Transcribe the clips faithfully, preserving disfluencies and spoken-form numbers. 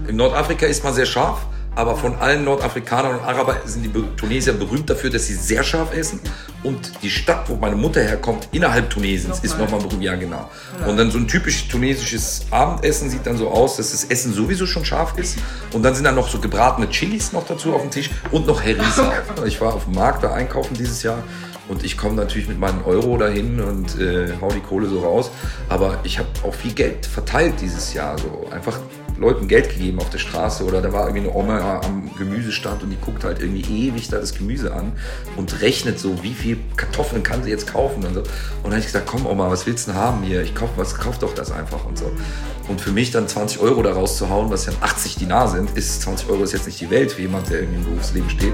in Nordafrika ist man sehr scharf, aber von allen Nordafrikanern und Arabern sind die Tunesier berühmt dafür, dass sie sehr scharf essen. Und die Stadt, wo meine Mutter herkommt, innerhalb Tunesiens, ist nochmal berühmt. Ja, genau. Und dann so ein typisch tunesisches Abendessen sieht dann so aus, dass das Essen sowieso schon scharf ist. Und dann sind dann noch so gebratene Chilis noch dazu auf dem Tisch und noch Harissa. Ich war auf dem Markt da einkaufen dieses Jahr. Und ich komme natürlich mit meinen Euro dahin und äh, hau die Kohle so raus. Aber ich habe auch viel Geld verteilt dieses Jahr. So einfach Leuten Geld gegeben auf der Straße. Oder da war irgendwie eine Oma am Gemüsestand und die guckt halt irgendwie ewig da das Gemüse an und rechnet so, wie viel Kartoffeln kann sie jetzt kaufen und so. Und dann habe ich gesagt, komm Oma, was willst du denn haben hier? Ich kauf was, kauf doch das einfach und so. Und für mich dann zwanzig Euro da rauszuhauen, was ja achtzig Dinar sind, ist zwanzig Euro ist jetzt nicht die Welt für jemand, der irgendwie im Berufsleben steht.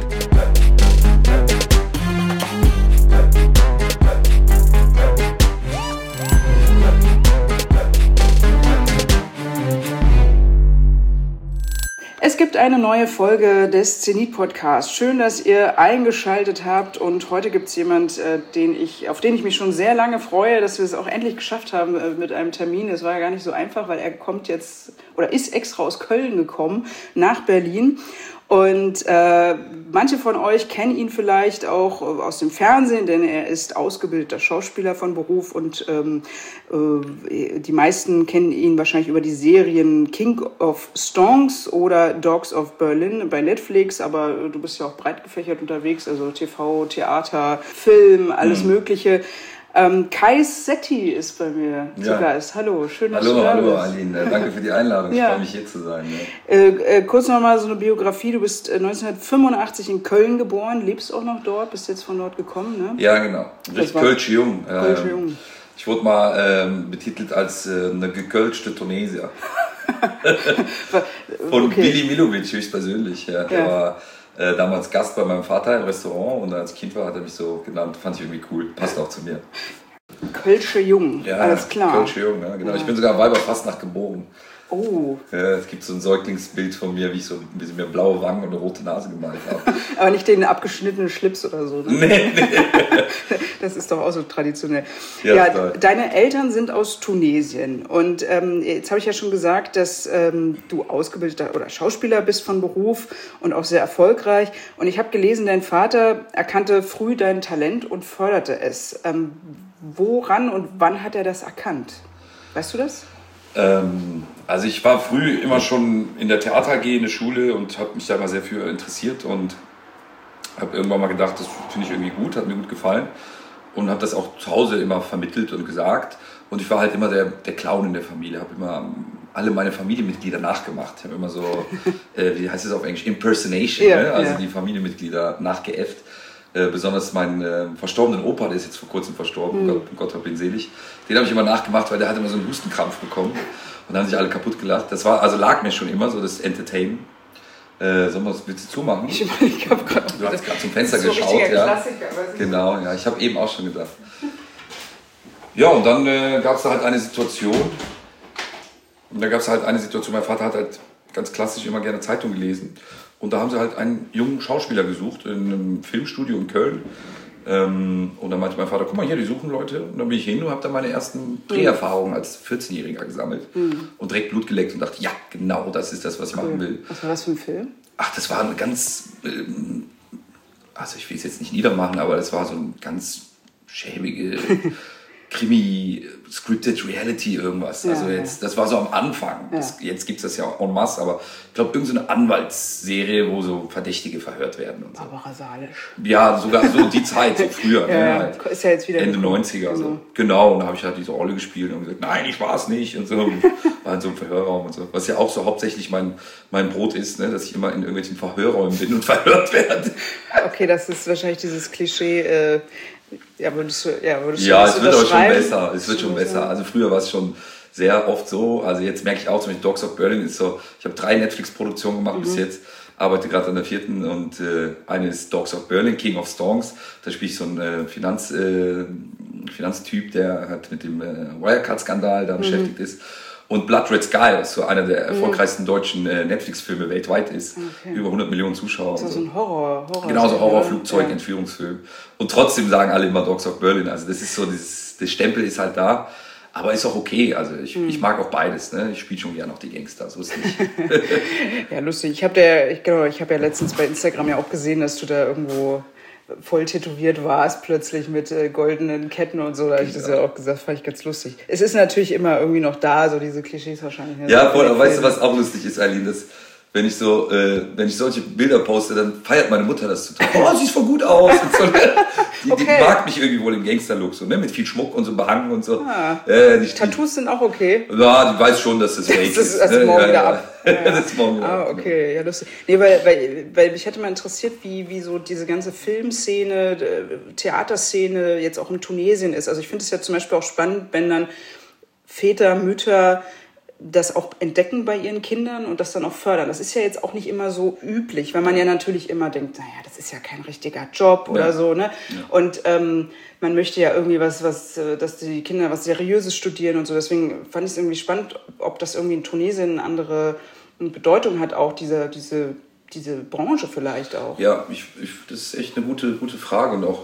Es gibt eine neue Folge des Zenit-Podcasts. Schön, dass ihr eingeschaltet habt. Und heute gibt es jemanden, den ich, auf den ich mich schon sehr lange freue, dass wir es auch endlich geschafft haben mit einem Termin. Es war ja gar nicht so einfach, weil er kommt jetzt oder ist extra aus Köln gekommen nach Berlin. Und äh, manche von euch kennen ihn vielleicht auch aus dem Fernsehen, denn er ist ausgebildeter Schauspieler von Beruf und ähm, äh, die meisten kennen ihn wahrscheinlich über die Serien King of Stonks oder Dogs of Berlin bei Netflix, aber du bist ja auch breit gefächert unterwegs, also T V, Theater, Film, alles mhm. Mögliche. Ähm, Kai Setti ist bei mir zu ja. Gast. Hallo, schön, dass hallo, du da hallo, bist. Hallo Aline, danke für die Einladung, ich ja. freue mich hier zu sein. Ja. Äh, äh, kurz nochmal so eine Biografie, du bist äh, neunzehnhundertfünfundachtzig in Köln geboren, lebst auch noch dort, bist jetzt von dort gekommen, ne? Ja, genau, richtig Kölsche Jung. Kölsche ähm, Jung. Ich wurde mal ähm, betitelt als äh, eine gekölschte Tunesier. Von okay. Billy Milovic höchstpersönlich, ja. Der ja. war äh, damals Gast bei meinem Vater im Restaurant und als Kind war, hat er mich so genannt, fand ich irgendwie cool, passt auch zu mir. Kölsche Jung, ja, alles klar. Kölsche Jung, ja, genau. Ja. Ich bin sogar Weiberfastnacht geboren. Oh. Ja, es gibt so ein Säuglingsbild von mir, wie ich so wie sie mir blaue Wangen und eine rote Nase gemalt habe. Aber nicht den abgeschnittenen Schlips oder so, ne? Nee, nee. Das ist doch auch so traditionell. Ja, ja deine Eltern sind aus Tunesien. Und ähm, jetzt habe ich ja schon gesagt, dass ähm, du ausgebildeter oder Schauspieler bist von Beruf und auch sehr erfolgreich. Und ich habe gelesen, dein Vater erkannte früh dein Talent und förderte es. Ähm, woran und wann hat er das erkannt? Weißt du das? Ähm, also ich war früh immer schon in der Theater A G in der Schule und habe mich da immer sehr für interessiert und habe irgendwann mal gedacht, das finde ich irgendwie gut, hat mir gut gefallen und habe das auch zu Hause immer vermittelt und gesagt und ich war halt immer der, der Clown in der Familie, habe immer alle meine Familienmitglieder nachgemacht, ich habe immer so, äh, wie heißt es auf Englisch, Impersonation, ja, ne? Also ja. Die Familienmitglieder nachgeäfft. Äh, besonders meinen äh, verstorbenen Opa, der ist jetzt vor kurzem verstorben, mhm. Gott, Gott hab ihn selig, den habe ich immer nachgemacht, weil der hat immer so einen Hustenkrampf bekommen und dann haben sich alle kaputt gelacht. Das war, also lag mir schon immer so, das Entertainment. Äh, sollen wir das bitte zumachen? Ich, ich habe gerade Du hast gerade zum Fenster so geschaut, ja. Klassiker, Genau, ja, ich habe eben auch schon gedacht. Ja, und dann äh, gab es da halt eine Situation, und da gab es halt eine Situation, mein Vater hat halt ganz klassisch immer gerne Zeitung gelesen. Und da haben sie halt einen jungen Schauspieler gesucht in einem Filmstudio in Köln. Ähm, und dann meinte mein Vater, guck mal hier, die suchen Leute. Und dann bin ich hin und habe dann meine ersten Dreherfahrungen als vierzehnjähriger gesammelt. Mhm. Und direkt Blut geleckt und dachte, ja, genau, das ist das, was ich machen will. Was war das für ein Film? Ach, das war eine ganz, ähm, also ich will es jetzt nicht niedermachen, aber das war so ein ganz schäbige Krimi, Scripted Reality irgendwas. Ja, also jetzt, ja. Das war so am Anfang. Ja. Das, jetzt gibt es das ja en masse, aber ich glaube, irgendeine so Anwaltsserie, wo so Verdächtige verhört werden. Und so. Barbara Salisch. Ja, sogar so die Zeit, so früher. ja, ne, ja. Halt ist ja jetzt wieder Ende neunziger. Genau. So. Genau, und da habe ich halt diese Rolle gespielt und gesagt, nein, ich war es nicht. Und so. War in so einem Verhörraum und so. Was ja auch so hauptsächlich mein, mein Brot ist, ne? Dass ich immer in irgendwelchen Verhörräumen bin und verhört werde. Okay, das ist wahrscheinlich dieses Klischee. Äh Ja, würdest du, ja, würdest du ja es wird aber schon besser. Es wird schon besser. Also früher war es schon sehr oft so. Also jetzt merke ich auch, zum Beispiel Dogs of Berlin ist so, ich habe drei Netflix-Produktionen gemacht mhm. bis jetzt, arbeite gerade an der vierten und äh, eine ist Dogs of Berlin, King of Stonks. Da spiele ich so einen äh, Finanz, äh, Finanztyp, der halt mit dem äh, Wirecard-Skandal da mhm. beschäftigt ist. Und Blood Red Sky, was so einer der erfolgreichsten mhm. deutschen äh, Netflix-Filme weltweit ist. Okay. Über hundert Millionen Zuschauer. Das ist so ein Horror. Horror genau, so Horror-Flugzeug-Entführungsfilm. Ja. Und trotzdem sagen alle immer Dogs of Berlin. Also das ist so, dieses, der Stempel ist halt da. Aber ist auch okay, also ich, mhm. ich mag auch beides, ne? Ich spiele schon gerne auch die Gangster, so ist es nicht. Ja, lustig. Ich habe ja, ich, genau, ich hab ja letztens bei Instagram ja auch gesehen, dass du da irgendwo voll tätowiert warst, plötzlich mit äh, goldenen Ketten und so. Da habe ich das ja auch gesagt, fand ich ganz lustig. Es ist natürlich immer irgendwie noch da, so diese Klischees wahrscheinlich. Ne? Ja, voll, aber weißt du, was auch lustig ist, Eileen, das... Wenn ich so, äh, wenn ich solche Bilder poste, dann feiert meine Mutter das total. Oh, siehst voll gut aus. Und so, ne? die, okay. die mag mich irgendwie wohl im Gangster-Look, so, ne? Mit viel Schmuck und so Behang und so. Ah. Äh, die, Tattoos sind auch okay. Ja, die weiß schon, dass das fake das ist. Das ist ne? morgen ja, wieder ja. ab. Ja, ja. Das ist morgen wieder ah, ab. okay, ja, lustig. Nee, weil, weil, weil mich hätte mal interessiert, wie, wie so diese ganze Filmszene, Theaterszene jetzt auch in Tunesien ist. Also ich finde es ja zum Beispiel auch spannend, wenn dann Väter, Mütter das auch entdecken bei ihren Kindern und das dann auch fördern. Das ist ja jetzt auch nicht immer so üblich, weil man ja natürlich immer denkt, naja, das ist ja kein richtiger Job oder ja. so, ne? Ja. Und ähm, man möchte ja irgendwie was, was, dass die Kinder was Seriöses studieren und so. Deswegen fand ich es irgendwie spannend, ob das irgendwie in Tunesien eine andere Bedeutung hat, auch diese, diese, diese Branche vielleicht auch. Ja, ich, ich, das ist echt eine gute, gute Frage und auch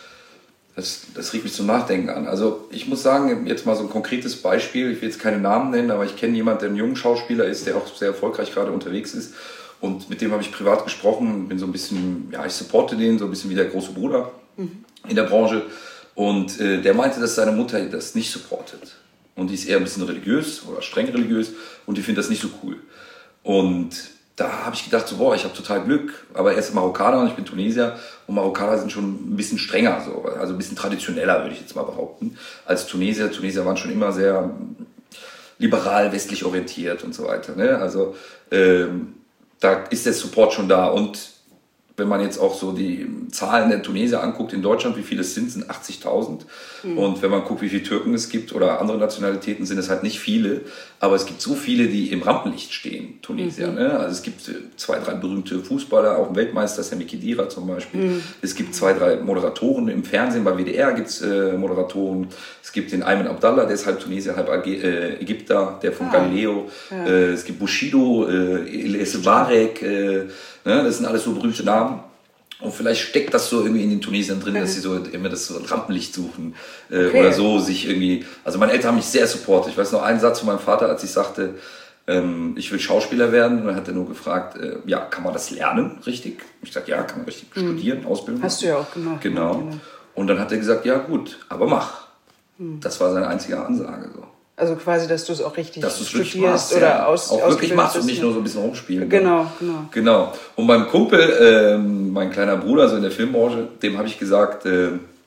Das, das regt mich zum Nachdenken an. Also ich muss sagen, jetzt mal so ein konkretes Beispiel, ich will jetzt keine Namen nennen, aber ich kenne jemanden, der ein junger Schauspieler ist, der auch sehr erfolgreich gerade unterwegs ist und mit dem habe ich privat gesprochen, bin so ein bisschen, ja ich supporte den, so ein bisschen wie der große Bruder mhm. in der Branche und äh, der meinte, dass seine Mutter das nicht supportet und die ist eher ein bisschen religiös oder streng religiös und die findet das nicht so cool und da habe ich gedacht, so, boah, ich habe total Glück, aber er ist Marokkaner und ich bin Tunesier und Marokkaner sind schon ein bisschen strenger, so, also ein bisschen traditioneller, würde ich jetzt mal behaupten, als Tunesier. Tunesier waren schon immer sehr liberal, westlich orientiert und so weiter, ne? Also ähm, da ist der Support schon da und wenn man jetzt auch so die Zahlen der Tunesier anguckt in Deutschland, wie viele es sind, sind achtzigtausend. Mhm. Und wenn man guckt, wie viele Türken es gibt oder andere Nationalitäten, sind es halt nicht viele. Aber es gibt so viele, die im Rampenlicht stehen, Tunesier. Mhm. Ne? Also es gibt zwei, drei berühmte Fußballer, auch ein Weltmeister, Sami Khedira zum Beispiel. Mhm. Es gibt zwei, drei Moderatoren im Fernsehen, bei W D R gibt es äh, Moderatoren. Es gibt den Ayman Abdallah, der ist halb Tunesier, halb äh, Ägypter, der von ah. Galileo. Ja. Äh, es gibt Bushido, äh, Elias Barek, äh, ne? Das sind alles so berühmte Namen. Und vielleicht steckt das so irgendwie in den Tunesiern drin, mhm. dass sie so immer das so Rampenlicht suchen äh, okay. oder so sich irgendwie. Also meine Eltern haben mich sehr supportet. Ich weiß noch einen Satz von meinem Vater, als ich sagte, ähm, ich will Schauspieler werden. Und dann hat er nur gefragt, äh, ja, kann man das lernen, richtig? Ich sagte, ja, kann man richtig mhm. studieren, Ausbildung. Hast du ja auch gemacht. Genau. genau. Und dann hat er gesagt, ja gut, aber mach. Mhm. Das war seine einzige Ansage so. Also quasi, dass du es auch richtig dass studierst machst, oder ja. aus, auch wirklich machst und nicht nur so ein bisschen rumspielen. Genau, genau. Genau. Und meinem Kumpel, ähm, mein kleiner Bruder, so in der Filmbranche, dem habe ich gesagt, äh,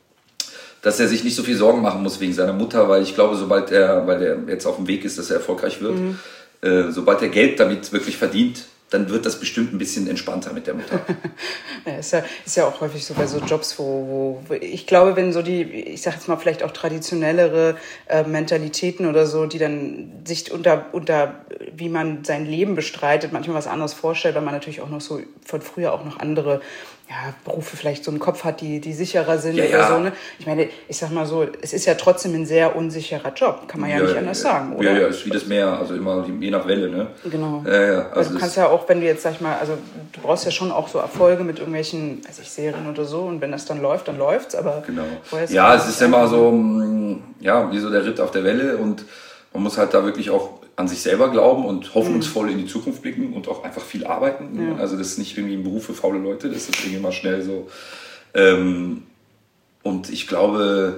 dass er sich nicht so viel Sorgen machen muss wegen seiner Mutter, weil ich glaube, sobald er, weil er jetzt auf dem Weg ist, dass er erfolgreich wird, mhm. äh, sobald er Geld damit wirklich verdient, dann wird das bestimmt ein bisschen entspannter mit der Mutter. Ja, ist, ja, ist ja auch häufig so bei so Jobs, wo, wo ich glaube, wenn so die, ich sag jetzt mal vielleicht auch traditionellere äh, Mentalitäten oder so, die dann sich unter, unter, wie man sein Leben bestreitet, manchmal was anderes vorstellt, weil man natürlich auch noch so von früher auch noch andere ja, Berufe vielleicht so im Kopf hat, die, die sicherer sind ja, oder ja. so. Ne? Ich meine, ich sag mal so, es ist ja trotzdem ein sehr unsicherer Job, kann man ja, ja nicht anders ja, sagen, oder? Ja, ja, ist wie das Meer, also immer je nach Welle, ne? Genau. Ja, ja, also, also du kannst ja auch, wenn du jetzt, sag ich mal, also du brauchst ja schon auch so Erfolge mit irgendwelchen, weiß ich, Serien oder so und wenn das dann läuft, dann läuft's, aber... Genau. Ja, es ist ja immer so, ja, wie so der Ritt auf der Welle und man muss halt da wirklich auch an sich selber glauben und hoffnungsvoll in die Zukunft blicken und auch einfach viel arbeiten. Ja. Also das ist nicht irgendwie ein Beruf für faule Leute, das ist irgendwie mal schnell so. Ähm, und ich glaube,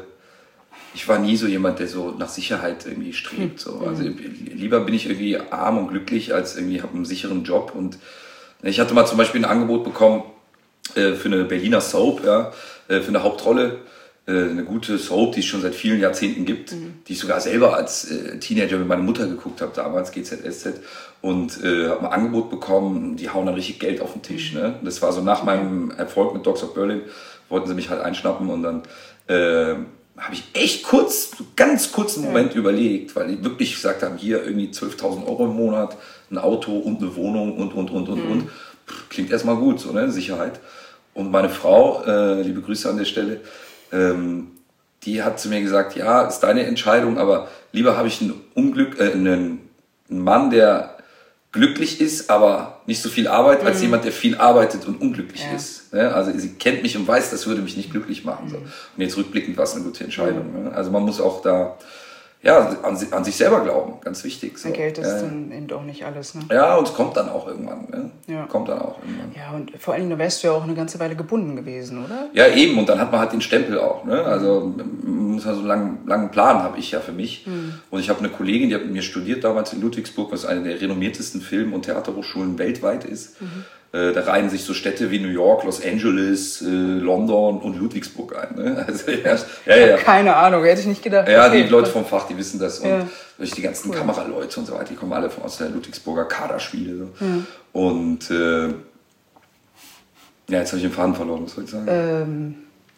ich war nie so jemand, der so nach Sicherheit irgendwie strebt. So. Also lieber bin ich irgendwie arm und glücklich, als irgendwie habe einen sicheren Job. Und ich hatte mal zum Beispiel ein Angebot bekommen äh, für eine Berliner Soap, ja, äh, für eine Hauptrolle. Eine gute Soap, die es schon seit vielen Jahrzehnten gibt, mhm. die ich sogar selber als äh, Teenager mit meiner Mutter geguckt habe, damals G Z S Z, und äh, habe ein Angebot bekommen, die hauen dann richtig Geld auf den Tisch. Mhm. Ne? Das war so nach meinem Erfolg mit Dogs of Berlin, wollten sie mich halt einschnappen und dann äh, habe ich echt kurz, ganz kurzen Moment ja. überlegt, weil die wirklich gesagt haben, hier irgendwie zwölftausend Euro im Monat, ein Auto und eine Wohnung und, und, und, und, mhm. und. Pff, klingt erstmal gut, so, ne, Sicherheit. Und meine Frau, äh, liebe Grüße an der Stelle, Ähm, die hat zu mir gesagt, ja, ist deine Entscheidung, aber lieber habe ich einen, Unglück, äh, einen, einen Mann, der glücklich ist, aber nicht so viel arbeitet, mhm. als jemand, der viel arbeitet und unglücklich ja. ist. Ne? Also sie kennt mich und weiß, das würde mich nicht glücklich machen. Mhm. So. Und jetzt rückblickend war es eine gute Entscheidung. Mhm. Ne? Also man muss auch da ja, an, an sich selber glauben, ganz wichtig. So. Ja, Geld ist ja. dann eben doch nicht alles. Ne? Ja, und es kommt dann auch irgendwann. Ne? Ja. Kommt dann auch irgendwann. Ja, und vor allem, da wärst du ja auch eine ganze Weile gebunden gewesen, oder? Ja, eben. Und dann hat man halt den Stempel auch. Ne? Also man muss ja so einen langen, langen Plan habe ich ja für mich. Mhm. Und ich habe eine Kollegin, die hat mit mir studiert damals in Ludwigsburg, was eine der renommiertesten Film- und Theaterhochschulen weltweit ist. Mhm. Äh, da reihen sich so Städte wie New York, Los Angeles, äh, London und Ludwigsburg ein. Ne? Also, ja, ja, ja. Keine Ahnung, hätte ich nicht gedacht. Ja, okay. die Leute vom Fach, die wissen das. Und ja. die ganzen cool. Kameraleute und so weiter, die kommen alle aus der Ludwigsburger Kaderschmiede. So. Mhm. Und äh, ja, jetzt habe ich den Faden verloren, was soll ich sagen? Ähm,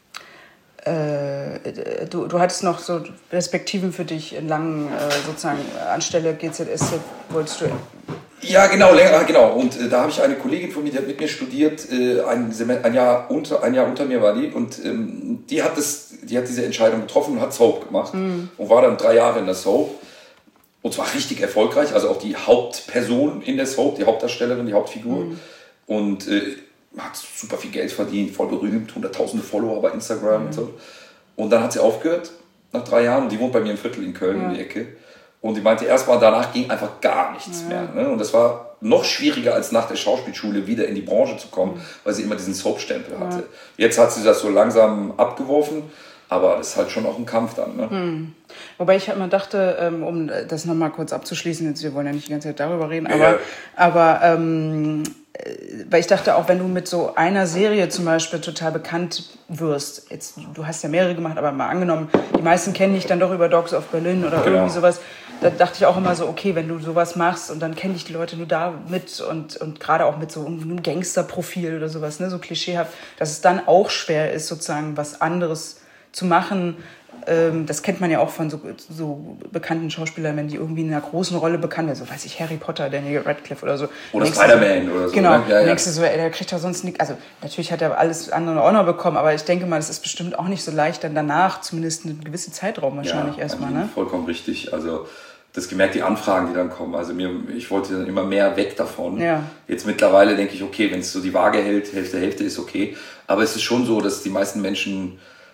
äh, du, du hattest noch so Perspektiven für dich in langen, äh, sozusagen, anstelle G Z S Z, wolltest du... Ja, genau, länger, genau. Und äh, da habe ich eine Kollegin von mir, die hat mit mir studiert, äh, ein, ein, Jahr unter, ein Jahr unter mir war die. Und ähm, die, hat das, die hat diese Entscheidung getroffen und hat Soap gemacht. Mhm. Und war dann drei Jahre in der Soap. Und zwar richtig erfolgreich. Also auch die Hauptperson in der Soap, die Hauptdarstellerin, die Hauptfigur. Mhm. Und äh, hat super viel Geld verdient, voll berühmt, hunderttausende Follower bei Instagram mhm. und so. Und dann hat sie aufgehört, nach drei Jahren. Und die wohnt bei mir im Viertel in Köln, ja. um die Ecke. Und die meinte, erstmal danach ging einfach gar nichts ja. mehr. Ne? Und das war noch schwieriger, als nach der Schauspielschule wieder in die Branche zu kommen, mhm. weil sie immer diesen Soap-Stempel hatte. Ja. Jetzt hat sie das so langsam abgeworfen, aber das ist halt schon auch ein Kampf dann. Ne? Mhm. Wobei ich halt mal dachte, um das nochmal kurz abzuschließen, jetzt, wir wollen ja nicht die ganze Zeit darüber reden, aber, ja. aber ähm, weil ich dachte, auch wenn du mit so einer Serie zum Beispiel total bekannt wirst, jetzt, du hast ja mehrere gemacht, aber mal angenommen, die meisten kennen dich dann doch über Dogs of Berlin oder genau. irgendwie sowas, da dachte ich auch immer so, okay, wenn du sowas machst und dann kennen dich die Leute nur damit und, und gerade auch mit so einem Gangsterprofil oder sowas, ne, so klischeehaft, dass es dann auch schwer ist, sozusagen was anderes zu machen. Ähm, das kennt man ja auch von so, so bekannten Schauspielern, wenn die irgendwie in einer großen Rolle bekannt sind, so weiß ich, Harry Potter, Daniel Radcliffe oder so. Oder Spider-Man oder so. Genau, ne? ja, ja. denkst du so, ey, der kriegt doch sonst nichts, also natürlich hat er alles andere auch noch bekommen, aber ich denke mal, das ist bestimmt auch nicht so leicht, dann danach zumindest einen gewissen Zeitraum wahrscheinlich ja, erstmal. Ne? Vollkommen richtig, also das gemerkt, die Anfragen, die dann kommen, also mir, ich wollte dann immer mehr weg davon. Ja. Jetzt mittlerweile denke ich, okay, wenn es so die Waage hält, Hälfte, Hälfte ist okay, aber es ist schon so, dass die meisten Menschen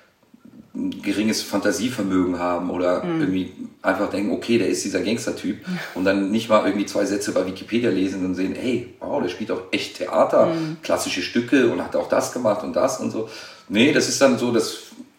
ein geringes Fantasievermögen haben oder mhm. irgendwie einfach denken, okay, der ist dieser Gangster-Typ ja. und dann nicht mal irgendwie zwei Sätze bei Wikipedia lesen und sehen, hey, wow, der spielt auch echt Theater, mhm. klassische Stücke und hat auch das gemacht und das und so. Nee, das ist dann so das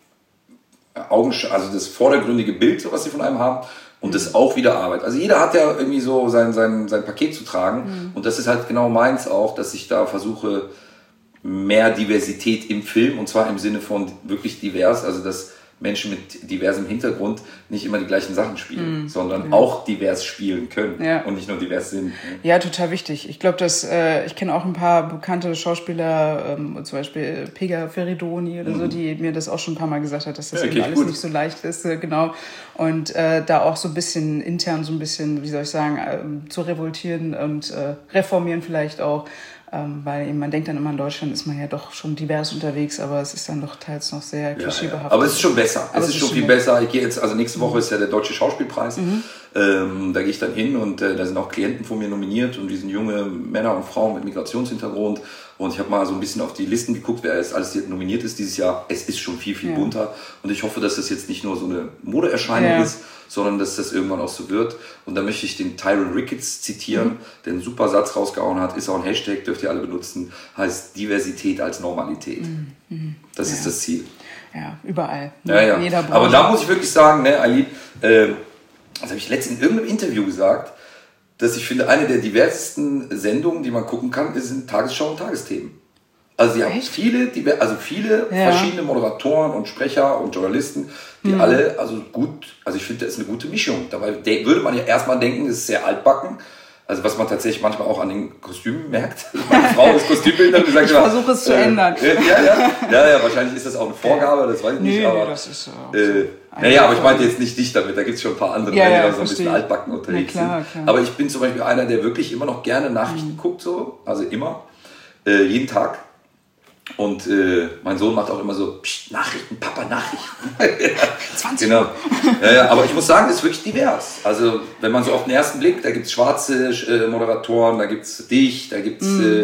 Augen, also das vordergründige Bild, was sie von einem haben und mhm. das auch wieder Arbeit. Also jeder hat ja irgendwie so sein, sein, sein Paket zu tragen mhm. und das ist halt genau meins auch, dass ich da versuche, mehr Diversität im Film und zwar im Sinne von wirklich divers, also dass Menschen mit diversem Hintergrund nicht immer die gleichen Sachen spielen, mm, sondern ja. auch divers spielen können ja. und nicht nur divers sind. Ja, total wichtig. Ich glaube, dass äh, ich kenne auch ein paar bekannte Schauspieler, ähm, zum Beispiel Pega Ferridoni oder mm. so, die mir das auch schon ein paar Mal gesagt hat, dass das ja, eben alles gut. nicht so leicht ist, äh, genau. Und äh, da auch so ein bisschen intern so ein bisschen, wie soll ich sagen, äh, zu revoltieren und äh, reformieren vielleicht auch. Ähm, weil man denkt dann immer, in Deutschland ist man ja doch schon divers unterwegs, aber es ist dann doch teils noch sehr klischeebehaftet. Ja, ja. Aber es ist schon besser. Es ist, ist schon viel besser. besser. Ich gehe jetzt, also nächste Woche mhm. ist ja der Deutsche Schauspielpreis. Mhm. Ähm, da gehe ich dann hin und äh, da sind auch Klienten von mir nominiert und die sind junge Männer und Frauen mit Migrationshintergrund. Und ich habe mal so ein bisschen auf die Listen geguckt, wer jetzt alles nominiert ist dieses Jahr. Es ist schon viel, viel ja. bunter. Und ich hoffe, dass das jetzt nicht nur so eine Modeerscheinung ja. ist, sondern dass das irgendwann auch so wird. Und da möchte ich den Tyrone Ricketts zitieren, mhm. der einen super Satz rausgehauen hat, ist auch ein Hashtag, dürft ihr alle benutzen, heißt Diversität als Normalität. Mhm. Das ja. ist das Ziel. Ja, überall. Ja, ja. In jeder Branche. Aber da muss ich wirklich sagen, ne, Eileen, äh, das habe ich letztens in irgendeinem Interview gesagt, dass ich finde, eine der diversesten Sendungen, die man gucken kann, sind Tagesschau und Tagesthemen. Also sie haben viele, also viele ja. verschiedene Moderatoren und Sprecher und Journalisten, die mhm. alle, also gut, also ich finde, das ist eine gute Mischung. Dabei würde man ja erstmal denken, es ist sehr altbacken. Also was man tatsächlich manchmal auch an den Kostümen merkt. Meine Frau ist Kostümbildnerin und sagt ich immer, versuche es zu äh, ändern. Äh, ja, ja, ja, ja, wahrscheinlich ist das auch eine Vorgabe, das weiß ich nicht. Nee, aber, das ist auch äh, so. Naja, aber ich meinte jetzt nicht dich damit, da gibt es schon ein paar andere, ja, die ja, da so ein bisschen altbacken unterwegs ja, klar, sind. klar. Aber ich bin zum Beispiel einer, der wirklich immer noch gerne Nachrichten mhm. guckt, so, also immer, äh, jeden Tag. Und äh, mein Sohn macht auch immer so, Psst, Nachrichten, Papa, Nachrichten. zwanzig genau. Ja, ja, aber ich muss sagen, es ist wirklich divers. Also wenn man so auf den ersten Blick, da gibt es schwarze äh, Moderatoren, da gibt es dich, da gibt es mm. äh,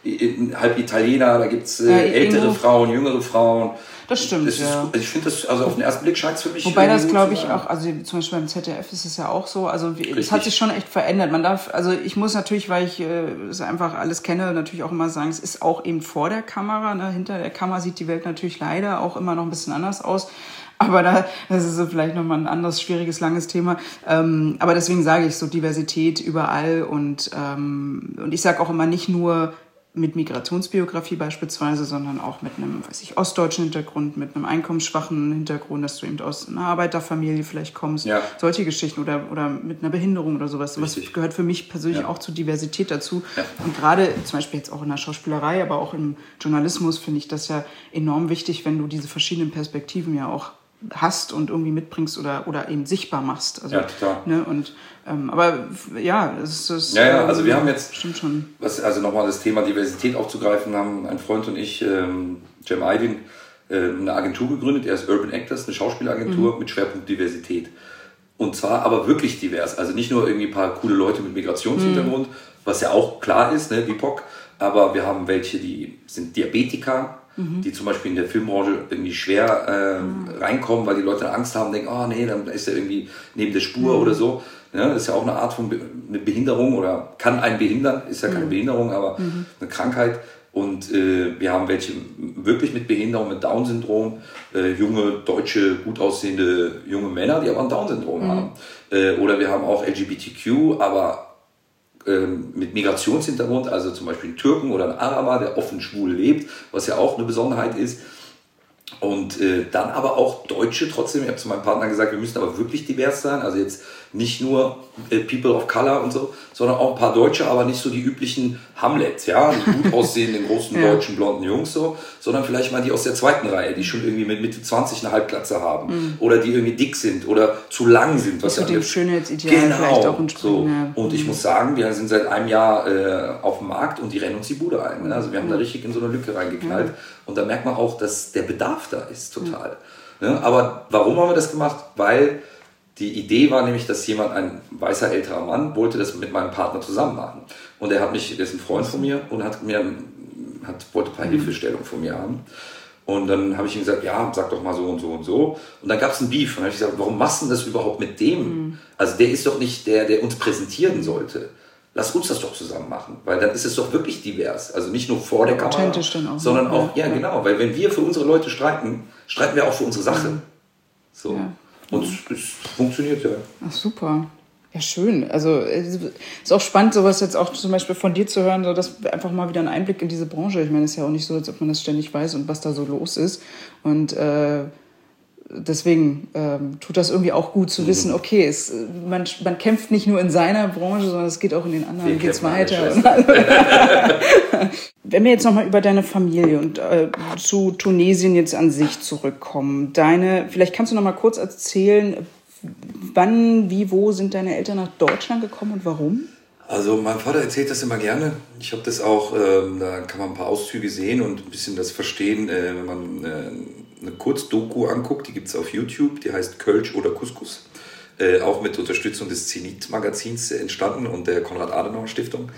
halb Italiener, da gibt es äh, Ja, ältere Ingo. Frauen, jüngere Frauen. Das stimmt, Das ist, ja. also ich finde das, also auf den ersten Blick scheint es für mich. Wobei das, gut glaube zu ich, sein. auch, also zum Beispiel beim Z D F ist es ja auch so, also es Richtig. hat sich schon echt verändert. Man darf, also ich muss natürlich, weil ich äh, es einfach alles kenne, natürlich auch immer sagen, es ist auch eben vor der Kamera, ne? Hinter der Kamera sieht die Welt natürlich leider auch immer noch ein bisschen anders aus. Aber da, das ist so vielleicht nochmal ein anderes, schwieriges, langes Thema. Ähm, aber deswegen sage ich so Diversität überall und, ähm, und ich sage auch immer nicht nur mit Migrationsbiografie beispielsweise, sondern auch mit einem, weiß ich, ostdeutschen Hintergrund, mit einem einkommensschwachen Hintergrund, dass du eben aus einer Arbeiterfamilie vielleicht kommst, Ja. solche Geschichten oder, oder mit einer Behinderung oder sowas. Sowas Richtig. gehört für mich persönlich Ja. auch zur Diversität dazu. Ja. Und gerade zum Beispiel jetzt auch in der Schauspielerei, aber auch im Journalismus finde ich das ja enorm wichtig, wenn du diese verschiedenen Perspektiven ja auch hast und irgendwie mitbringst oder, oder eben sichtbar machst. Also, Ja, total. Ne, und, ähm, aber ja, es ist... Ja, ja, also wir haben jetzt, Stimmt schon. was, also nochmal das Thema Diversität aufzugreifen, haben ein Freund und ich, ähm, Cem Aydin, äh, eine Agentur gegründet. Er ist Urban Actors, eine Schauspielagentur Mhm. mit Schwerpunkt Diversität. Und zwar aber wirklich divers. Also nicht nur irgendwie ein paar coole Leute mit Migrationshintergrund, Mhm. was ja auch klar ist, ne, B I P O C, aber wir haben welche, die sind Diabetiker, Mhm. die zum Beispiel in der Filmbranche irgendwie schwer äh, reinkommen, weil die Leute Angst haben, denken, oh nee, dann ist er irgendwie neben der Spur Mhm. oder so. Ja, das ist ja auch eine Art von Be eine Behinderung oder kann einen behindern, ist ja keine Mhm. Behinderung, aber eine Krankheit. Und äh, wir haben welche wirklich mit Behinderung, mit Down-Syndrom, äh, junge, deutsche, gut aussehende junge Männer, die aber ein Down-Syndrom Mhm. haben. Äh, oder wir haben auch L G B T Q, aber ähm, mit Migrationshintergrund, also zum Beispiel einen Türken oder einen Araber, der offen schwul lebt, was ja auch eine Besonderheit ist. Und äh, dann aber auch Deutsche trotzdem. Ich habe zu meinem Partner gesagt, wir müssen aber wirklich divers sein. Also jetzt nicht nur äh, People of Color und so, sondern auch ein paar Deutsche, aber nicht so die üblichen Hamlets, ja, die gut aussehenden großen Ja. deutschen blonden Jungs so, sondern vielleicht mal die aus der zweiten Reihe, die schon irgendwie mit Mitte zwanzig eine Halbglatze haben Mhm. oder die irgendwie dick sind oder zu lang sind. Was Das mit ja dem Schönheitsideal vielleicht auch entsprechen. so. Ja. Und ich muss sagen, wir sind seit einem Jahr äh, auf dem Markt und die rennen uns die Bude ein. Ne? Also wir haben da richtig in so eine Lücke reingeknallt. Und da merkt man auch, dass der Bedarf da ist, total. Ne? Aber warum haben wir das gemacht? Weil die Idee war nämlich, dass jemand, ein weißer älterer Mann, wollte das mit meinem Partner zusammen machen. Und er hat mich, der ist ein Freund von mir und hat mir, hat, wollte ein paar Hilfestellungen von mir haben. Und dann habe ich ihm gesagt, ja, sag doch mal so und so und so. Und dann gab es einen Beef. Und dann habe ich gesagt, warum machst du denn das überhaupt mit dem? Mhm. Also der ist doch nicht der, der uns präsentieren sollte. Lass uns das doch zusammen machen. Weil dann ist es doch wirklich divers. Also nicht nur vor der Ja, Kamera, authentisch dann auch, sondern ne? auch, ja, Ja. genau. Weil wenn wir für unsere Leute streiten, streiten wir auch für unsere Sache. Mhm. So. Ja. Und es, es funktioniert ja. Ach, super. Ja, schön. Also es ist auch spannend, sowas jetzt auch zum Beispiel von dir zu hören, so dass einfach mal wieder ein Einblick in diese Branche. Ich meine, es ist ja auch nicht so, als ob man das ständig weiß und was da so los ist. Und äh, deswegen ähm, tut das irgendwie auch gut zu Mhm. wissen, okay, es, man, man kämpft nicht nur in seiner Branche, sondern es geht auch in den anderen, Wir geht's kämpfen alle, weiter. Wenn wir jetzt nochmal über deine Familie und äh, zu Tunesien jetzt an sich zurückkommen, deine, vielleicht kannst du noch mal kurz erzählen, wann, wie, wo sind deine Eltern nach Deutschland gekommen und warum? Also mein Vater erzählt das immer gerne. Ich habe das auch, ähm, da kann man ein paar Auszüge sehen und ein bisschen das verstehen, äh, wenn man äh, eine Kurzdoku anguckt, die gibt es auf YouTube, die heißt Kölsch oder Couscous. Äh, auch mit Unterstützung des Zenit-Magazins entstanden und der Konrad-Adenauer-Stiftung.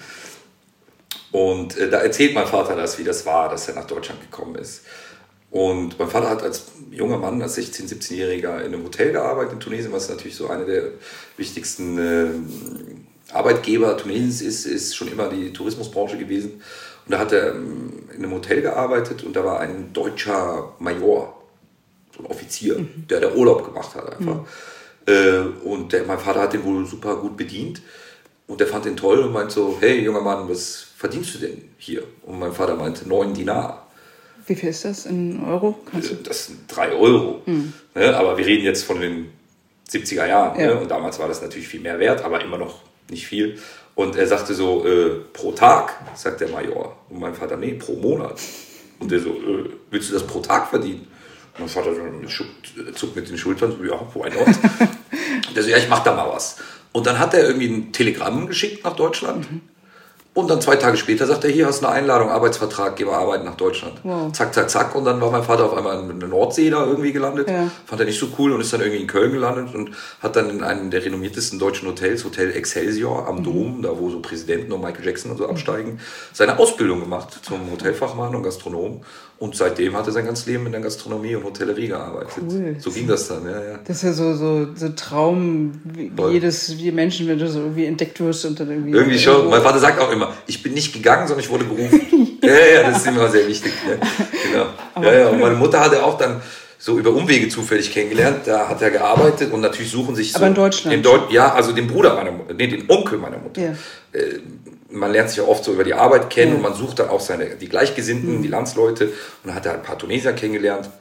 Und äh, da erzählt mein Vater das, wie das war, dass er nach Deutschland gekommen ist. Und mein Vater hat als junger Mann, als sechzehn-, siebzehnjähriger in einem Hotel gearbeitet in Tunesien, was natürlich so eine der wichtigsten äh, Arbeitgeber Tunesiens ist, ist schon immer die Tourismusbranche gewesen. Und da hat er ähm, in einem Hotel gearbeitet und da war ein deutscher Major, so ein Offizier, mhm. der der Urlaub gemacht hat einfach. Mhm. Äh, und der, mein Vater hat den wohl super gut bedient. Und der fand den toll und meinte so, hey junger Mann, was verdienst du denn hier? Und mein Vater meinte, neun Dinar. Wie viel ist das in Euro? Kannst du? Das sind drei Euro. Mhm. Ne? Aber wir reden jetzt von den siebziger Jahren. Ja. Ne? Und damals war das natürlich viel mehr wert, aber immer noch nicht viel. Und er sagte so, äh, pro Tag, sagt der Major. Und mein Vater, nee, pro Monat. Und der so, äh, willst du das pro Tag verdienen? Und mein Vater zuckt mit den Schultern, so, ja, why not? Der so, ja, ich mach da mal was. Und dann hat er irgendwie ein Telegramm geschickt nach Deutschland. Mhm. Und dann zwei Tage später sagt er, hier hast du eine Einladung, Arbeitsvertrag, geh mal arbeiten nach Deutschland. Wow. Zack, zack, zack. Und dann war mein Vater auf einmal in der Nordsee da irgendwie gelandet. Ja. Fand er nicht so cool und ist dann irgendwie in Köln gelandet und hat dann in einem der renommiertesten deutschen Hotels, Hotel Excelsior am Dom, da wo so Präsidenten und Michael Jackson und so absteigen, seine Ausbildung gemacht zum Hotelfachmann und Gastronom. Und seitdem hat er sein ganzes Leben in der Gastronomie und Hotellerie gearbeitet. Cool. So ging das dann, ja, ja. Das ist ja so, so, so Traum, wie, wie jedes, wie Menschen, wenn du so irgendwie entdeckt wirst und dann irgendwie... Irgendwie schon. Mein Vater sagt auch immer, ich bin nicht gegangen, sondern ich wurde gerufen. ja, ja, das ist immer sehr wichtig. Ja, genau. Ja, ja. Und meine Mutter hatte auch dann so über Umwege zufällig kennengelernt. Da hat er gearbeitet und natürlich suchen sich so... Aber in Deutschland? In Deut- ja, also den Bruder meiner Mutter, nee, den Onkel meiner Mutter. Ja. Äh, man lernt sich ja oft so über die Arbeit kennen, ja, und man sucht dann auch seine, die Gleichgesinnten, mhm, die Landsleute. Und dann hat er ein paar Tunesier kennengelernt.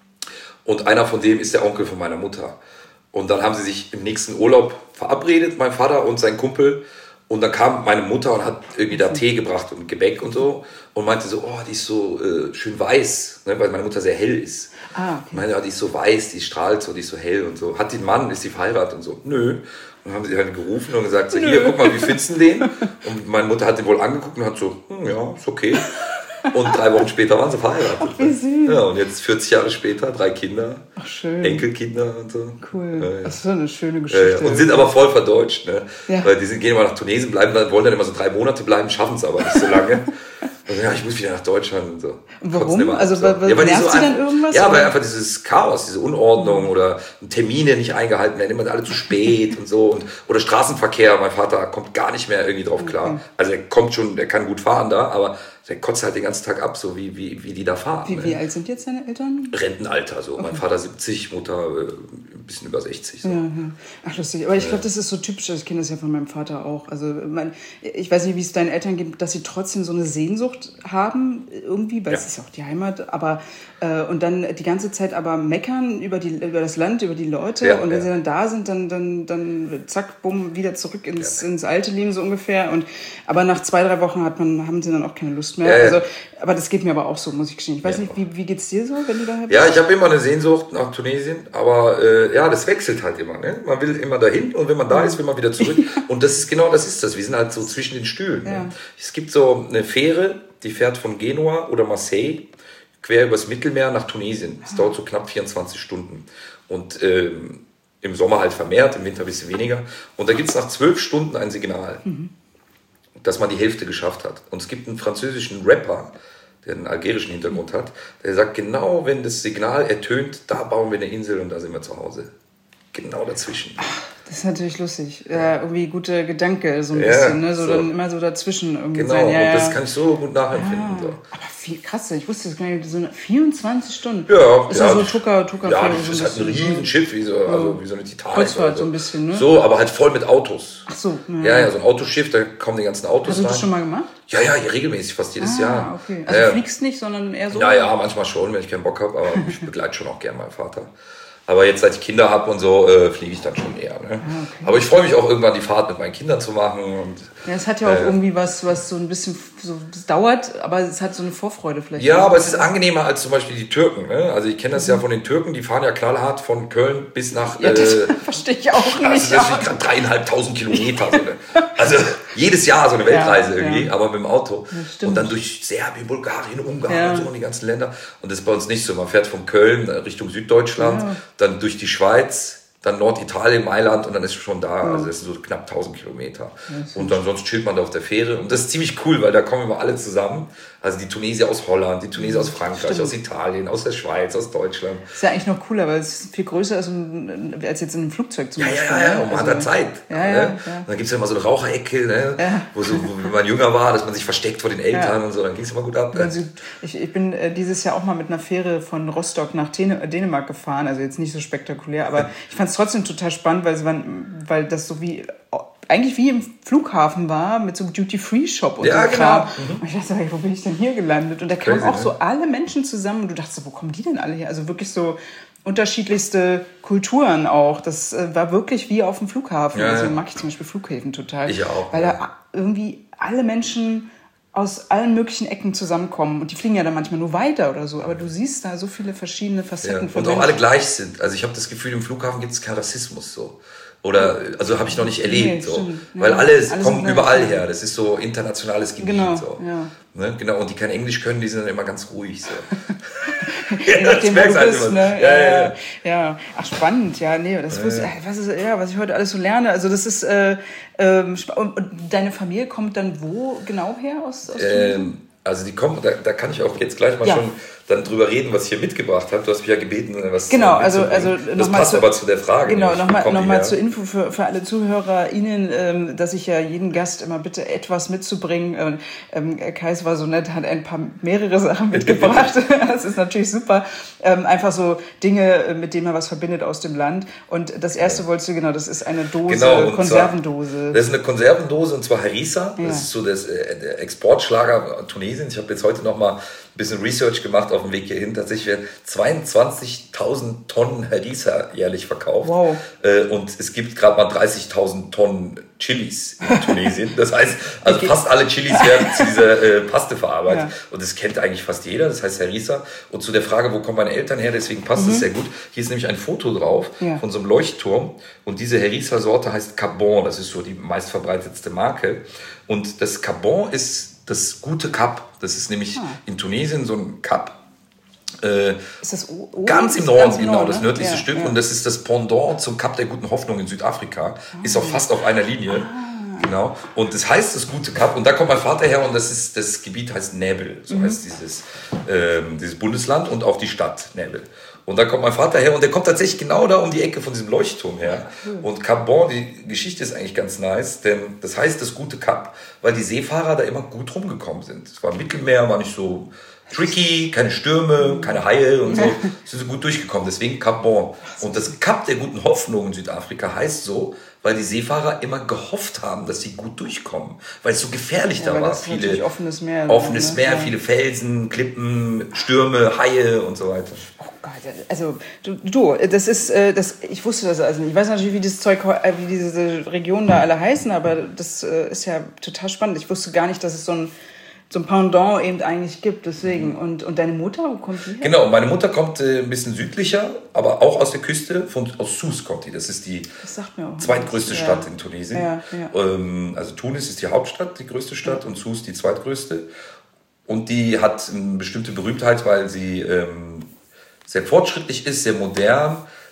Und einer von dem ist der Onkel von meiner Mutter. Und dann haben sie sich im nächsten Urlaub verabredet, mein Vater und sein Kumpel. Und dann kam meine Mutter und hat irgendwie da Tee gebracht und Gebäck und so. Und meinte so, oh, die ist so äh, schön weiß, ne, weil meine Mutter sehr hell ist. Ah, okay. Meinte, oh, die ist so weiß, die strahlt so, die ist so hell und so. Hat die einen Mann, ist die verheiratet und so? Nö. Und dann haben sie halt gerufen und gesagt, so, hier, guck mal, wie findest du den? Und meine Mutter hat den wohl angeguckt und hat so, hm, ja, ist okay. Und drei Wochen später waren sie verheiratet. Ach, wie süß. Ja, und jetzt vierzig Jahre später, drei Kinder. Ach, schön. Enkelkinder und so. Cool. Ja, ja. Das ist so eine schöne Geschichte. Ja, ja. Und sind aber voll verdeutscht, ne? Ja. Weil die sind, gehen immer nach Tunesien, bleiben dann, wollen dann immer so drei Monate bleiben, schaffen es aber nicht so lange. Also, ja, ich muss wieder nach Deutschland und so. Und warum? Also, so. Ja, weil nervt so sie dann irgendwas? Ja, weil einfach dieses Chaos, diese Unordnung, mhm, oder Termine nicht eingehalten werden, immer alle zu spät und so. Und, oder Straßenverkehr, mein Vater kommt gar nicht mehr irgendwie drauf klar. Okay. Also er kommt schon, der kann gut fahren da, aber der kotzt halt den ganzen Tag ab, so wie, wie, wie die da fahren. Wie, ne? wie alt sind jetzt deine Eltern? Rentenalter, so. Okay. Mein Vater siebzig, Mutter äh, ein bisschen über sechzig. So. Ja, ja. Ach, lustig. Aber ich glaube, das ist so typisch, ich kenne das ja von meinem Vater auch. Also mein, ich weiß nicht, wie es deinen Eltern geht, dass sie trotzdem so eine Sehnsucht haben, irgendwie, weil ja, es ist ja auch die Heimat, aber äh, und dann die ganze Zeit aber meckern über, die, über das Land, über die Leute, ja, und wenn ja, sie dann da sind, dann, dann, dann zack, bumm, wieder zurück ins, ja, ins alte Leben so ungefähr. Und, aber nach zwei, drei Wochen hat man, haben sie dann auch keine Lust mehr. Ja, ja. Also, aber das geht mir aber auch so, muss ich gestehen. Ich weiß ja, nicht, wie, wie geht's dir so, wenn du da bist? Ja, ich habe immer eine Sehnsucht nach Tunesien, aber äh, ja, das wechselt halt immer. Ne? Man will immer dahin und wenn man da ist, will man wieder zurück. Und das ist genau das ist das. Wir sind halt so zwischen den Stühlen. Ja. Ne? Es gibt so eine Fähre, die fährt von Genua oder Marseille quer übers Mittelmeer nach Tunesien. Es dauert so knapp vierundzwanzig Stunden. Und ähm, im Sommer halt vermehrt, im Winter ein bisschen weniger. Und da gibt es nach zwölf Stunden ein Signal, mhm, dass man die Hälfte geschafft hat. Und es gibt einen französischen Rapper, der einen algerischen Hintergrund hat, der sagt, genau wenn das Signal ertönt, da bauen wir eine Insel und da sind wir zu Hause. Genau dazwischen. Das ist natürlich lustig. Ja, irgendwie guter Gedanke, so ein ja, bisschen, ne? So, so dann immer so dazwischen irgendwie genau, sein. Ja, und das kann ich so gut nachempfinden. Ja. So. Aber viel krass, ich wusste das gar nicht, so eine vierundzwanzig Stunden. Ja, ist ja. ja so Tucker, Tucker. Ja, das ist halt ein Riesenschiff, wie so, also wie so eine Titanic. Kreuzfahrt so. so ein bisschen, ne? So, aber halt voll mit Autos. Ach so. Ja, ja, ja, so ein Autoschiff, da kommen die ganzen Autos Hast du das rein. schon mal gemacht? Ja, ja, regelmäßig, fast jedes ah, Jahr. Okay. Also ja, du fliegst nicht, sondern eher so? Ja, ja, manchmal schon, wenn ich keinen Bock habe, aber ich begleite schon auch gerne meinen Vater. Aber jetzt, seit ich Kinder habe und so, äh, fliege ich dann schon eher. Ne? Ah, okay. Aber ich freue mich auch irgendwann, die Fahrt mit meinen Kindern zu machen. Und, ja, es hat ja auch äh, irgendwie was, was so ein bisschen, so, das dauert, aber es hat so eine Vorfreude vielleicht. Ja, aber es ist angenehmer als zum Beispiel die Türken. Ne? Also ich kenne das mhm. ja von den Türken, die fahren ja knallhart von Köln bis nach... Ja, das äh, verstehe ich auch nicht. Also das sind gerade dreieinhalbtausend Kilometer. So, ne? Also jedes Jahr so eine Weltreise ja, irgendwie, ja, aber mit dem Auto. Und dann durch Serbien, Bulgarien, Ungarn ja, und so und die ganzen Länder. Und das ist bei uns nicht so. Man fährt von Köln Richtung Süddeutschland, ja, dann durch die Schweiz, dann Norditalien, Mailand und dann ist schon da. Ja. Also das sind so knapp tausend Kilometer. Ja, und dann sonst chillt man da auf der Fähre. Und das ist ziemlich cool, weil da kommen immer alle zusammen. Also die Tunesier aus Holland, die Tunesier aus Frankreich, Stimmt. aus Italien, aus der Schweiz, aus Deutschland. Ist ja eigentlich noch cooler, weil es viel größer ist als jetzt in einem Flugzeug zum ja, Beispiel. Ja, ja, ja, und man also, hat da Zeit. Ja, ja, ne? ja. Und dann gibt es ja immer so eine Raucherecke, ne? ja. wo, so, wo man jünger war, dass man sich versteckt vor den Eltern ja. und so. Dann ging es immer gut ab. Ne? Also ich, ich bin äh, dieses Jahr auch mal mit einer Fähre von Rostock nach Dän- Dänemark gefahren. Also jetzt nicht so spektakulär, aber ich fand es trotzdem total spannend, weil, es war, weil das so wie... eigentlich wie im Flughafen war, mit so einem Duty-Free-Shop und ja, so Kram. Genau. Und ich dachte, hey, wo bin ich denn hier gelandet? Und da kamen auch so alle Menschen zusammen und du dachtest, wo kommen die denn alle her? Also wirklich so unterschiedlichste Kulturen auch. Das äh, war wirklich wie auf dem Flughafen. Ja, Deswegen ja. mag ich zum Beispiel Flughäfen total. Ich auch. Weil ja. da irgendwie alle Menschen aus allen möglichen Ecken zusammenkommen. Und die fliegen ja dann manchmal nur weiter oder so. Aber du siehst da so viele verschiedene Facetten ja. von Und auch alle gleich sind. Also ich habe das Gefühl, im Flughafen gibt es keinen Rassismus so. Oder, also habe ich noch nicht erlebt. Nee, so. stimmt. Weil Ja. alle Alles kommen mit- überall ja. her. Das ist so internationales Gebiet. Genau, So. ja. Ne? Genau, und die kein Englisch können, die sind dann immer ganz ruhig. So. Je nachdem, wo merkst du halt bist, immer. ne? Ja, ja, ja. ja. Ach, spannend, ja, nee, das wusste, äh, was ist, ja, was ich heute alles so lerne, also das ist, äh, ähm, spa- und, und deine Familie kommt dann wo genau her aus, aus Tunesien? Ähm, also die kommen, da, da kann ich auch jetzt gleich mal Ja. schon dann drüber reden, was ich hier mitgebracht habe. Du hast mich ja gebeten, was Genau, äh, also, mitzubringen. also das nochmal passt zu, aber zu der Frage. Genau, nämlich, wie nochmal kommen noch die mal her? zur Info für, für alle ZuhörerInnen, ähm, dass ich ja jeden Gast immer bitte etwas mitzubringen. Und, ähm, Kais war so nett, hat ein paar mehrere Sachen mitgebracht. Das ist natürlich super. Ähm, einfach so Dinge, mit denen man was verbindet aus dem Land. Und das erste ja. wolltest du, genau, das ist eine Dose, Genau, und Konservendose. Zwar, das ist eine Konservendose, und zwar Harissa. Ja. Das ist so das, äh, der Exportschlager Tunesien. Ich habe jetzt heute noch mal ein bisschen Research gemacht auf dem Weg hierhin. Tatsächlich werden zweiundzwanzigtausend Tonnen Harissa jährlich verkauft. Wow. Äh, und es gibt gerade mal dreißigtausend Tonnen Chilis in Tunesien. Das heißt, also Okay. fast alle Chilis werden zu dieser äh, Paste verarbeitet. Ja. Und das kennt eigentlich fast jeder. Das heißt Harissa. Und zu der Frage, wo kommen meine Eltern her? Deswegen passt es Mhm. sehr gut. Hier ist nämlich ein Foto drauf Ja. von so einem Leuchtturm. Und diese Harissa-Sorte heißt Cabon. Das ist so die meistverbreitetste Marke. Und das Cabon ist das gute Kap. Das ist nämlich Ah. in Tunesien so ein Kap. Äh, Ist das o- o- ganz im ist Norden, ganz im genau, Norden, das ne? nördlichste Ja, Stück. ja. Und das ist das Pendant zum Kap der Guten Hoffnung in Südafrika. Ist auch fast auf einer Linie. Genau. Und das heißt das gute Kap. Und da kommt mein Vater her, und das ist das Gebiet heißt Nebel. So Mhm. heißt dieses, ähm, dieses Bundesland und auch die Stadt Nebel. Und da kommt mein Vater her, und der kommt tatsächlich genau da um die Ecke von diesem Leuchtturm her. Und Cap Bon, die Geschichte ist eigentlich ganz nice, denn das heißt das gute Kap, weil die Seefahrer da immer gut rumgekommen sind. Es war Mittelmeer, war nicht so tricky, keine Stürme, keine Haie und so. Sind sie gut durchgekommen, deswegen Cap Bon. Und das Kap der Guten Hoffnung in Südafrika heißt so, weil die Seefahrer immer gehofft haben, dass sie gut durchkommen. Weil es so gefährlich Ja, da weil war. das ist natürlich offenes Meer. offenes ne? Meer, Ja. viele Felsen, Klippen, Stürme, Haie und so weiter. Oh Gott, also du, du das ist, äh, das, ich wusste das also nicht. Ich weiß natürlich, wie das Zeug, äh, wie diese Regionen da alle heißen, aber das äh, ist ja total spannend. Ich wusste gar nicht, dass es so ein, so ein Pendant eben eigentlich gibt, deswegen. Und, und deine Mutter, wo kommt die her? Genau, meine Mutter kommt äh, ein bisschen südlicher, aber auch aus der Küste, von, aus Sousse kommt die. Das ist die Das sagt mir auch zweitgrößte was. Stadt Ja. in Tunesien. Ja, ja. Ähm, also Tunis ist die Hauptstadt, die größte Stadt, und Sousse die zweitgrößte. Und die hat eine bestimmte Berühmtheit, weil sie ähm, sehr fortschrittlich ist, sehr modern.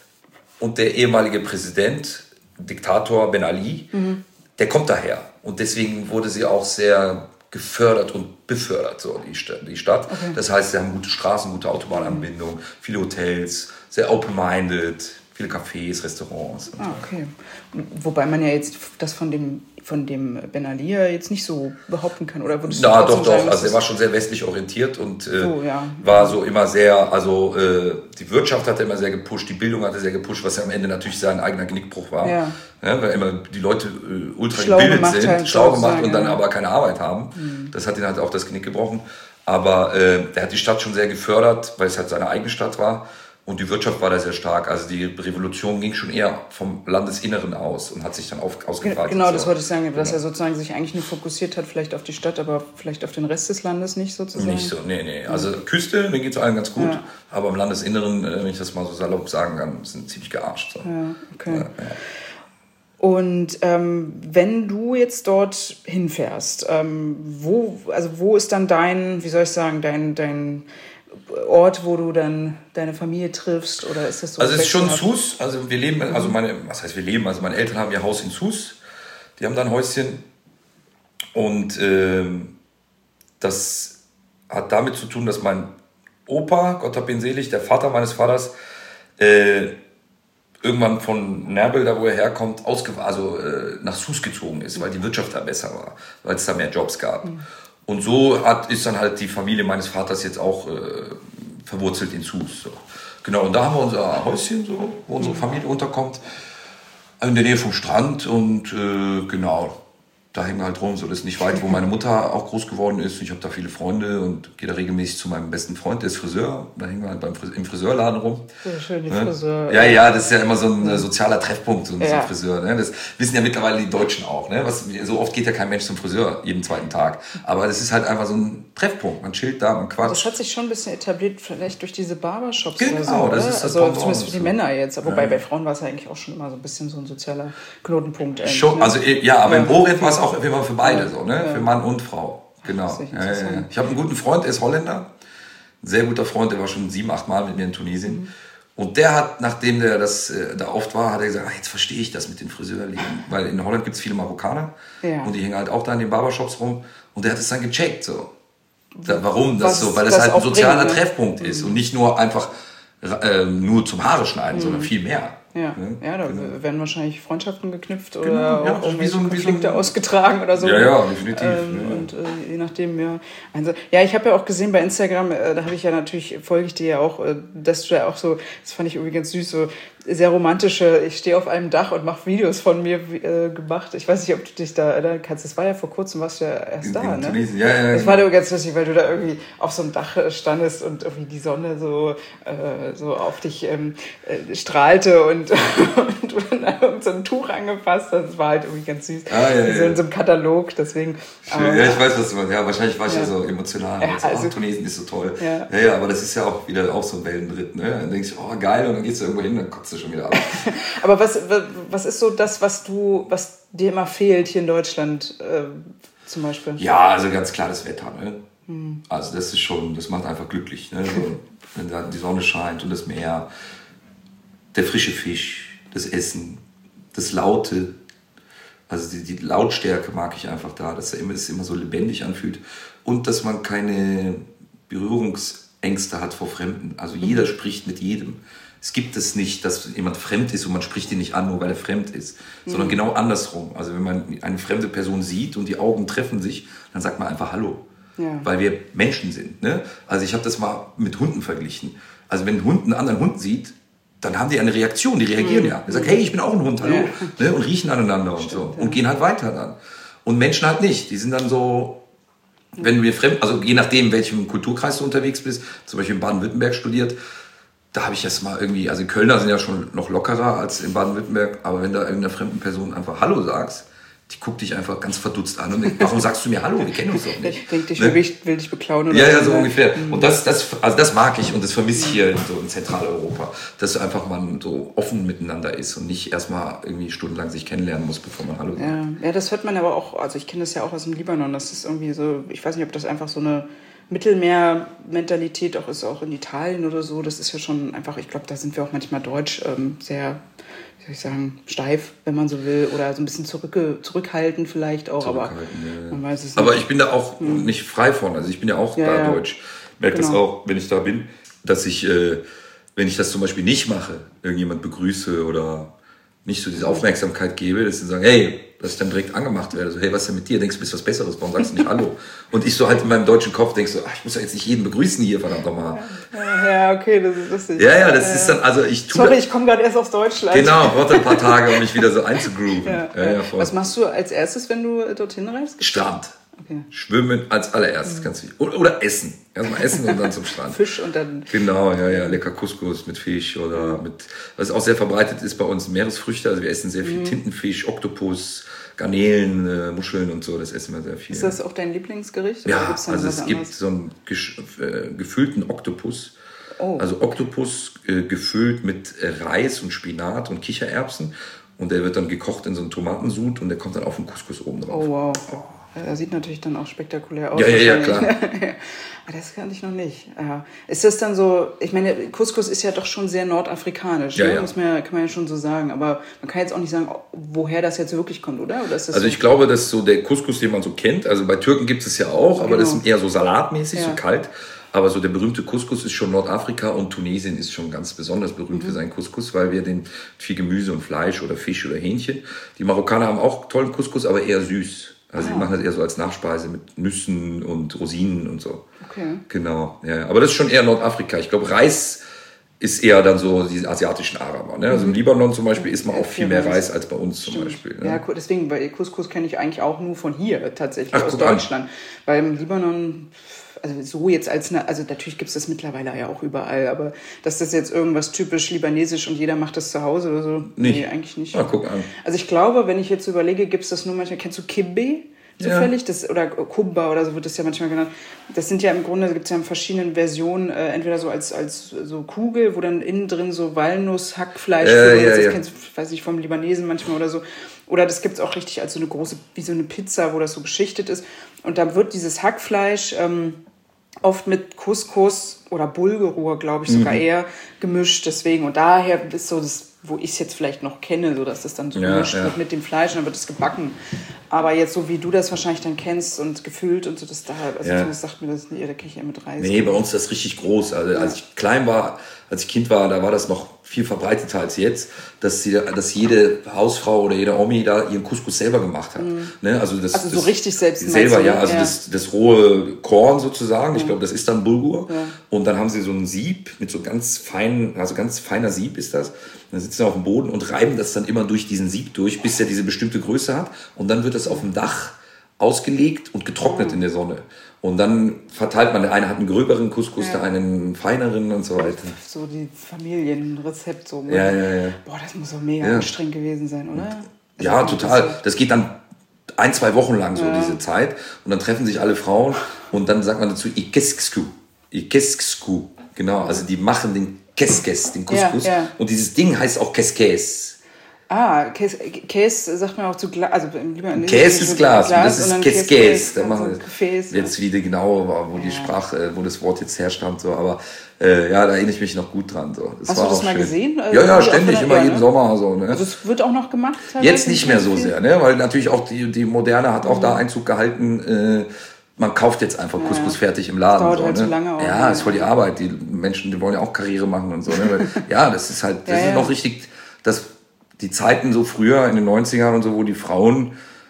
Und der ehemalige Präsident, Diktator Ben Ali, Mhm. der kommt daher. Und deswegen wurde sie auch sehr gefördert und befördert, so die Stadt. Die Stadt. Okay. Das heißt, sie haben gute Straßen, gute Autobahnanbindung, viele Hotels, sehr open-minded, viele Cafés, Restaurants. Und Ah, okay. Wobei man ja jetzt das von dem, von dem Ben Ali ja jetzt nicht so behaupten kann, oder würdest du Ja, trotzdem doch, doch. sagen, dass Also er das- war schon sehr westlich orientiert und äh, So, ja. war so immer sehr, also äh, die Wirtschaft hat er immer sehr gepusht, die Bildung hat er sehr gepusht, was ja am Ende natürlich sein eigener Genickbruch war. Ja. Ja, weil immer die Leute äh, ultra Schlau gebildet gemacht sind, halt, schlau gemacht sozusagen, und dann ja. aber keine Arbeit haben. Das hat ihn halt auch das Genick gebrochen. Aber äh, er hat die Stadt schon sehr gefördert, weil es halt seine eigene Stadt war. Und die Wirtschaft war da sehr stark. Also die Revolution ging schon eher vom Landesinneren aus und hat sich dann auf, ausgebreitet. Genau, das so. wollte ich sagen, dass Genau. er sozusagen sich eigentlich nur fokussiert hat, vielleicht auf die Stadt, aber vielleicht auf den Rest des Landes nicht sozusagen. Nicht so, nee, nee. Also Küste, mir geht es allen ganz gut. Ja. Aber im Landesinneren, äh, wenn ich das mal so salopp sagen kann, sind ziemlich gearscht. So. Ja, okay. Ja, ja. Und ähm, wenn du jetzt dort hinfährst, ähm, wo, also wo ist dann dein, wie soll ich sagen, dein, dein Ort, wo du dann deine Familie triffst, oder ist das so? Also es ist schon wechselhaft? Sousse. Also wir leben, also meine, was heißt wir leben? Also meine Eltern haben ihr Haus in Sousse. Die haben da ein Häuschen. Und ähm, das hat damit zu tun, dass mein Opa, Gott hab ihn selig, der Vater meines Vaters, äh, irgendwann von Nerbel, da wo er herkommt, ausge also äh, nach Sousse gezogen ist, weil die Wirtschaft da besser war, weil es da mehr Jobs gab. Mhm. Und so hat, ist dann halt die Familie meines Vaters jetzt auch äh, verwurzelt in Sousse. So. Genau, und da haben wir unser Häuschen, so, wo unsere Familie unterkommt, in der Nähe vom Strand, und äh, genau, da hängen wir halt rum. So, das ist nicht weit, wo meine Mutter auch groß geworden ist. Ich habe da viele Freunde und gehe da regelmäßig zu meinem besten Freund, der ist Friseur. Da hängen wir halt beim Fris- im Friseurladen rum. Sehr schön, die ne? Friseur. Ja, ja, das ist ja immer so ein äh, sozialer Treffpunkt, so ein, Ja. so ein Friseur. Ne? Das wissen ja mittlerweile die Deutschen auch. Ne? Was, so oft geht ja kein Mensch zum Friseur, jeden zweiten Tag. Aber das ist halt einfach so ein Treffpunkt. Man chillt da, man quatscht. Das hat sich schon ein bisschen etabliert, vielleicht durch diese Barbershops Genau, oder so. das oder? ist das also Pendant zumindest für die so. Männer jetzt. Wobei Ja. bei Frauen war es ja eigentlich auch schon immer so ein bisschen so ein sozialer Knotenpunkt. eigentlich, Schon, ne? also ja, aber Ja. im Orient war es auch immer für beide so, ne? Ja. Für Mann und Frau. Genau. Das ist echt Ja, ja, ja. interessant. Ich habe einen guten Freund, der ist Holländer. Ein sehr guter Freund, der war schon sieben, acht Mal mit mir in Tunesien. Mhm. Und der hat, nachdem der das äh, da oft war, hat er gesagt, ah, jetzt verstehe ich das mit den Friseurläden. Weil in Holland gibt es viele Marokkaner Ja. und die hängen halt auch da in den Barbershops rum. Und der hat es dann gecheckt. So. Da, warum das Was so? Weil das das halt ein auch sozialer bringt, ne? Treffpunkt ist und nicht nur einfach äh, nur zum Haare schneiden, sondern viel mehr. Ja, Ne? ja, da Genau. werden wahrscheinlich Freundschaften geknüpft oder Genau, ja, auch wie irgendwelche so ein- wie so ein- Konflikte ausgetragen oder so. Ja, ja, definitiv. Ähm, Ja. Und äh, je nachdem, ja. Also, ja, ich habe ja auch gesehen bei Instagram, äh, da habe ich ja natürlich, folge ich dir ja auch, äh, dass du ja auch so, das fand ich irgendwie ganz süß, so sehr romantische, ich stehe auf einem Dach und mache Videos von mir äh, gemacht. Ich weiß nicht, ob du dich da erinnern kannst. Das war ja vor kurzem, warst du ja erst In- da, in ne? Tunesien, ja, ja, Das ja. war da ganz lustig, weil du da irgendwie auf so einem Dach äh, standest und irgendwie die Sonne so, äh, so auf dich ähm, äh, strahlte und, und du dann irgend so ein Tuch angepasst hast. Das war halt irgendwie ganz süß. Ah, ja, so ja. in so einem Katalog, deswegen. aber- Ja, ich weiß, was du meinst. Ja, wahrscheinlich war ich ja, Ja. so emotional. Ja, Ja, so, also- ach, Tunesien ist so toll. Ja. Ja. ja, aber das ist ja auch wieder auch so ein Wellenritt. Ne? Dann denkst du, oh geil, und dann gehst du irgendwo hin, dann kotzt du schon wieder ab. Aber was, was ist so das, was du, was dir immer fehlt hier in Deutschland äh, zum Beispiel? Ja, also ganz klar das Wetter. Ne? Also das ist schon, das macht einfach glücklich. Ne? So, wenn da die Sonne scheint und das Meer, der frische Fisch, das Essen, das Laute. Also die, die Lautstärke mag ich einfach da, dass es immer, es immer so lebendig anfühlt und dass man keine Berührungsängste hat vor Fremden. Also jeder spricht mit jedem. Es gibt es nicht, dass jemand fremd ist und man spricht ihn nicht an, nur weil er fremd ist, sondern genau andersrum. Also wenn man eine fremde Person sieht und die Augen treffen sich, dann sagt man einfach Hallo, Ja. weil wir Menschen sind. Ne? Also ich habe das mal mit Hunden verglichen. Also wenn ein Hund einen anderen Hund sieht, dann haben die eine Reaktion, die reagieren ja. Die sagen, hey, ich bin auch ein Hund, hallo. Ne? Und riechen aneinander und so. Und gehen halt weiter dann. Und Menschen halt nicht. Die sind dann so, wenn wir fremd, also je nachdem, in welchem Kulturkreis du unterwegs bist, zum Beispiel in Baden-Württemberg studiert, da habe ich das mal irgendwie, also Kölner sind ja schon noch lockerer als in Baden-Württemberg, aber wenn da irgendeiner fremden Person einfach Hallo sagst, die guckt dich einfach ganz verdutzt an und denkt, warum sagst du mir Hallo? Wir kennen uns doch nicht. Ich denke, dich Ne? will, dich, will dich beklauen oder Ja, ja, so ne? ungefähr. Und das, das, also das mag ich und das vermisse ich hier in, so in Zentraleuropa, dass einfach man so offen miteinander ist und nicht erstmal irgendwie stundenlang sich kennenlernen muss, bevor man Hallo sagt. Ja, ja, das hört man aber auch, also ich kenne das ja auch aus dem Libanon, das ist irgendwie so, ich weiß nicht, ob das einfach so eine Mittelmeer-Mentalität auch ist, auch in Italien oder so, das ist ja schon einfach, ich glaube, da sind wir auch manchmal deutsch ähm, sehr, wie soll ich sagen, steif, wenn man so will, oder so ein bisschen zurückge zurückhaltend vielleicht auch, aber Zurückhaltend, ja, ja. man weiß es nicht. Aber ich bin da auch nicht frei von. Also ich bin ja auch Ja, da ja. deutsch. Merke das Genau. auch, wenn ich da bin, dass ich, äh, wenn ich das zum Beispiel nicht mache, irgendjemand begrüße oder nicht so diese Aufmerksamkeit gebe, dass sie sagen, hey, dass ich dann direkt angemacht werde. So, hey, was ist denn mit dir? Denkst du, bist was Besseres? Warum sagst du nicht Hallo? Und ich so halt in meinem deutschen Kopf denk so, ach, ich muss ja jetzt nicht jeden begrüßen hier, verdammt nochmal. ja, okay, das ist lustig. Ja, ja, das ist dann, also ich tue. Sorry, ich komme gerade erst aus Deutschland. Genau, brauchte ein paar Tage, um mich wieder so einzugrooven. Ja, Ja, ja, voll. Was machst du als erstes, wenn du äh, dorthin reist? Strand. Okay. Schwimmen als allererstes, ganz wichtig. Oder, oder essen. Erstmal essen und dann zum Strand. Fisch und dann... Genau, ja, ja, lecker Couscous mit Fisch oder mit, was auch sehr verbreitet ist bei uns, Meeresfrüchte. Also wir essen sehr viel Tintenfisch, Oktopus, Garnelen, äh, Muscheln und so, das essen wir sehr viel. Ist das auch dein Lieblingsgericht? Oder Ja, gibt's dann also was es gibt anderes? so einen gesch- äh, gefüllten Oktopus. Oh. Also Oktopus äh, gefüllt mit äh, Reis und Spinat und Kichererbsen. Und der wird dann gekocht in so einen Tomatensud und der kommt dann auf den Couscous oben drauf. Oh, wow. Er sieht natürlich dann auch spektakulär aus. Ja, ja, ja, wahrscheinlich. klar. Aber das kannte ich noch nicht. Ja. Ist das dann so, ich meine, Couscous ist ja doch schon sehr nordafrikanisch, Ja, ne? ja. Muss man ja, kann man ja schon so sagen. Aber man kann jetzt auch nicht sagen, woher das jetzt wirklich kommt, oder? oder ist das Also so? ich glaube, dass so der Couscous, den man so kennt, also bei Türken gibt es ja auch, aber das Genau. ist eher so salatmäßig, Ja. so kalt. Aber so der berühmte Couscous ist schon Nordafrika und Tunesien ist schon ganz besonders berühmt Mhm. für seinen Couscous, weil wir den viel Gemüse und Fleisch oder Fisch oder Hähnchen. Die Marokkaner haben auch tollen Couscous, aber eher süß. Also Ah. die machen das eher so als Nachspeise mit Nüssen und Rosinen und so. Okay. Genau, ja. Aber das ist schon eher Nordafrika. Ich glaube, Reis ist eher dann so die asiatischen Araber. Ne? Also im Libanon zum Beispiel isst man auch viel mehr Reis als bei uns zum Stimmt. Beispiel. Ne? Ja, deswegen, bei Couscous kenne ich eigentlich auch nur von hier tatsächlich, Ach, aus Deutschland. Weil im Libanon, also so jetzt als, eine, also natürlich gibt es das mittlerweile ja auch überall, aber dass das jetzt irgendwas typisch libanesisch und jeder macht das zu Hause oder so, nicht. Nee, eigentlich nicht. Ah, guck an. Also ich glaube, wenn ich jetzt überlege, gibt es das nur manchmal, kennst du Kibbeh? Zufällig, ja. das, oder Kubba oder so wird das ja manchmal genannt. Das sind ja im Grunde, gibt es ja in verschiedenen Versionen, äh, entweder so als, als so Kugel, wo dann innen drin so Walnuss, Hackfleisch, äh, ja, das ja. kennst du, weiß ich, vom Libanesen manchmal oder so. Oder das gibt es auch richtig als so eine große, wie so eine Pizza, wo das so geschichtet ist. Und da wird dieses Hackfleisch ähm, oft mit Couscous oder Bulgur, glaube ich, sogar mhm. eher gemischt. Deswegen, und daher ist so das, wo ich es jetzt vielleicht noch kenne, so dass das dann so ja, gemischt ja. wird mit dem Fleisch und dann wird es gebacken. Aber jetzt so wie du das wahrscheinlich dann kennst und gefüllt und so, das da, also ja. zumindest sagt mir das, nee, da kenne ich eher mit Reis. Nee, bei uns ist das richtig groß. Also ja. als ich klein war, als ich Kind war, da war das noch viel verbreiteter als jetzt, dass, sie, dass jede Hausfrau oder jede Omi da ihren Couscous selber gemacht hat. Mhm. Ne? Also, das, also so das, richtig selbst. Selber, ja. Also ja. Das, das rohe Korn sozusagen. Mhm. Ich glaube, das ist dann Bulgur. Ja. Und dann haben sie so ein Sieb mit so ganz feinen, also ganz feiner Sieb ist das. Dann sitzen sie auf dem Boden und reiben das dann immer durch diesen Sieb durch, bis er diese bestimmte Größe hat. Und dann wird das auf dem Dach ausgelegt und getrocknet in der Sonne. Und dann verteilt man, der eine hat einen gröberen Couscous, ja. der eine einen feineren und so weiter. So die Familienrezept so. Ja, ja, ja. Boah, das muss doch mega ja. anstrengend gewesen sein, oder? Das ja, total. Das geht dann ein, zwei Wochen lang so, ja. diese Zeit. Und dann treffen sich alle Frauen und dann sagt man dazu, ikesksku. Ikesksku. Genau, also die machen den Keskes, den Couscous. Ja, ja. Und dieses Ding heißt auch Keskes. Ah, Käse, Käse sagt man auch zu Glas. Also Käse ist Glas, Glas und das ist Käse. Da machen wir jetzt wieder genau, wo die ja. Sprache, wo dasOrt jetzt herstammt, so. Aber äh, ja, da erinnere ich mich noch gut dran. So. Das Hast war du das auch mal schön. gesehen? Also ja, ja, ständig, immer jeden ne? Sommer so. Ne? Also es wird auch noch gemacht? Jetzt nicht mehr so sehr, ne? Weil natürlich auch die, die Moderne hat auch mhm. da Einzug gehalten. Äh, man kauft jetzt einfach ja. Couscous fertig im Laden. Das dauert so, halt ne? so lange auch. Ja, ist voll die Arbeit. Die Menschen, die wollen ja auch Karriere machen und so. Ne? Weil, ja, das ist halt, das ja, ist ja. noch richtig, das die Zeiten so früher in den neunzigern und so, wo die Frauen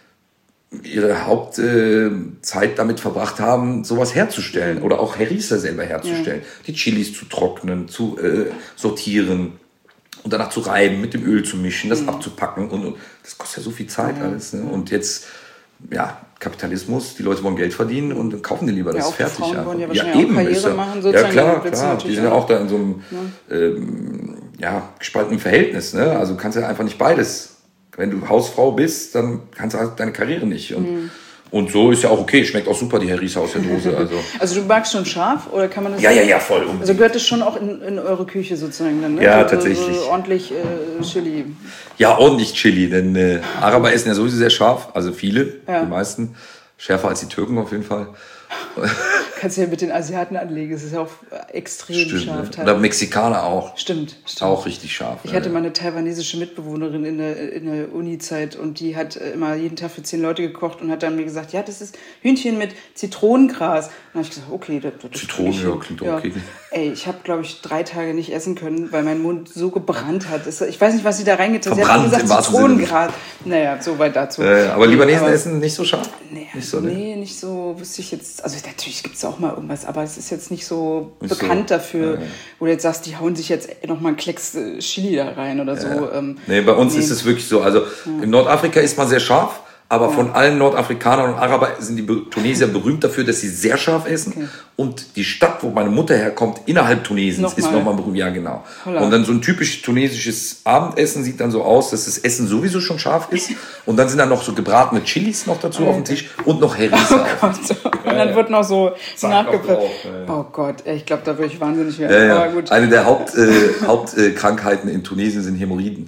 ihre Hauptzeit äh, damit verbracht haben, sowas herzustellen oder auch Harissa selber herzustellen. Ja. Die Chilis zu trocknen, zu äh, sortieren und danach zu reiben, mit dem Öl zu mischen, das mhm. abzupacken und, und das kostet ja so viel Zeit ja. alles. Ne? Und jetzt, ja, Kapitalismus, die Leute wollen Geld verdienen und dann kaufen die lieber das ja, fertig. Die Frauen einfach. wollen ja ja, eben, auch Karriere ja, machen sozusagen. Ja klar, klar. Die sind ja auch da in so einem ja. ähm, ja, gespaltenen Verhältnis. Ne? Also du kannst ja einfach nicht beides. Wenn du Hausfrau bist, dann kannst du halt deine Karriere nicht. Und, mhm. und so ist ja auch okay. Schmeckt auch super, die Harissa aus der Dose. Also, also du magst schon scharf oder kann man das? Ja, ja, ja, voll. Unbedingt. Also gehört das schon auch in, in eure Küche sozusagen dann, ne? Ja, also, tatsächlich. So ordentlich äh, Chili. Ja, ordentlich Chili. Denn äh, Araber essen ja sowieso sehr scharf. Also viele, ja. die meisten. Schärfer als die Türken auf jeden Fall. Kannst du ja mit den Asiaten anlegen, es ist ja auch extrem stimmt, scharf. Ne? Oder Mexikaner auch. Stimmt, stimmt. Auch richtig scharf. Ich hatte mal eine taiwanesische Mitbewohnerin in der, in der Uni-Zeit und die hat immer jeden Tag für zehn Leute gekocht und hat dann mir gesagt, ja, das ist Hühnchen mit Zitronengras. Und dann habe ich gesagt, okay, das, das Zitronen, ja, klingt ja. okay. Ey, ich habe, glaube ich, drei Tage nicht essen können, weil mein Mund so gebrannt hat. Ich weiß nicht, was sie da reingetan hat. Sie hat gesagt, Zitronengras. Naja, so weit dazu. Äh, aber Libanesen aber, essen nicht so scharf? Nee, nicht so, ne? nee, nicht so, wüsste ich jetzt. Also natürlich gibt es auch mal irgendwas, aber es ist jetzt nicht so nicht bekannt so. dafür, ja, ja. wo du jetzt sagst, die hauen sich jetzt nochmal einen Klecks äh, Chili da rein oder so. Ja. Ähm, nee, bei uns nee. ist es wirklich so. Also ja. in Nordafrika ist man sehr scharf. Aber ja. von allen Nordafrikanern und Arabern sind die Tunesier berühmt dafür, dass sie sehr scharf essen. Okay. Und die Stadt, wo meine Mutter herkommt, innerhalb Tunesiens, noch ist nochmal berühmt. Ja, genau. Holla. Und dann so ein typisch tunesisches Abendessen sieht dann so aus, dass das Essen sowieso schon scharf ist. Und dann sind dann noch so gebratene Chilis noch dazu okay. auf dem Tisch und noch Harissa. Oh Gott. Und dann wird noch so nachgepackt. Ja. Oh Gott, ich glaube, da würde ich wahnsinnig werden. Ja, ja. Aber gut. Eine der Haupt, äh, Hauptkrankheiten äh, in Tunesien sind Hämorrhoiden.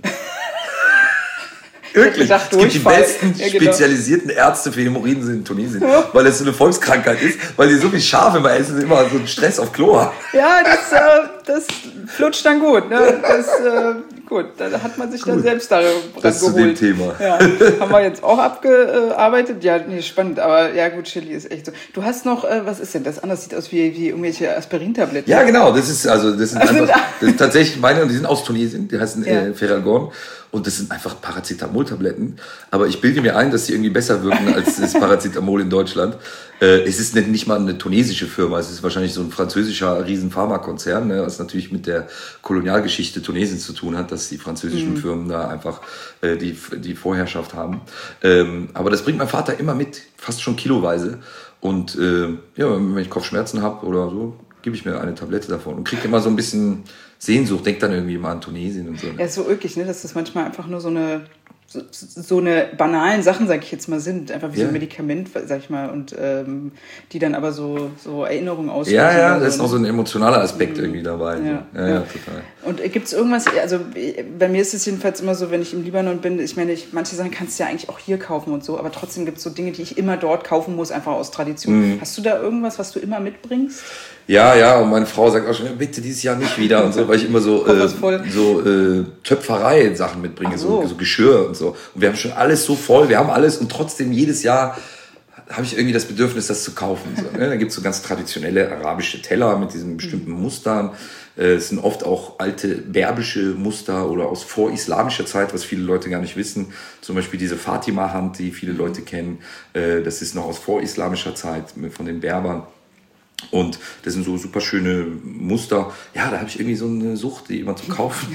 Wirklich, gedacht, es gibt die besten ja, genau. spezialisierten Ärzte für Hämorrhoiden sind in Tunesien, ja. weil das so eine Volkskrankheit ist, weil die so viel Schaf immer essen, immer so einen Stress auf Klo haben. Ja, das, äh, das flutscht dann gut. Ne? Das, äh, gut, da hat man sich gut. dann selbst daran das geholt. Zu dem Thema. Ja, haben wir jetzt auch abgearbeitet. Ja, nee, spannend, aber ja gut, Chili ist echt so. Du hast noch, äh, was ist denn das? Anders sieht aus wie, wie irgendwelche Aspirintabletten. Ja, genau, das ist also das sind also einfach, das ist tatsächlich meine, und die sind aus Tunesien, die heißen ja. äh, Feralgon. Und das sind einfach Paracetamol-Tabletten. Aber ich bilde mir ein, dass die irgendwie besser wirken als das Paracetamol in Deutschland. Äh, es ist nicht, nicht mal eine tunesische Firma, es ist wahrscheinlich so ein französischer riesen Pharmakonzern, ne, was natürlich mit der Kolonialgeschichte Tunesiens zu tun hat, dass die französischen mhm. Firmen da einfach äh, die, die Vorherrschaft haben. Ähm, aber das bringt mein Vater immer mit, fast schon kiloweise. Und äh, ja, wenn ich Kopfschmerzen habe oder so, gebe ich mir eine Tablette davon und kriege immer so ein bisschen Sehnsucht, denke dann irgendwie mal an Tunesien und so. Ja, ist so ulkig, ne, dass das manchmal einfach nur so eine So, so eine banalen Sachen, sag ich jetzt mal, sind. Einfach wie ja. so ein Medikament, sag ich mal, und ähm, die dann aber so, so Erinnerungen auslösen. Ja, ja, da ist noch so ein emotionaler Aspekt mhm. irgendwie dabei. Ja, ja, ja, ja total. Und gibt es irgendwas, also bei mir ist es jedenfalls immer so, wenn ich im Libanon bin, ich meine, ich, manche Sachen kannst du ja eigentlich auch hier kaufen und so, aber trotzdem gibt es so Dinge, die ich immer dort kaufen muss, einfach aus Tradition. Mhm. Hast du da irgendwas, was du immer mitbringst? Ja, ja, und meine Frau sagt auch schon, bitte dieses Jahr nicht wieder und so, weil ich immer so, äh, so äh, Töpferei-Sachen mitbringe, so. So, so Geschirr und so. Und wir haben schon alles so voll, wir haben alles und trotzdem jedes Jahr habe ich irgendwie das Bedürfnis, das zu kaufen. So, ne? Da gibt's so ganz traditionelle arabische Teller mit diesen bestimmten Mustern. Äh, es sind oft auch alte berbische Muster oder aus vorislamischer Zeit, was viele Leute gar nicht wissen. Zum Beispiel diese Fatima-Hand, die viele Leute kennen. Äh, das ist noch aus vorislamischer Zeit von den Berbern. Und das sind so super schöne Muster. Ja, da habe ich irgendwie so eine Sucht, die immer zum Kaufen.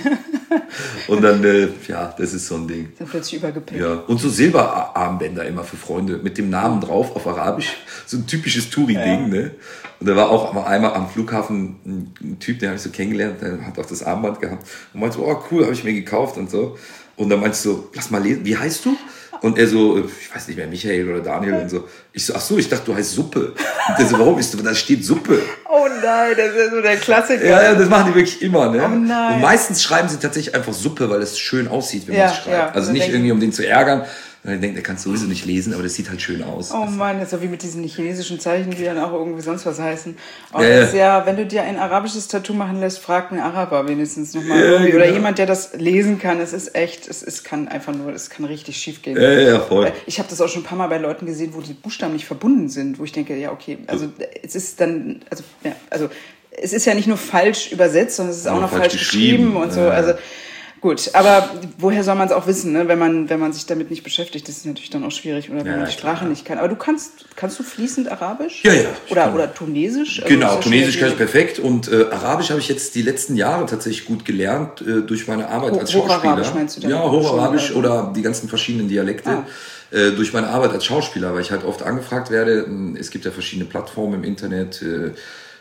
Und dann, äh, ja, das ist so ein Ding. Dann plötzlich Übergepäck. Ja. Und so Silberarmbänder immer für Freunde mit dem Namen drauf auf Arabisch. So ein typisches Touri-Ding, ja. ne? Und da war auch einmal am Flughafen ein, ein Typ, den habe ich so kennengelernt, der hat auch das Armband gehabt. Und meinte so, oh cool, habe ich mir gekauft und so. Und dann meinte ich so, lass mal lesen, wie heißt du? Und er so, ich weiß nicht mehr, Michael oder Daniel und so. Ich so, ach so, ich dachte, du heißt Suppe. Und der so, warum ist du, da steht Suppe. Oh nein, das ist so der Klassiker. Ja, ja, das machen die wirklich immer, ne? Oh nein. Und meistens schreiben sie tatsächlich einfach Suppe, weil es schön aussieht, wenn ja, man es schreibt. Ja, also nicht irgendwie, um den zu ärgern. Und ich denke, der kann es sowieso nicht lesen, aber das sieht halt schön aus. Oh Mann, das ist so wie mit diesen chinesischen Zeichen, die dann auch irgendwie sonst was heißen. Und ja, das ist ja, wenn du dir ein arabisches Tattoo machen lässt, frag einen Araber wenigstens nochmal. Ja, genau. Oder jemand, der das lesen kann. Es ist echt, es, es kann einfach nur, es kann richtig schief gehen. Ja, ja, voll. Ich habe das auch schon ein paar Mal bei Leuten gesehen, wo die Buchstaben nicht verbunden sind, wo ich denke, ja, okay, also es ist dann, also, ja, also es ist ja nicht nur falsch übersetzt, sondern es ist auch, auch noch falsch geschrieben, geschrieben und so. Also gut, aber woher soll man es auch wissen, ne? wenn man wenn man sich damit nicht beschäftigt, das ist natürlich dann auch schwierig, oder wenn ja, man die Sprache klar. nicht kann. Aber du kannst, kannst du fließend Arabisch? Ja, ja. Oder, oder Tunesisch? Also genau, Tunesisch kann ich perfekt und äh, Arabisch habe ich jetzt die letzten Jahre tatsächlich gut gelernt äh, durch meine Arbeit Ho- als Schauspieler. Hocharabisch meinst du denn? Ja, Hocharabisch schon, oder die ganzen verschiedenen Dialekte. Ah. Äh, durch meine Arbeit als Schauspieler, weil ich halt oft angefragt werde. Es gibt ja verschiedene Plattformen im Internet, äh,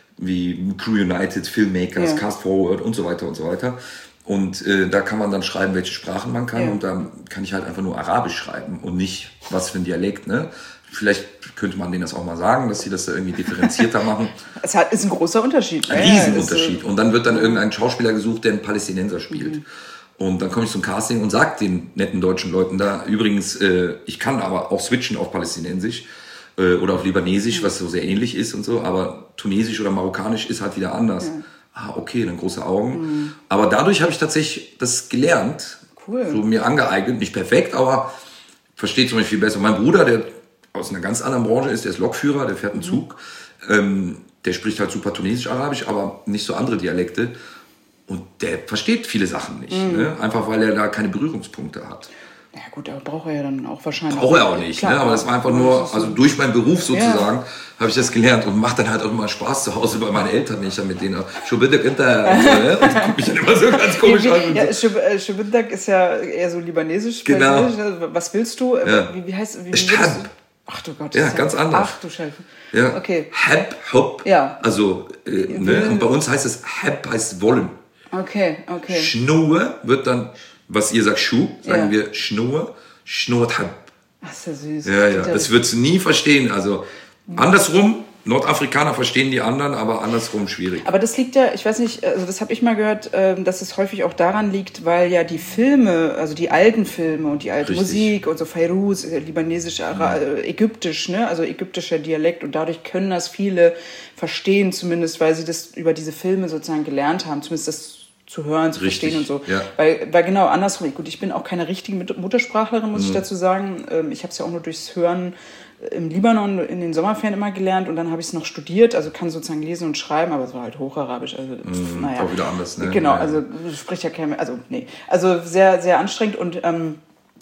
wie Crew United, Filmmakers, ja. Cast Forward und so weiter und so weiter. Und äh, da kann man dann schreiben, welche Sprachen man kann. Ja. Und dann kann ich halt einfach nur Arabisch schreiben und nicht, was für ein Dialekt. Ne? Vielleicht könnte man denen das auch mal sagen, dass sie das da irgendwie differenzierter machen. Es hat, ist ein großer Unterschied. Ein ja, Riesenunterschied. Und dann wird dann irgendein Schauspieler gesucht, der einen Palästinenser spielt. Mhm. Und dann komme ich zum Casting und sage den netten deutschen Leuten da, übrigens, äh, ich kann aber auch switchen auf Palästinensisch äh, oder auf Libanesisch, mhm. was so sehr ähnlich ist und so. Aber Tunesisch oder Marokkanisch ist halt wieder anders. Ja. Ah, okay, dann große Augen. Mhm. Aber dadurch habe ich tatsächlich das gelernt, cool. so mir angeeignet, nicht perfekt, aber versteht zum Beispiel viel besser. Mein Bruder, der aus einer ganz anderen Branche ist, der ist Lokführer, der fährt einen Zug, mhm. ähm, der spricht halt super Tunesisch-Arabisch, aber nicht so andere Dialekte. Und der versteht viele Sachen nicht, mhm. ne? Einfach weil er da keine Berührungspunkte hat. Ja gut, aber braucht er ja dann auch wahrscheinlich. Braucht er auch nicht, klar, ne? Aber das war einfach nur, also durch meinen Beruf sozusagen, ja. habe ich das gelernt und macht dann halt auch immer Spaß zu Hause bei meinen Eltern, wenn ich dann mit denen schon bitte hinter und, so, ne? Und die gucken mich dann immer so ganz komisch an. Ja, Schubidak ist ja eher so libanesisch. Genau. Was willst du? Ja. Wie, wie heißt wie, wie Ach du Gott. Ja, ganz anders. Ach du Scheiße. Ja. Okay. Hab, hopp. Ja. Also, äh, ne? Und bei uns heißt es, hab heißt wollen. Okay, okay. Schnur wird dann, was ihr sagt, Schuh, sagen ja. wir Schnur, Schnurrt hab. Ach, ist ja süß. Ja, ja, das würdest du nie verstehen. Also, andersrum, Nordafrikaner verstehen die anderen, aber andersrum schwierig. Aber das liegt ja, ich weiß nicht, also das habe ich mal gehört, dass es häufig auch daran liegt, weil ja die Filme, also die alten Filme und die alte Richtig. Musik und so Fairuz, libanesisch, Ara- mhm. ägyptisch, ne, also ägyptischer Dialekt und dadurch können das viele verstehen, zumindest, weil sie das über diese Filme sozusagen gelernt haben, zumindest das zu hören, zu Richtig, verstehen und so. Ja. Weil, weil genau andersrum, gut, ich bin auch keine richtige Muttersprachlerin, muss mhm. ich dazu sagen. Ich habe es ja auch nur durchs Hören im Libanon in den Sommerferien immer gelernt und dann habe ich es noch studiert, also kann sozusagen lesen und schreiben, aber es war halt Hocharabisch. Also, mhm, naja. Auch wieder anders, ne? Genau, ja. also spricht ja kein, also nee. Also sehr, sehr anstrengend und ähm,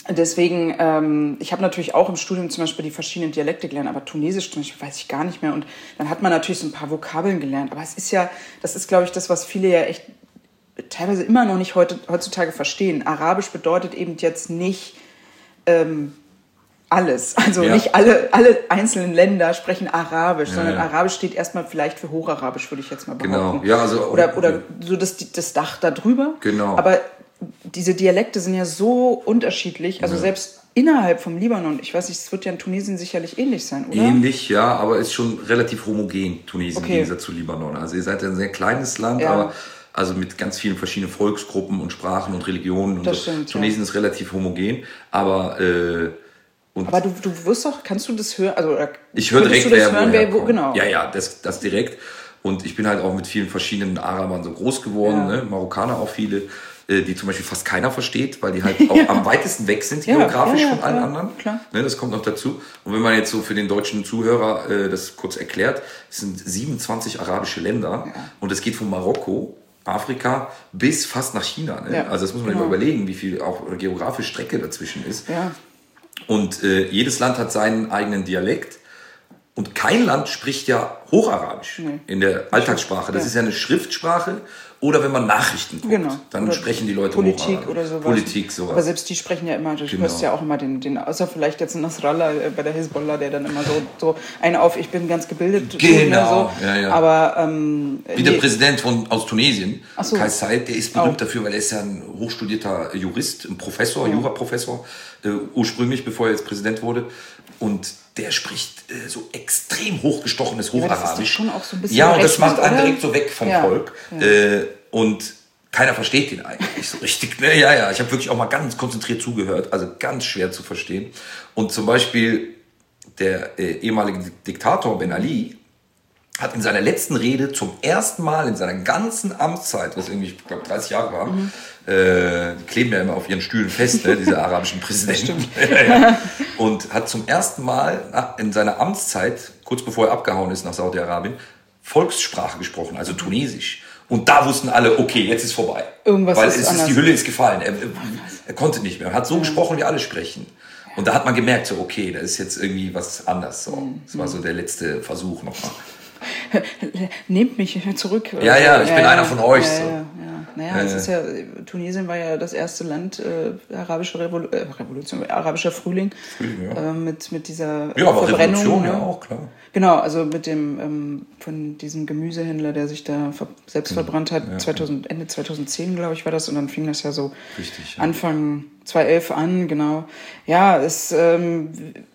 Deswegen, ähm, ich habe natürlich auch im Studium zum Beispiel die verschiedenen Dialekte gelernt, aber Tunesisch zum Beispiel weiß ich gar nicht mehr. Und dann hat man natürlich so ein paar Vokabeln gelernt. Aber es ist ja, das ist, glaube ich, das, was viele ja echt teilweise immer noch nicht heute, heutzutage verstehen. Arabisch bedeutet eben jetzt nicht ähm, alles. Also ja. nicht alle, alle einzelnen Länder sprechen Arabisch, ja, sondern ja. Arabisch steht erstmal vielleicht für Hocharabisch, würde ich jetzt mal behaupten. Genau. Ja, also, oder oder so das, das Dach da drüber. Genau. Aber diese Dialekte sind ja so unterschiedlich, also ja. selbst innerhalb vom Libanon, ich weiß nicht, es wird ja in Tunesien sicherlich ähnlich sein, oder? Ähnlich, ja, aber ist schon relativ homogen, Tunesien, okay. im Gegensatz zu Libanon. Also ihr seid ja ein sehr kleines Land, ja. aber also mit ganz vielen verschiedenen Volksgruppen und Sprachen und Religionen und das so. Stimmt, Tunesien ja. ist relativ homogen, aber äh, und aber du, du wirst doch, kannst du das hören? Also, ich höre direkt, du das wer hören, wer, wo, genau. Ja, ja, das, das direkt. Und ich bin halt auch mit vielen verschiedenen Arabern so groß geworden, ja. ne? Marokkaner auch viele, die zum Beispiel fast keiner versteht, weil die halt auch ja. am weitesten weg sind, ja, geografisch ja, ja, von allen klar, anderen. Klar. Ne, das kommt noch dazu. Und wenn man jetzt so für den deutschen Zuhörer äh, das kurz erklärt, es sind siebenundzwanzig arabische Länder ja. und es geht von Marokko, Afrika bis fast nach China. Ne? Ja, also das muss man genau. immer überlegen, wie viel auch geografische Strecke dazwischen ist. Ja. Und äh, jedes Land hat seinen eigenen Dialekt. Und kein Land spricht ja Hocharabisch nee. in der Alltagssprache. Das ja. ist ja eine Schriftsprache. Oder wenn man Nachrichten guckt, genau. dann oder sprechen die Leute Politik oder sowas. Politik, sowas. Aber selbst die sprechen ja immer, du genau. hörst ja auch immer den, den, außer vielleicht jetzt Nasrallah bei der Hisbollah, der dann immer so, so einen auf, ich bin ganz gebildet. Genau, so. ja, ja. Aber, ähm, wie der Präsident von, aus Tunesien, so. Kais Saied, der ist berühmt auch. dafür, weil er ist ja ein hochstudierter Jurist, ein Professor, ja. Juraprofessor, äh, ursprünglich, bevor er jetzt Präsident wurde. Und der spricht äh, so extrem hochgestochenes Hocharabisch. Ja, das ist schon auch so ein bisschen ja, und das macht einen oder? direkt so weg vom ja. Volk. Ja. Äh, und keiner versteht den eigentlich so richtig. Ne? Ja, ja, ich habe wirklich auch mal ganz konzentriert zugehört, also ganz schwer zu verstehen. Und zum Beispiel der äh, ehemalige Diktator Ben Ali hat in seiner letzten Rede zum ersten Mal in seiner ganzen Amtszeit, was irgendwie, ich glaube, dreißig Jahre war, mhm. äh, die kleben ja immer auf ihren Stühlen fest, ne, diese arabischen Präsidenten. ja, ja. Und hat zum ersten Mal in seiner Amtszeit, kurz bevor er abgehauen ist nach Saudi-Arabien, Volkssprache gesprochen, also Tunesisch. Und da wussten alle, okay, jetzt ist vorbei. Irgendwas Weil ist es ist, die Hülle ist gefallen. Er, er konnte nicht mehr. Er hat so ja. gesprochen, wie alle sprechen. Und da hat man gemerkt, so, okay, da ist jetzt irgendwie was anders. So. Das war so der letzte Versuch nochmal. Nehmt mich bin zurück. Ja, ja, ich ja, bin ja, einer von euch. Ja, so. ja, ja. Naja, äh, es ist ja, Tunesien war ja das erste Land, äh, arabische Revolu äh, Revolution, arabischer Frühling, Frühling ja. äh, mit, mit dieser ja, aber Verbrennung. Revolution, ne? ja auch, klar. Genau, also mit dem, ähm, von diesem Gemüsehändler, der sich da ver selbst verbrannt hat, ja. zweitausend, Ende zweitausendzehn, glaube ich, war das, und dann fing das ja so Richtig, ja. Anfang zweitausendelf an, genau. Ja, es, ähm,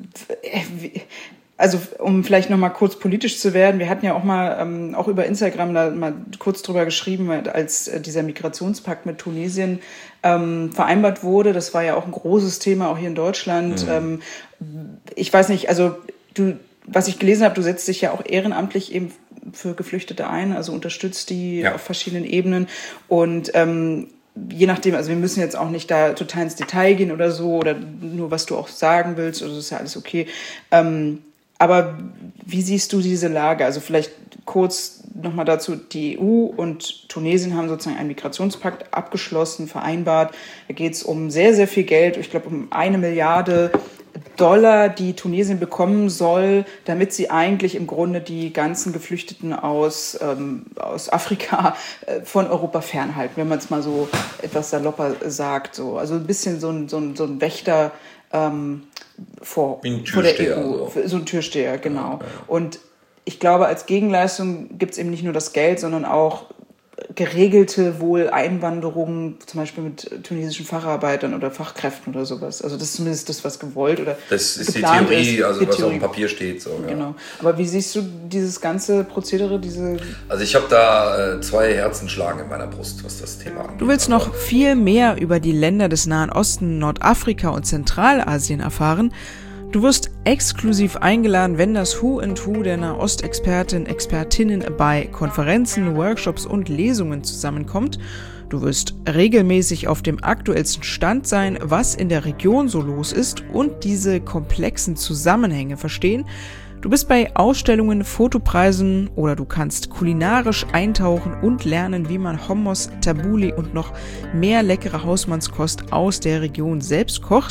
also um vielleicht noch mal kurz politisch zu werden, wir hatten ja auch mal ähm, auch über Instagram da mal kurz drüber geschrieben, als äh, dieser Migrationspakt mit Tunesien ähm, vereinbart wurde. Das war ja auch ein großes Thema, auch hier in Deutschland. Mhm. Ähm, ich weiß nicht, also du, was ich gelesen habe, du setzt dich ja auch ehrenamtlich eben für Geflüchtete ein, also unterstützt die ja. auf verschiedenen Ebenen. Und ähm, je nachdem, also wir müssen jetzt auch nicht da total ins Detail gehen oder so, oder nur was du auch sagen willst, oder das ist ja alles okay. Ähm, Aber wie siehst du diese Lage? Also vielleicht kurz nochmal dazu, die E U und Tunesien haben sozusagen einen Migrationspakt abgeschlossen, vereinbart. Da geht es um sehr, sehr viel Geld, ich glaube um eine Milliarde Dollar, die Tunesien bekommen soll, damit sie eigentlich im Grunde die ganzen Geflüchteten aus, ähm, aus Afrika äh, von Europa fernhalten, wenn man es mal so etwas salopper sagt. So. Also ein bisschen so ein, so ein, so ein Wächter ähm, vor, vor der E U. So. so ein Türsteher, genau. Ja, ja. Und ich glaube, als Gegenleistung gibt es eben nicht nur das Geld, sondern auch geregelte wohl Einwanderung, zum Beispiel mit tunesischen Facharbeitern oder Fachkräften oder sowas. Also das ist zumindest das, was gewollt oder das ist die Theorie, ist, also die was Theorie. auf dem Papier steht. So, ja. Genau. Aber wie siehst du dieses ganze Prozedere, diese... Also ich habe da äh, zwei Herzen schlagen in meiner Brust, was das Thema angeht. Du willst noch viel mehr über die Länder des Nahen Osten, Nordafrika und Zentralasien erfahren? Du wirst exklusiv eingeladen, wenn das Who and Who der Nahostexperten, Expertinnen bei Konferenzen, Workshops und Lesungen zusammenkommt. Du wirst regelmäßig auf dem aktuellsten Stand sein, was in der Region so los ist und diese komplexen Zusammenhänge verstehen. Du bist bei Ausstellungen, Fotopreisen oder du kannst kulinarisch eintauchen und lernen, wie man Hummus, Tabbouleh und noch mehr leckere Hausmannskost aus der Region selbst kocht.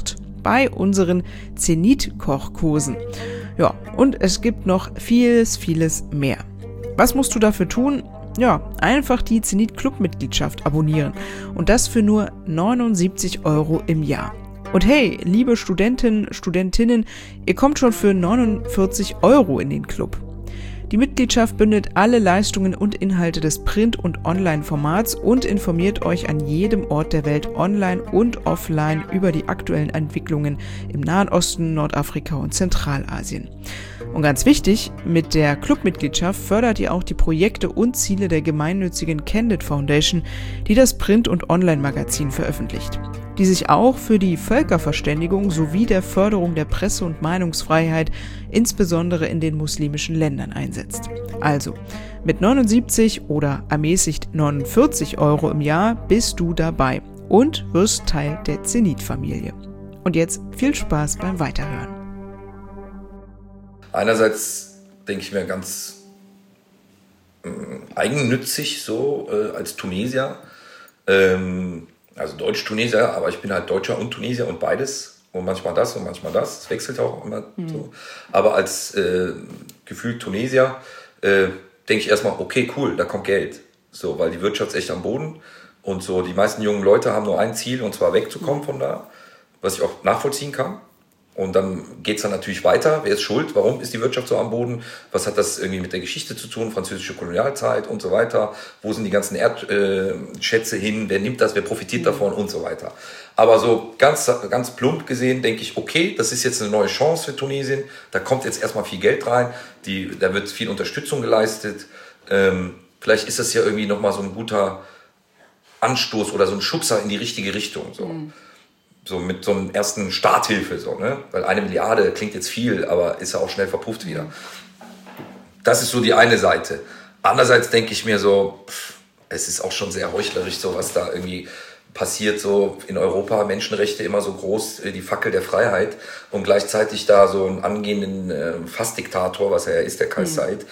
bei unseren Zenit-Kochkursen. Ja, und es gibt noch vieles, vieles mehr. Was musst du dafür tun? Ja, einfach die Zenit-Club-Mitgliedschaft abonnieren und das für nur neunundsiebzig Euro im Jahr. Und hey, liebe Studentinnen, Studentinnen, ihr kommt schon für neunundvierzig Euro in den Club. Die Mitgliedschaft bündelt alle Leistungen und Inhalte des Print- und Online-Formats und informiert euch an jedem Ort der Welt online und offline über die aktuellen Entwicklungen im Nahen Osten, Nordafrika und Zentralasien. Und ganz wichtig, mit der Clubmitgliedschaft fördert ihr auch die Projekte und Ziele der gemeinnützigen Candid Foundation, die das Print- und Online-Magazin veröffentlicht, die sich auch für die Völkerverständigung sowie der Förderung der Presse- und Meinungsfreiheit, insbesondere in den muslimischen Ländern, einsetzt. Also, mit neunundsiebzig oder ermäßigt neunundvierzig Euro im Jahr bist du dabei und wirst Teil der Zenit-Familie. Und jetzt viel Spaß beim Weiterhören. Einerseits denke ich mir ganz äh, eigennützig so äh, als Tunesier, ähm, also Deutsch-Tunesier, aber ich bin halt Deutscher und Tunesier und beides und manchmal das und manchmal das, es wechselt auch immer mhm. so, aber als äh, gefühlt Tunesier äh, denke ich erstmal, okay, cool, da kommt Geld, so, weil die Wirtschaft ist echt am Boden und so, die meisten jungen Leute haben nur ein Ziel und zwar wegzukommen von da, was ich auch nachvollziehen kann. Und dann geht es dann natürlich weiter. Wer ist schuld? Warum ist die Wirtschaft so am Boden? Was hat das irgendwie mit der Geschichte zu tun? Französische Kolonialzeit und so weiter. Wo sind die ganzen Erdschätze äh, hin? Wer nimmt das? Wer profitiert davon? Und so weiter. Aber so ganz, ganz plump gesehen denke ich, okay, das ist jetzt eine neue Chance für Tunesien. Da kommt jetzt erstmal viel Geld rein. Die, da wird viel Unterstützung geleistet. Ähm, vielleicht ist das ja irgendwie nochmal so ein guter Anstoß oder so ein Schubser in die richtige Richtung. So. Mhm. So mit so einem ersten Starthilfe, so, ne? Weil eine Milliarde klingt jetzt viel, aber ist ja auch schnell verpufft wieder. Das ist so die eine Seite. Andererseits denke ich mir so, pff, es ist auch schon sehr heuchlerisch, so was da irgendwie passiert, so in Europa, Menschenrechte immer so groß, die Fackel der Freiheit und gleichzeitig da so einen angehenden äh, Fastdiktator, was er ja ist, der Kais Saied,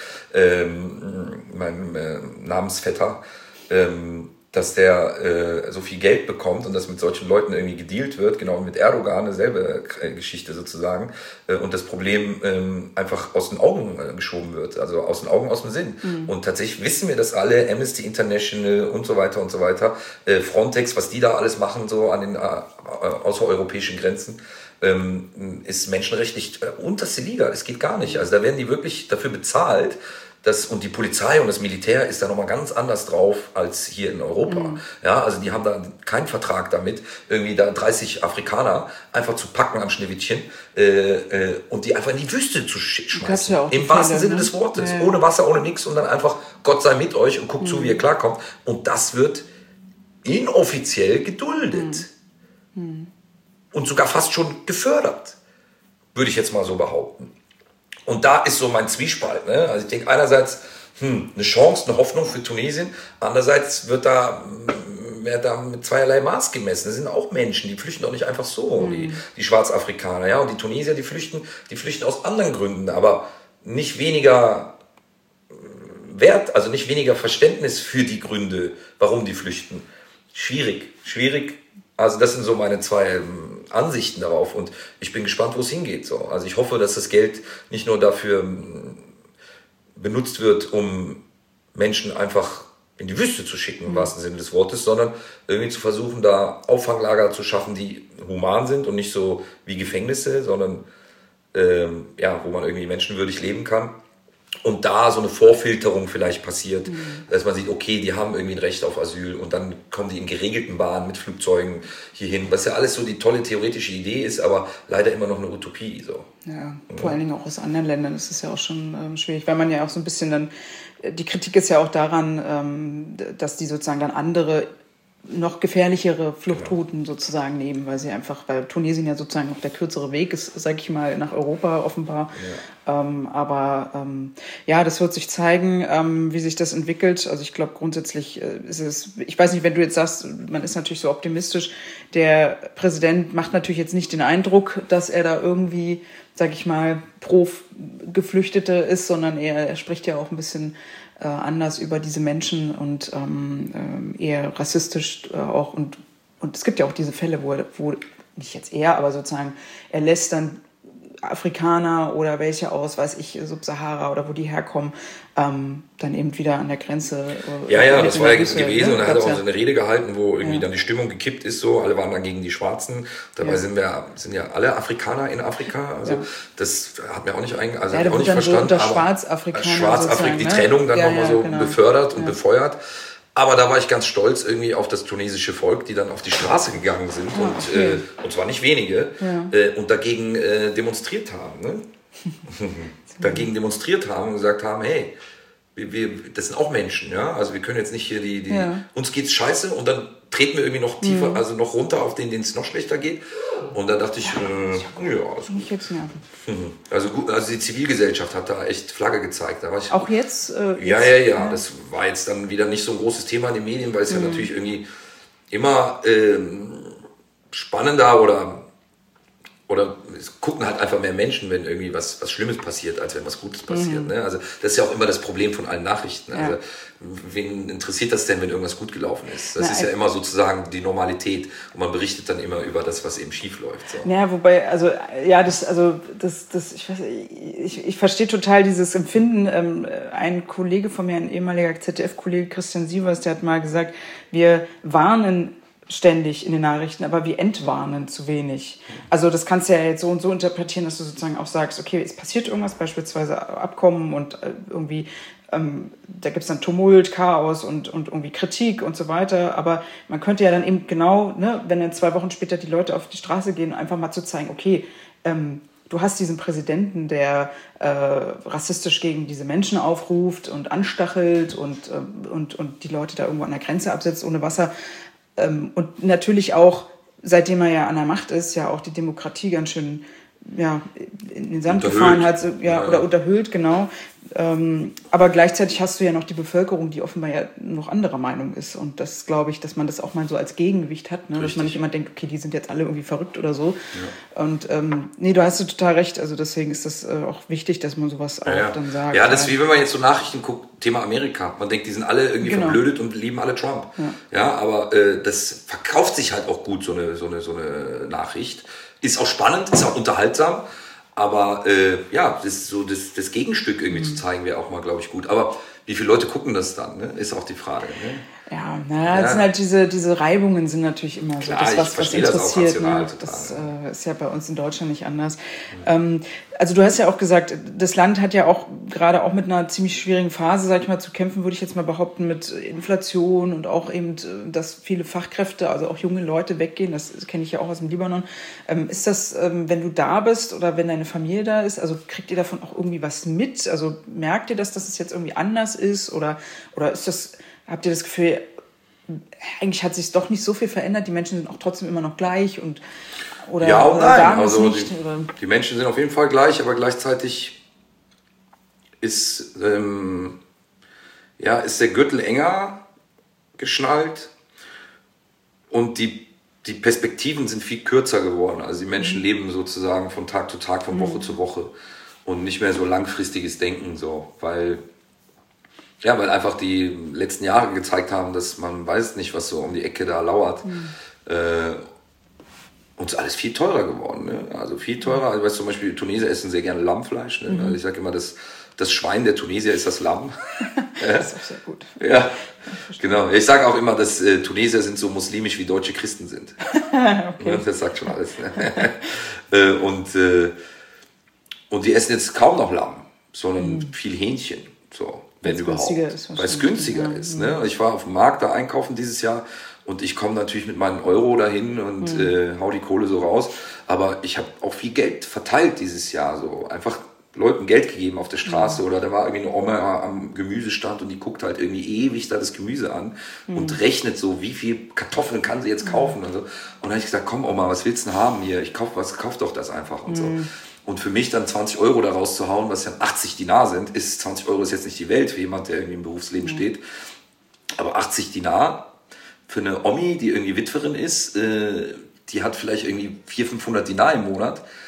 ähm, meinem äh, Namensvetter, ähm, dass der äh, so viel Geld bekommt und dass mit solchen Leuten irgendwie gedealt wird, genau mit Erdogan, dieselbe Geschichte sozusagen, äh, und das Problem ähm, einfach aus den Augen äh, geschoben wird, also aus den Augen, aus dem Sinn. Mhm. Und tatsächlich wissen wir das alle, Amnesty International und so weiter und so weiter, äh, Frontex, was die da alles machen, so an den äh, außereuropäischen Grenzen, ähm, ist menschenrechtlich äh, unterste Liga, es geht gar nicht. Also da werden die wirklich dafür bezahlt. Das, und die Polizei und das Militär ist da nochmal ganz anders drauf als hier in Europa. Mhm. Ja, also die haben da keinen Vertrag damit, irgendwie da dreißig Afrikaner einfach zu packen am Schneewittchen äh, äh, und die einfach in die Wüste zu schmeißen. Ja Im wahrsten Sinne des Wortes. Ja, ja. Ohne Wasser, ohne nichts und dann einfach Gott sei mit euch und guckt mhm. zu, wie ihr klarkommt. Und das wird inoffiziell geduldet. Mhm. Und sogar fast schon gefördert. Würde ich jetzt mal so behaupten. Und da ist so mein Zwiespalt. Ne? Also ich denke einerseits, hm, eine Chance, eine Hoffnung für Tunesien. Andererseits wird da, wird da mit zweierlei Maß gemessen. Das sind auch Menschen, die flüchten doch nicht einfach so, mhm. die, die Schwarzafrikaner. Ja? Und die Tunesier, die flüchten, die flüchten aus anderen Gründen, aber nicht weniger Wert, also nicht weniger Verständnis für die Gründe, warum die flüchten. Schwierig, schwierig. Also das sind so meine zwei ähm, Ansichten darauf und ich bin gespannt, wo es hingeht. So. Also ich hoffe, dass das Geld nicht nur dafür ähm, benutzt wird, um Menschen einfach in die Wüste zu schicken, im wahrsten Sinne des Wortes, sondern irgendwie zu versuchen, da Auffanglager zu schaffen, die human sind und nicht so wie Gefängnisse, sondern ähm, ja, wo man irgendwie menschenwürdig leben kann. Und da so eine Vorfilterung vielleicht passiert, mhm. dass man sieht, okay, die haben irgendwie ein Recht auf Asyl und dann kommen die in geregelten Bahnen mit Flugzeugen hierhin, was ja alles so die tolle theoretische Idee ist, aber leider immer noch eine Utopie. So. Ja, vor allen Dingen auch aus anderen Ländern ist es ja auch schon ähm, schwierig, weil man ja auch so ein bisschen dann, die Kritik ist ja auch daran, ähm, dass die sozusagen dann andere noch gefährlichere Fluchtrouten sozusagen nehmen, weil sie einfach, weil Tunesien ja sozusagen noch der kürzere Weg ist, sage ich mal, nach Europa offenbar. Ja. Ähm, aber ähm, ja, das wird sich zeigen, ähm, wie sich das entwickelt. Also ich glaube grundsätzlich äh, ist es, ich weiß nicht, wenn du jetzt sagst, man ist natürlich so optimistisch, der Präsident macht natürlich jetzt nicht den Eindruck, dass er da irgendwie, sage ich mal, pro Geflüchtete ist, sondern er, er spricht ja auch ein bisschen Äh, anders über diese Menschen und ähm, äh, eher rassistisch äh, auch. Und, und es gibt ja auch diese Fälle, wo, wo nicht jetzt er, aber sozusagen, er lässt dann Afrikaner oder welche aus, weiß ich, Subsahara oder wo die herkommen, ähm, dann eben wieder an der Grenze. Ja, ja, das war ja gewesen ne? Und er hat auch ja. so eine Rede gehalten, wo irgendwie ja. dann die Stimmung gekippt ist, so, alle waren dann gegen die Schwarzen. Dabei ja. sind wir, sind ja alle Afrikaner in Afrika, also ja. das hat mir auch nicht eigentlich, also ja, auch nicht verstanden. So Schwarzafrikaner Schwarzafrika, die Trennung dann ja, nochmal ja, so genau. befördert und ja. befeuert. Aber da war ich ganz stolz irgendwie auf das tunesische Volk, die dann auf die Straße gegangen sind ah, und, okay. äh, und zwar nicht wenige, ja. äh, und dagegen äh, demonstriert haben. Ne? dagegen demonstriert haben und gesagt haben, hey, wir, wir, das sind auch Menschen, ja, also wir können jetzt nicht hier die, die ja. uns geht's scheiße und dann treten wir irgendwie noch tiefer, mhm. also noch runter auf den, denen es noch schlechter geht. Und da dachte ich, äh, ja, also, mich jetzt nerven. Also gut, also die Zivilgesellschaft hat da echt Flagge gezeigt. Da war ich, auch jetzt? Äh, ja, ja, ja, ja. Das war jetzt dann wieder nicht so ein großes Thema in den Medien, weil es mhm. ja natürlich irgendwie immer ähm, spannender oder Oder es gucken halt einfach mehr Menschen, wenn irgendwie was, was Schlimmes passiert, als wenn was Gutes passiert. Mhm. Ne? Also das ist ja auch immer das Problem von allen Nachrichten. Also, ja. Wen interessiert das denn, wenn irgendwas gut gelaufen ist? Das Na, ist ja immer sozusagen die Normalität. Und man berichtet dann immer über das, was eben schief läuft. So. Naja, wobei, also ja, das, also das, das, ich weiß, ich, ich verstehe total dieses Empfinden. Ähm, ein Kollege von mir, ein ehemaliger Z D F-Kollege, Christian Sievers, der hat mal gesagt, wir warnen ständig in den Nachrichten, aber wir entwarnen zu wenig. Also das kannst du ja jetzt so und so interpretieren, dass du sozusagen auch sagst, okay, es passiert irgendwas, beispielsweise Abkommen und irgendwie, ähm, da gibt es dann Tumult, Chaos und, und irgendwie Kritik und so weiter, aber man könnte ja dann eben genau, ne, wenn dann zwei Wochen später die Leute auf die Straße gehen, einfach mal zu zeigen, okay, ähm, du hast diesen Präsidenten, der äh, rassistisch gegen diese Menschen aufruft und anstachelt und, äh, und, und die Leute da irgendwo an der Grenze absetzt ohne Wasser. Und natürlich auch, seitdem er ja an der Macht ist, ja auch die Demokratie ganz schön ja, in den Sand unterhöhlt. gefahren hat, ja, ja. oder unterhöhlt, genau. Ähm, aber gleichzeitig hast du ja noch die Bevölkerung, die offenbar ja noch anderer Meinung ist. Und das glaube ich, dass man das auch mal so als Gegengewicht hat, ne? Dass man nicht immer denkt, okay, die sind jetzt alle irgendwie verrückt oder so. Ja. Und ähm, nee, du hast du total recht. Also deswegen ist das äh, auch wichtig, dass man sowas auch ja. dann sagt. Ja, das ist wie wenn man jetzt so Nachrichten guckt, Thema Amerika. Man denkt, die sind alle irgendwie genau. verblödet und lieben alle Trump. Ja, ja aber äh, das verkauft sich halt auch gut, so eine, so eine, so eine Nachricht. Ist auch spannend, ist auch unterhaltsam. Aber äh, ja, das, ist so das, das Gegenstück irgendwie mhm. zu zeigen, wäre auch mal, glaube ich, gut. Aber wie viele Leute gucken das dann, ne? Ist auch die Frage. Ne? Ja, naja, ja. Das sind halt diese, diese Reibungen sind natürlich immer so Klar, das, was, was interessiert. Das, ne? das äh, ist ja bei uns in Deutschland nicht anders. Mhm. Ähm, also du hast ja auch gesagt, das Land hat ja auch gerade auch mit einer ziemlich schwierigen Phase, sag ich mal, zu kämpfen, würde ich jetzt mal behaupten, mit Inflation und auch eben, dass viele Fachkräfte, also auch junge Leute weggehen. Das kenne ich ja auch aus dem Libanon. Ähm, ist das, ähm, wenn du da bist oder wenn deine Familie da ist, also kriegt ihr davon auch irgendwie was mit? Also merkt ihr das, dass es jetzt irgendwie anders ist? Oder, oder ist das, habt ihr das Gefühl, eigentlich hat sich doch nicht so viel verändert, die Menschen sind auch trotzdem immer noch gleich und oder, ja und oder nein, sagen also es nicht, die, oder? die Menschen sind auf jeden Fall gleich, aber gleichzeitig ist, ähm, ja, ist der Gürtel enger geschnallt und die, die Perspektiven sind viel kürzer geworden. Also die Menschen mhm. leben sozusagen von Tag zu Tag, von Woche mhm. zu Woche und nicht mehr so langfristiges Denken, so, weil Ja, weil einfach die letzten Jahre gezeigt haben, dass man weiß nicht, was so um die Ecke da lauert. Mhm. Äh, uns ist alles viel teurer geworden. Ne? Also viel teurer. Also, weißt, zum Beispiel, Tunesier essen sehr gerne Lammfleisch. Ne? Mhm. Also ich sage immer, das, das Schwein der Tunesier ist das Lamm. Das ist auch sehr gut. Ja, genau. Ich sage auch immer, dass äh, Tunesier sind so muslimisch wie deutsche Christen sind. Okay. Das sagt schon alles. Ne? äh, und, äh, und die essen jetzt kaum noch Lamm, sondern mhm. viel Hähnchen. So. Wenn überhaupt, weil es günstiger ja. ist. Ne? Ich war auf dem Markt da einkaufen dieses Jahr und ich komme natürlich mit meinen Euro dahin und mhm. äh, hau die Kohle so raus. Aber ich habe auch viel Geld verteilt dieses Jahr. So einfach Leuten Geld gegeben auf der Straße. Mhm. Oder da war irgendwie eine Oma am Gemüsestand und die guckt halt irgendwie ewig da das Gemüse an mhm. und rechnet so, wie viel Kartoffeln kann sie jetzt kaufen. Mhm. Und, so. Und dann habe ich gesagt, komm Oma, was willst du denn haben hier? Ich kauf was, kauf doch das einfach und mhm. so. Und für mich dann zwanzig Euro da rauszuhauen, was ja achtzig Dinar sind, ist zwanzig Euro ist jetzt nicht die Welt für jemand, der irgendwie im Berufsleben mhm. steht. Aber achtzig Dinar für eine Omi, die irgendwie Witwerin ist, äh, die hat vielleicht irgendwie vierhundert, fünfhundert Dinar im Monat.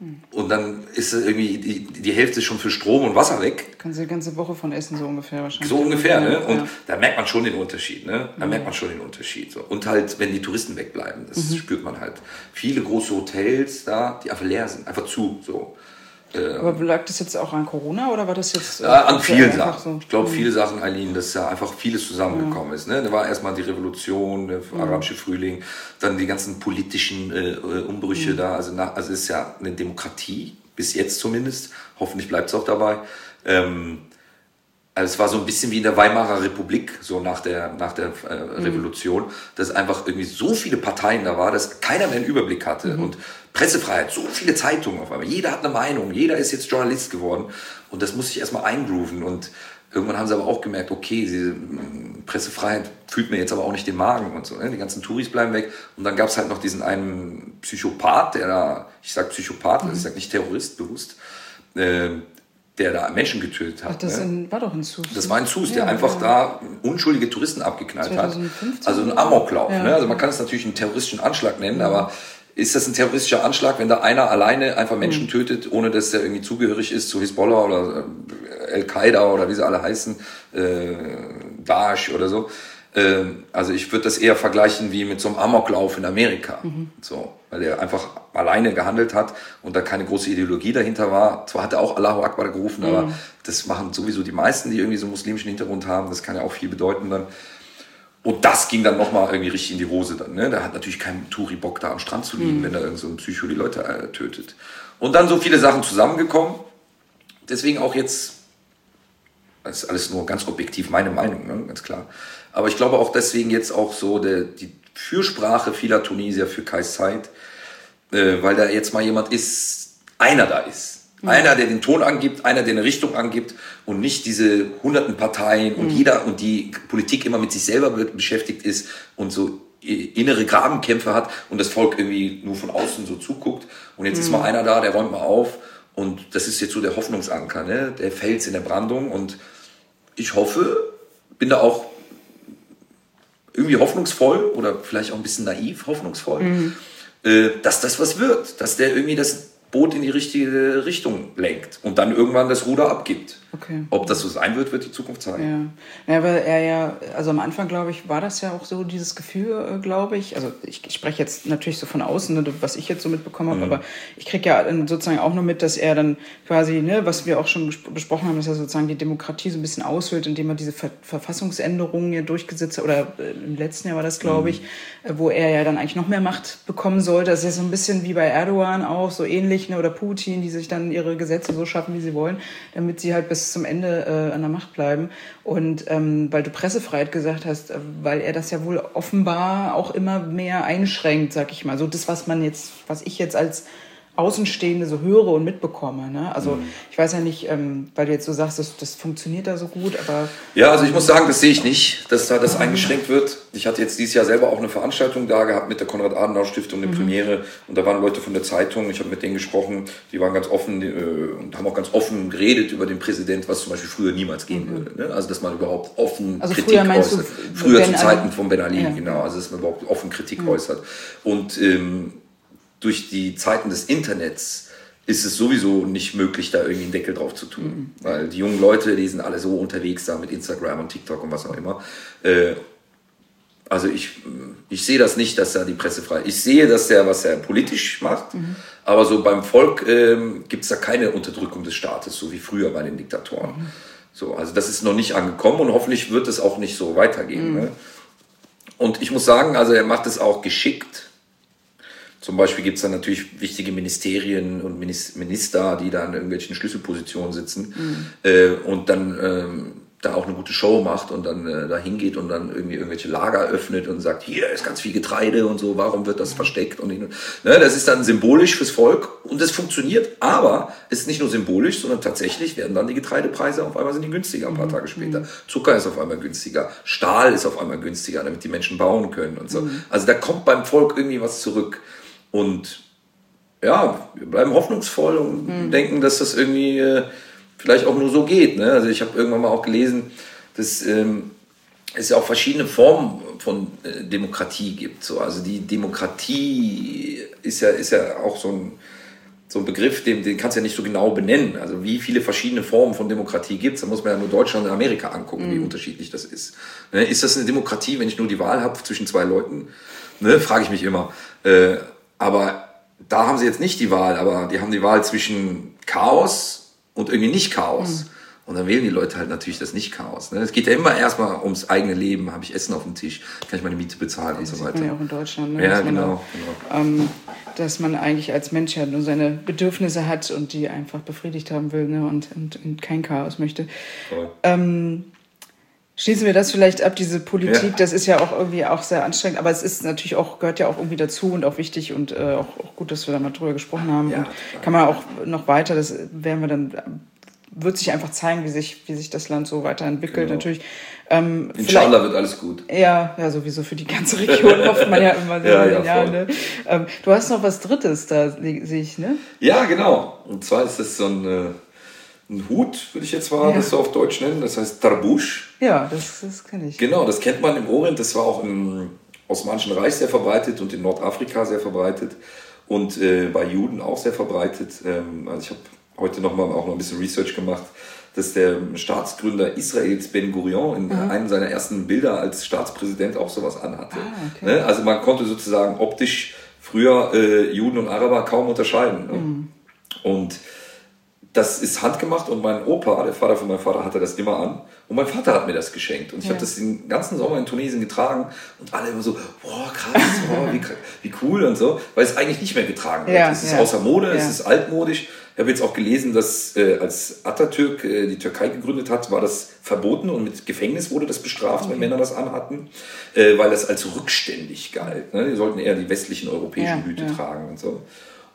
Und dann ist irgendwie die, die Hälfte schon für Strom und Wasser weg. Kannst du die ganze Woche von essen, so ungefähr wahrscheinlich. So ungefähr, ne? Und ja. da merkt man schon den Unterschied, ne? Da mhm. merkt man schon den Unterschied. So. Und halt, wenn die Touristen wegbleiben, das mhm. spürt man halt. Viele große Hotels da, die einfach leer sind, einfach zu, so. Aber lag das jetzt auch an Corona oder war das jetzt... Äh, ja, an vielen Sachen. So? Ich glaube, viele Sachen, Eileen, dass ja einfach vieles zusammengekommen ja. ist. Ne? Da war erstmal die Revolution, der mhm. arabische Frühling, dann die ganzen politischen äh, Umbrüche mhm. da. Also, nach, also es ist ja eine Demokratie, bis jetzt zumindest. Hoffentlich bleibt es auch dabei. Ähm, also es war so ein bisschen wie in der Weimarer Republik, so nach der, nach der äh, Revolution, mhm. dass einfach irgendwie so viele Parteien da war, dass keiner mehr einen Überblick hatte. Mhm. Und Pressefreiheit, so viele Zeitungen auf einmal. Jeder hat eine Meinung, jeder ist jetzt Journalist geworden. Und das muss sich erstmal eingrooven. Und irgendwann haben sie aber auch gemerkt, okay, diese Pressefreiheit fühlt mir jetzt aber auch nicht den Magen und so. Ne? Die ganzen Touris bleiben weg. Und dann gab es halt noch diesen einen Psychopath, der da, ich sag Psychopath, mhm. ich sag nicht Terrorist, bewusst, äh, der da Menschen getötet hat. Ach, das ne? in, war doch ein Sus. Das war ein Sus, ja, der einfach ja. da unschuldige Touristen abgeknallt zweitausendfünfzehn hat. Also ein Amoklauf. Ja. Ne? Also man kann es natürlich einen terroristischen Anschlag nennen, mhm. aber ist das ein terroristischer Anschlag, wenn da einer alleine einfach Menschen mhm. tötet, ohne dass er irgendwie zugehörig ist zu Hisbollah oder Al-Qaida oder wie sie alle heißen, äh, Daesh oder so. Äh, also ich würde das eher vergleichen wie mit so einem Amoklauf in Amerika. Mhm. So, weil er einfach alleine gehandelt hat und da keine große Ideologie dahinter war. Zwar hat er auch Allahu Akbar gerufen, mhm. aber das machen sowieso die meisten, die irgendwie so einen muslimischen Hintergrund haben. Das kann ja auch viel bedeuten dann. Und das ging dann nochmal irgendwie richtig in die Hose dann. Ne? Da hat natürlich kein Touri Bock, da am Strand zu liegen, mhm. wenn da irgend so ein Psycho die Leute äh, tötet. Und dann so viele Sachen zusammengekommen. Deswegen auch jetzt, das ist alles nur ganz objektiv meine Meinung, ne? Ganz klar. Aber ich glaube auch deswegen jetzt auch so der, die Fürsprache vieler Tunesier für Kais Saied, äh, weil da jetzt mal jemand ist, einer da ist. Mhm. Einer, der den Ton angibt, einer, der eine Richtung angibt und nicht diese hunderten Parteien und mhm. jeder und die Politik immer mit sich selber beschäftigt ist und so innere Grabenkämpfe hat und das Volk irgendwie nur von außen so zuguckt. Und jetzt mhm. ist mal einer da, der räumt mal auf und das ist jetzt so der Hoffnungsanker, ne? Der Fels in der Brandung und ich hoffe, bin da auch irgendwie hoffnungsvoll oder vielleicht auch ein bisschen naiv hoffnungsvoll, mhm. äh, dass das was wird, dass der irgendwie das Boot in die richtige Richtung lenkt und dann irgendwann das Ruder abgibt. Okay. Ob das so sein wird, wird die Zukunft zeigen. Ja, ja, weil er ja, also am Anfang, glaube ich, war das ja auch so dieses Gefühl, glaube ich. Also ich, ich spreche jetzt natürlich so von außen, ne, was ich jetzt so mitbekommen habe, mhm. aber ich kriege ja sozusagen auch nur mit, dass er dann quasi, ne, was wir auch schon besprochen haben, dass er sozusagen die Demokratie so ein bisschen aushöhlt, indem er diese Ver- Verfassungsänderungen ja durchgesetzt hat, oder im letzten Jahr war das, glaube ich, mhm. wo er ja dann eigentlich noch mehr Macht bekommen sollte. Das ist ja so ein bisschen wie bei Erdogan auch, so ähnlich, ne, oder Putin, die sich dann ihre Gesetze so schaffen, wie sie wollen, damit sie halt bis zum Ende äh, an der Macht bleiben. Und ähm, weil du Pressefreiheit gesagt hast, äh, weil er das ja wohl offenbar auch immer mehr einschränkt, sag ich mal. So das, was man jetzt, was ich jetzt als Außenstehende so höre und mitbekomme. Ne? Also mhm. ich weiß ja nicht, ähm, weil du jetzt so sagst, das, das funktioniert da so gut, aber... Ja, also ich muss sagen, das sehe ich nicht, dass da das eingeschränkt wird. Ich hatte jetzt dieses Jahr selber auch eine Veranstaltung da gehabt mit der Konrad-Adenauer-Stiftung, eine mhm. Premiere. Und da waren Leute von der Zeitung, ich habe mit denen gesprochen, die waren ganz offen die, äh, und haben auch ganz offen geredet über den Präsident, was zum Beispiel früher niemals gehen mhm. würde. Ne? Also dass man überhaupt offen also Kritik früher äußert. Du, früher zu Zeiten von Ben Ali, ja. genau. Also dass man überhaupt offen Kritik mhm. äußert. Und ähm, durch die Zeiten des Internets ist es sowieso nicht möglich, da irgendwie einen Deckel drauf zu tun. Mhm. Weil die jungen Leute, die sind alle so unterwegs da mit Instagram und TikTok und was auch immer. Äh, also ich, ich sehe das nicht, dass da die Pressefreiheit... Ich sehe, dass der, was er politisch macht, mhm. aber so beim Volk äh, gibt es da keine Unterdrückung des Staates, so wie früher bei den Diktatoren. Mhm. So, also das ist noch nicht angekommen und hoffentlich wird es auch nicht so weitergehen. Mhm. Ne? Und ich muss sagen, also er macht es auch geschickt. Zum Beispiel gibt es dann natürlich wichtige Ministerien und Minister, die da in irgendwelchen Schlüsselpositionen sitzen mhm. äh, und dann ähm, da auch eine gute Show macht und dann äh, da hingeht und dann irgendwie irgendwelche Lager öffnet und sagt, hier ist ganz viel Getreide und so, warum wird das versteckt? Und ne, das ist dann symbolisch fürs Volk und das funktioniert, aber es ist nicht nur symbolisch, sondern tatsächlich werden dann die Getreidepreise, auf einmal sind die günstiger ein paar Tage später. Mhm. Zucker ist auf einmal günstiger, Stahl ist auf einmal günstiger, damit die Menschen bauen können und so. Mhm. Also da kommt beim Volk irgendwie was zurück. Und ja, wir bleiben hoffnungsvoll und mhm. denken, dass das irgendwie äh, vielleicht auch nur so geht. Ne? Also ich habe irgendwann mal auch gelesen, dass ähm, es ja auch verschiedene Formen von äh, Demokratie gibt. So. Also die Demokratie ist ja, ist ja auch so ein, so ein Begriff, den, den kannst du ja nicht so genau benennen. Also wie viele verschiedene Formen von Demokratie gibt es, da muss man ja nur Deutschland und Amerika angucken, mhm. wie unterschiedlich das ist. Ne? Ist das eine Demokratie, wenn ich nur die Wahl habe zwischen zwei Leuten? Ne? Frage ich mich immer. Äh, aber da haben sie jetzt nicht die Wahl, aber die haben die Wahl zwischen Chaos und irgendwie nicht Chaos. Mhm. Und dann wählen die Leute halt natürlich das Nicht-Chaos. Ne? Es geht ja immer erstmal ums eigene Leben. Habe ich Essen auf dem Tisch? Kann ich meine Miete bezahlen und das so weiter. Das sieht man ja auch in Deutschland. Ne? Ja, dass genau. Man, genau. Ähm, dass man eigentlich als Mensch ja nur seine Bedürfnisse hat und die einfach befriedigt haben will, ne? und, und, und kein Chaos möchte. Ähm, schließen wir das vielleicht ab, diese Politik. Ja. Das ist ja auch irgendwie auch sehr anstrengend. Aber es ist natürlich auch, gehört ja auch irgendwie dazu und auch wichtig und äh, auch, auch gut, dass wir da mal drüber gesprochen haben. Ja, und kann man auch noch weiter, das werden wir dann... wird sich einfach zeigen, wie sich, wie sich das Land so weiterentwickelt. Genau. Natürlich. Ähm, Inshallah wird alles gut. Ja, ja, sowieso für die ganze Region hofft man ja immer sehr. ja, ja, ja, ne? ähm, du hast noch was Drittes da, sehe ich, ne? Ja, genau. Und zwar ist das so ein, äh, ein Hut, würde ich jetzt mal ja. das so auf Deutsch nennen. Das heißt Tarbusch. Ja, das, das kenne ich. Genau, das kennt man im Orient. Das war auch im Osmanischen Reich sehr verbreitet und in Nordafrika sehr verbreitet und äh, bei Juden auch sehr verbreitet. Ähm, also ich habe heute noch mal auch noch ein bisschen Research gemacht, dass der Staatsgründer Israels Ben Gurion in mhm. einem seiner ersten Bilder als Staatspräsident auch sowas anhatte. Ah, okay. ne? Also man konnte sozusagen optisch früher äh, Juden und Araber kaum unterscheiden. Ne? Mhm. Und das ist handgemacht und mein Opa, der Vater von meinem Vater, hatte das immer an. Und mein Vater hat mir das geschenkt. Und ich ja. habe das den ganzen Sommer in Tunesien getragen und alle immer so, boah, krass, boah, wie, wie cool und so. Weil es eigentlich nicht mehr getragen wird. Ja, es ist ja. außer Mode, ja. es ist altmodisch. Ich habe jetzt auch gelesen, dass äh, als Atatürk äh, die Türkei gegründet hat, war das verboten und mit Gefängnis wurde das bestraft, okay. wenn Männer das anhatten, äh, weil das als rückständig galt. Ne? Die sollten eher die westlichen europäischen ja, Hüte ja. tragen und so.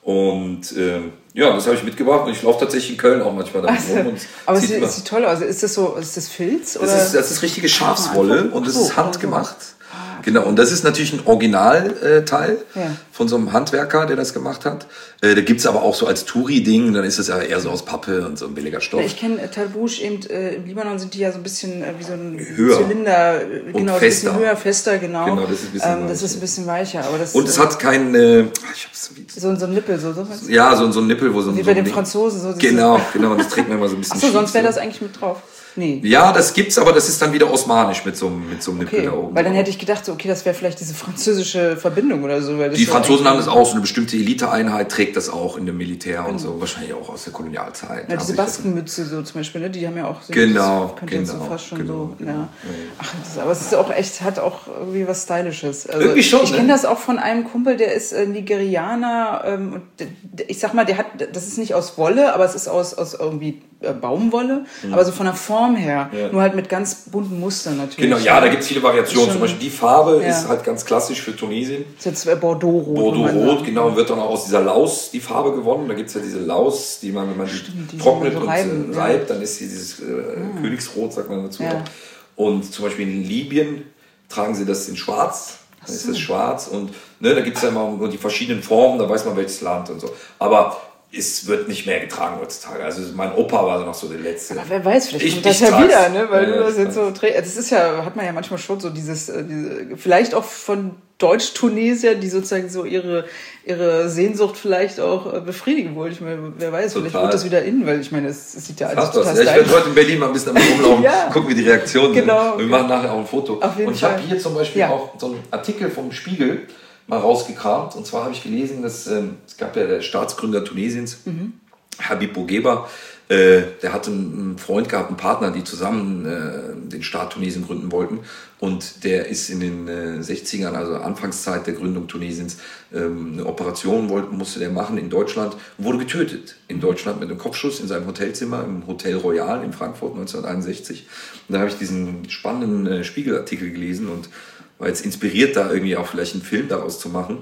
Und äh, ja, das habe ich mitgebracht und ich laufe tatsächlich in Köln auch manchmal damit also, rum. Und aber es sieht, sieht toll aus. Also ist das so, ist das Filz? Oder? Das, ist, das ist richtige Schafswolle und das ist handgemacht. Genau, und das ist natürlich ein Originalteil äh, ja. von so einem Handwerker, der das gemacht hat. Äh, da gibt's aber auch so als Touri-Ding, dann ist es ja eher so aus Pappe und so ein billiger Stoff. Ich kenne äh, Tarbusch eben, äh, im Libanon sind die ja so ein bisschen äh, wie so ein höher. Zylinder, äh, und genau, fester. ein bisschen höher, fester, genau. Genau, das ist ein bisschen, ähm, das ist ein bisschen weicher. Aber das, und es äh, hat kein, äh, ich hab's, so, so ein Nippel, so, so was? Ja, so, so ein Nippel, wo so ein... Wie so bei ein den Ding. Franzosen. So genau, genau, und das trägt man immer so ein bisschen. Achso, sonst wäre so. das eigentlich mit drauf. Nee. Ja, das gibt's, aber das ist dann wieder osmanisch mit so einem, mit so einem Nippel okay, da oben. Weil dann hätte ich gedacht, so, okay, das wäre vielleicht diese französische Verbindung oder so. Weil das die so Franzosen haben das auch, so eine bestimmte Eliteeinheit trägt das auch in dem Militär genau. und so, wahrscheinlich auch aus der Kolonialzeit. Ja, diese Baskenmütze so zum Beispiel, ne? Die haben ja auch so genau, das genau, so fast schon genau, so. genau. Ja. Ach, das, aber es ist auch echt, hat auch irgendwie was Stylisches. Also, irgendwie schon. Ich ne? kenne das auch von einem Kumpel, der ist äh, Nigerianer. Ähm, und der, ich sag mal, der hat, das ist nicht aus Wolle, aber es ist aus, aus irgendwie äh, Baumwolle, mhm. aber so von der Form her, ja. nur halt mit ganz bunten Mustern natürlich. Genau, ja, da gibt es viele Variationen. Schon, zum Beispiel die Farbe ja. ist halt ganz klassisch für Tunesien. Das ist jetzt Bordeaux-Rot. Bordeaux-Rot, genau, und wird dann auch aus dieser Laus die Farbe gewonnen. Da gibt es ja diese Laus, die man, wenn man Stimmt, die trocknet so und reiben, äh, reibt, ja. dann ist hier dieses äh, ah. Königsrot, sagt man dazu. Ja. Und zum Beispiel in Libyen tragen sie das in schwarz. Dann ist das schwarz und ne, da gibt es ja immer die verschiedenen Formen, da weiß man welches Land und so. Aber es wird nicht mehr getragen heutzutage. Also mein Opa war noch so der Letzte. Aber wer weiß, vielleicht ich, kommt das ich ja trag's. wieder, ne? Weil ja, du das jetzt so trägst. Das ist ja, hat man ja manchmal schon so dieses, äh, diese, vielleicht auch von Deutsch-Tunesier, die sozusagen so ihre, ihre Sehnsucht vielleicht auch äh, befriedigen wollen. Ich meine, wer weiß, Total. vielleicht wird das wieder in, weil ich meine, es, es sieht ja alles total ja, ich werde heute in Berlin mal ein bisschen am rumlaufen, ja. gucken, wie die Reaktionen genau. sind. Und wir machen nachher auch ein Foto. Auf jeden und ich Fall. habe hier zum Beispiel ja. auch so einen Artikel vom Spiegel mal rausgekramt. Und zwar habe ich gelesen, dass ähm, es gab ja der Staatsgründer Tunesiens, mhm. Habib Bourguiba, äh, der hatte einen Freund gehabt, einen Partner, die zusammen äh, den Staat Tunesien gründen wollten. Und der ist in den äh, sechzigern, also Anfangszeit der Gründung Tunesiens, ähm, eine Operation wollte, musste der machen in Deutschland und wurde getötet. In Deutschland mit einem Kopfschuss in seinem Hotelzimmer im Hotel Royal in Frankfurt neunzehnhunderteinundsechzig. Und da habe ich diesen spannenden äh, Spiegelartikel gelesen und war jetzt inspiriert, da irgendwie auch vielleicht einen Film daraus zu machen.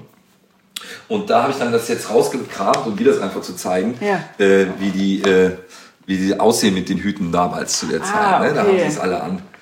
Und da habe ich dann das jetzt rausgekramt, um dir das einfach zu zeigen, ja. äh, wie, die, äh, wie die aussehen mit den Hüten damals zu der Zeit. Ah, okay. Ne? Da haben sie es alle an.